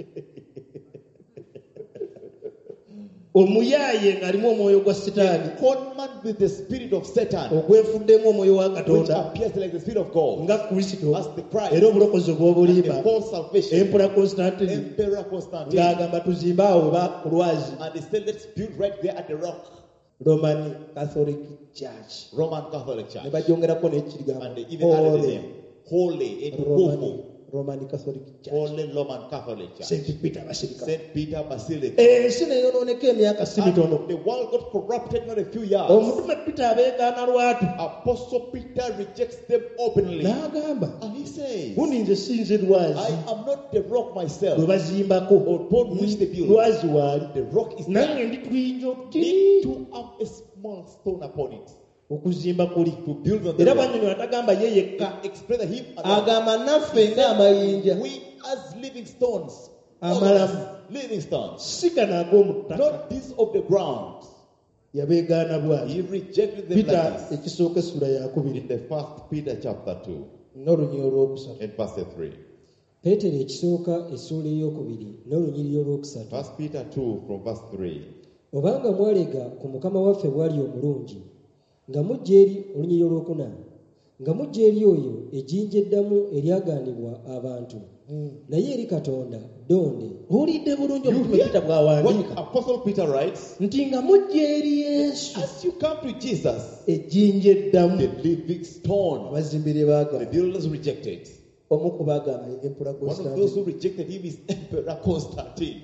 S3: omuyaaye ng'alimu omwoyo gwa sitaani
S5: Conman with the spirit of Satan,
S3: ogwefuddemu omwoyo wa
S5: which
S3: Katonda
S5: appears like the spirit of God,
S3: nga Kristo
S5: as the Christ,
S3: era obulokozi
S5: and
S3: obw'obulimba
S5: the false salvation,
S3: empula Constantine
S5: Emperor Constantine.
S3: ng'agamba tuzimbe awo ba- ku lwazi
S5: And they said, let's build right there at the rock.
S3: Roman Catholic Church
S5: Roman Catholic
S3: ne
S5: Church.
S3: bagyongerako
S5: And they
S3: n'ekirigambo
S5: even added the
S3: Holy
S5: name. Holy, in
S3: Roman,
S5: Holy,
S3: Roman Catholic Church
S5: Holy Roman Catholic Church.
S3: Saint Peter Basilica
S5: Saint Peter Basilica.
S3: ensi neyonooneka emyaka si mitono
S5: And the world got corrupted not a few years.
S3: omutume Peter abeegaana lwatu
S5: Apostle Peter rejects them openly.
S3: n'agamba
S5: And he says,
S3: gundi nze si nze lwazi
S5: I am not the rock
S3: gwe
S5: myself.
S3: bazimbako
S5: Upon which they build.
S3: lwazi waali
S5: The rock is
S3: nange
S5: there.
S3: ndi tuyinza
S5: Need
S3: okutini
S5: to have a small stone upon it.
S3: okuzimba kuli
S5: To build on the
S3: era
S5: rock.
S3: bwanyonyola tagamba ye yekka
S5: He explained that him alone.
S3: agamba naffe ng'amayinja
S5: We as living stones,
S3: Amalamu.
S5: living stones,
S3: si gano ag'omu ttaka
S5: not these of the ground.
S3: yabeegaana bwati
S5: He rejected them
S3: Peter
S5: like this.
S3: ekisooka essula yakubiri
S5: In the first Peter chapter two
S3: n'olunyi olwokusatu
S5: and verse three.
S4: peetero ekisooka essuula eyokubiri n'olunyiriri olwokusatu
S5: First Peter two from verse three.
S4: obanga mwalega ku mukama waffe bw'ali omulungi nga mujja eri olunyiriri olwokuna nga mujja eri oyo ejjinja eddamu eryagaanibwa abantu naye eri katonda donde
S3: owulidde bulungi
S5: You
S3: omutume
S5: hear
S3: Peter bw'awandiika
S5: what Apostle Peter writes?
S3: nti nga mujja eri Yesu
S5: As you come to Jesus,
S3: ejjinja eddamu
S5: the living stone,
S3: abazimbi lye
S5: the
S3: baagamba
S5: builders rejected.
S3: omu ku baagamba ye empula
S5: One of those who
S3: Constantine
S5: rejected him is Emperor Constantine.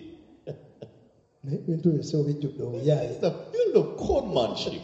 S3: naye ebintu ebyo sebo bijjudde obuyaaye
S5: It's a field of conmanship.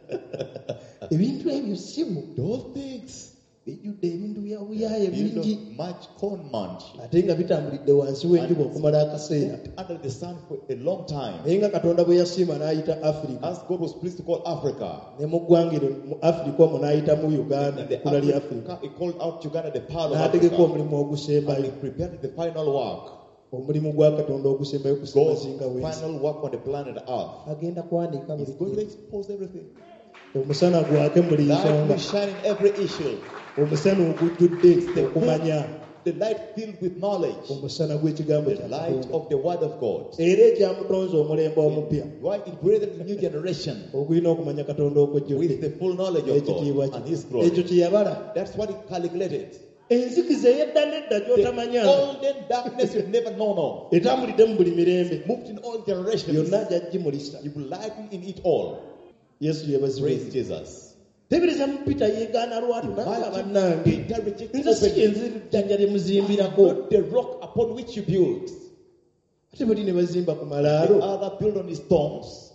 S3: ebintu ebyo simu
S5: Those things,
S3: bijjudde ebintu bya buyaaye
S5: field
S3: bingi
S5: of much conmanship.
S3: ate nga bitambulidde wansi w'enjuba okumala akaseera
S5: Under the sun for a long time.
S3: naye nga katonda bwe yasiima n'ayita afirika
S5: As God was pleased to call Africa.
S3: ne mu ggwanga eryo mu afirika omwo n'ayitamu uganda
S5: In the
S3: ekkula lya afirika
S5: Africa, he called out Uganda the pearl of
S3: n'ategeka
S5: Africa.
S3: omulimu
S5: And
S3: ogusembayo
S5: he prepared the final work.
S3: omulimu gwa katonda ogusembayo
S5: God's
S3: kusingasinga wensi
S5: final work on the planet Earth.
S3: agenda kuwandiika
S5: He's
S3: buli
S5: going to
S3: kimu
S5: expose everything.
S3: omusana gwake muli
S5: Light
S3: nsonga
S5: will shine in every issue.
S3: omusana ogujjudde okumanya
S5: The light filled with knowledge.
S3: omusana gw'ekigambo
S5: The
S3: kya
S5: light
S3: katonda
S5: of the word of God.
S3: era ekyamutonza omulembe omupya
S5: Why it created a new generation
S3: ogulina okumanya katonda okujjudde
S5: with the full knowledge of
S3: ekitiibwa
S5: God and His
S3: kye
S5: glory.
S3: ekyo kye yabala
S5: That's what He calculated.
S3: enzikiza ey'edda n'edda
S5: The
S3: gy'otamanyanga
S5: golden darkness you never know of.
S3: etambulidde mu buli mirembe
S5: Moved in all generations.
S3: yonna ajja gimulisa
S5: You will lighten in it all.
S3: yesu
S5: Praise
S3: yebazibe
S5: Jesus.
S3: tebereza mu pita yeegaana lwatu nanga
S5: Imagine
S3: bannange
S5: Peter rejected
S3: nze si
S5: openly.
S3: enzijjanja lye muzimbirako
S5: Not the rock upon which you build.
S3: ate bali ne bazimba ku
S5: The
S3: malaalo
S5: other built on his stones.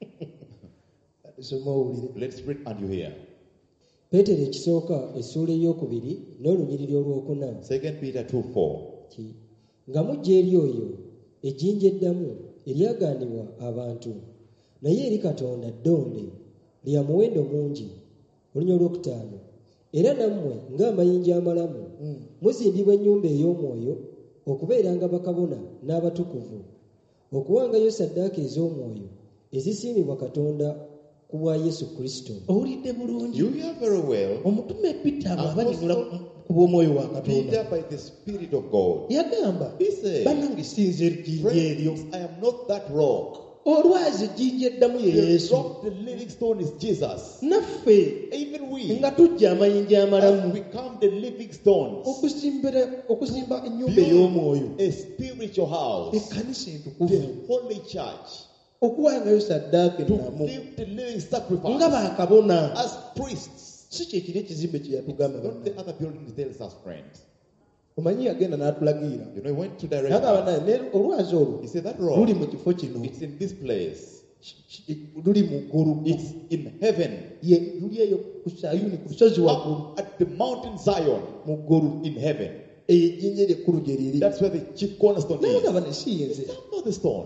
S3: soma owulire
S5: Let's read and you hear.
S4: peetero ekisooka essuula eyokubiri n'olunyiriri olwokuna
S5: Second Peter two four.
S4: ki nga mujja eri oyo ejjinja eddamu eryagaanibwa abantu naye eri katonda ddonde lya muwendo mungi olunya olwokutaano era nammwe ng'amayinja amalamu muzimbibwa ennyumba ey'omwoyo okubeeranga bakabona n'abatukuvu okuwangayo ssaddaaka ez'omwoyo ezisiimibwa Katonda ku bwa Yesu Kristo.
S3: owulidde bulungi
S5: You hear very well.
S3: omutume Peter bw'abanyonnyola
S5: Apostle
S3: ku bw'omwoyo wa Katonda
S5: Peter, by the Spirit of God,
S3: yagamba
S5: he said,
S3: bannange sinze ejjinja eryo
S5: friends, I am not that rock.
S3: olwazi ejjinja eddamu ye
S5: The
S3: Yesu
S5: rock, the living stone is Jesus.
S3: naffe
S5: Even we,
S3: nga tujja amayinja
S5: have
S3: amalamu
S5: become the living stones.
S3: okuzimbira okuzimba ennyumba
S5: Build
S3: ey'omwoyo
S5: a spiritual house,
S3: ekkanisa entukuvu
S5: the holy church,
S3: okuwangayo saddaaka
S5: to
S3: ennamu
S5: live the living
S3: nga
S5: sacrifice
S3: baakabona
S5: as priests.
S3: si kyekiri ekizimbe kye yatugamba
S5: Not the
S3: bonna.
S5: other building tells us, friend.
S3: omanyi yagenda n'atulagira
S5: You know, he went to
S3: naga
S5: direct us.
S3: banaye ne olwazi olwo
S5: He said, that
S3: luli
S5: rock,
S3: mu kifo kino
S5: it's in this place.
S3: ki- luli mu ggulu
S5: It's in heaven.
S3: ye luli eyo ku sayuni ku lusozi waggulu
S5: Up at the mountain Zion
S3: mu ggulu
S5: in heaven.
S3: eyo ejjinja ery'ekkulu gye liri
S5: That's where the chief cornerstone
S3: naye
S5: is.
S3: nga bane siyinze
S5: I'm not the stone.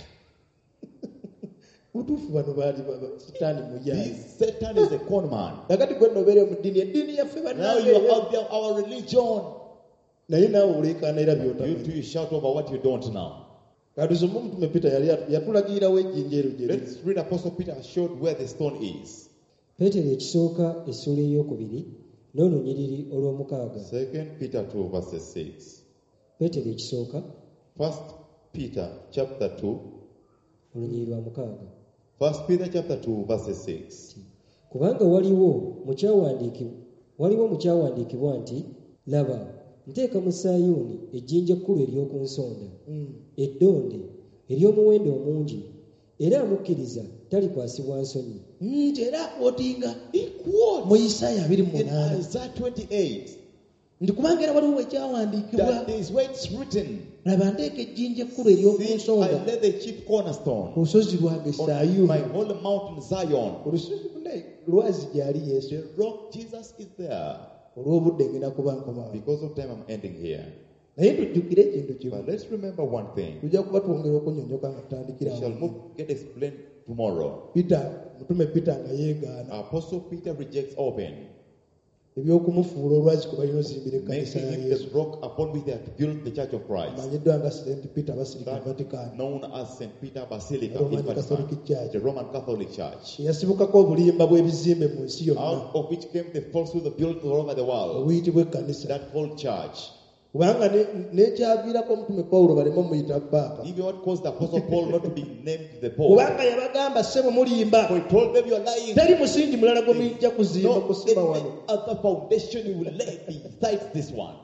S3: butuufu bano baali baba- sitaani muyayi
S5: This Satan is a con man.
S3: kakati gwe nobeere mu ddiini eddiini yaffe
S5: Now
S3: bannange
S5: you are out there, our religion.
S3: naye naawe oleekaana era
S5: You
S3: by'otamanyi
S5: too, you shout over what you don't know.
S3: katusome omutume Peter yali atu- yatulagirawo ejjinja eryo gye liri
S5: Let's read Apostle Peter showed where the stone is.
S4: Peetero ekisooka essula ey'okubiri n'olunyiriri olw'omukaaga.
S5: Second Peter two verses six.
S4: Peetero ekisooka
S5: First Peter chapter two.
S4: olunyiriri lwa mukaaga.
S5: First Peter chapter two verses six.
S4: Kubanga waliwo mu kyawandiikibwa waliwo mu kyawandiikibwa nti laba nteeka mu Sayuuni ejjinja ekkulu ery'oku nsonda eddonde ery'omuwendo omungi era amukkiriza talikwasibwa nsonyi.
S3: nti era akwotinga
S5: He quotes
S3: mu Isaaya abiri mu
S5: in
S3: munaana
S5: Isaiah twenty-eight
S3: nti kubanga era waliwo ekyawandiikibwa
S5: that there is where it's written,
S3: laba nteeka ejjinja ekkulu ery'oku
S5: see, I
S3: nsonda
S5: led the chief cornerstone
S3: ku lusozi lwange
S5: on
S3: Sayuuni
S5: my holy mountain Zion.
S3: olusozi lunaye lwazi gyali Yesu
S5: The rock Jesus is there.
S3: olw'obudde ngenda kuba nkoma
S5: Because of time, I'm ending here.
S3: naye tujjukire ekintu kimu
S5: But let's remember one thing.
S3: tujja kuba twongera okunyonyoka nga
S5: We
S3: tutandikira
S5: shall move, get explained tomorrow.
S3: Peter mutume Peter nga yeegaana
S5: Apostle Peter rejects open,
S3: ebyokumufuula olwazi kwe balina ozimbira ekkanisa
S5: making
S3: ya
S5: him
S3: Yesu
S5: the rock upon which they have built the church of Christ.
S3: amanyiddwa nga Saint Peter basirika
S5: That
S3: Vatican
S5: known as Saint Peter Basilica
S3: Roman
S5: in Vatican,
S3: Catholic Church.
S5: the Roman Catholic Church,
S3: eyasibukako obulimba bw'ebizimbe mu nsi yonna
S5: out of which came the falsehood built all over the world.
S3: obuyitibwa ekkanisa
S5: That whole church.
S3: kubanga ne- n'ekyaviirako omutume Pawulo baleme muyita paapa
S5: Even what caused the Apostle Paul not to be named the Pope.
S3: kubanga yabagamba ssebo mulimba
S5: For he told them, you're lying.
S3: teri musingi mulala gwe muyijja kuzimba
S5: No
S3: kusimba
S5: any
S3: wano
S5: other foundation you will lay besides this one.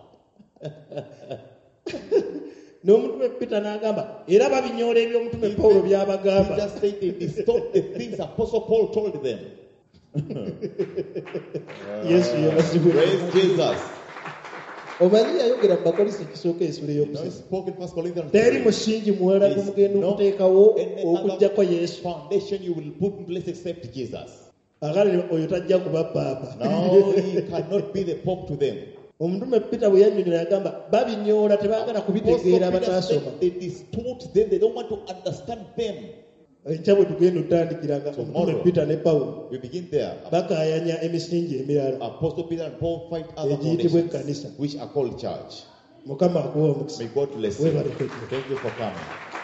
S3: n'omutume Peter n'agamba era babinyoola eby'omutume Pawulo
S5: He
S3: by'abagamba
S5: just said they distort the things Apostle Paul told them.
S3: yesu yebazibwe
S5: Praise Jesus.
S3: omanyi yayogera mu bakolisi ekisooka ensula
S5: You know, he
S3: ey'okusatu
S5: spoke in First Corinthians
S3: teri
S5: three.
S3: musingi muwala
S5: There's
S3: gumugenda
S5: no
S3: okuteekawo
S5: any
S3: okugjako
S5: other
S3: Yesu
S5: foundation you will put in place except Jesus.
S3: akale oyo tajja kuba paapa
S5: No, he cannot be the Pope to them.
S3: omutume Peter bwe yannyonnyola yagamba babinyoola tebaagala
S5: Apostle
S3: kubitegeera
S5: Peter
S3: bataasoma
S5: said they distort them, they don't want to understand them.
S3: enkya bwe tugenda otandikiranga omutume
S5: Tomorrow.
S3: Peter ne Pawulo
S5: We begin there.
S3: bakaayanya emisingi emirala
S5: Apostle Peter and Paul fight other
S3: egiyitibwa
S5: foundations,
S3: ekkanisa
S5: which are called church.
S3: mukama akuwa omukisa
S5: May God bless you.
S3: weebaleko
S5: Thank you for coming.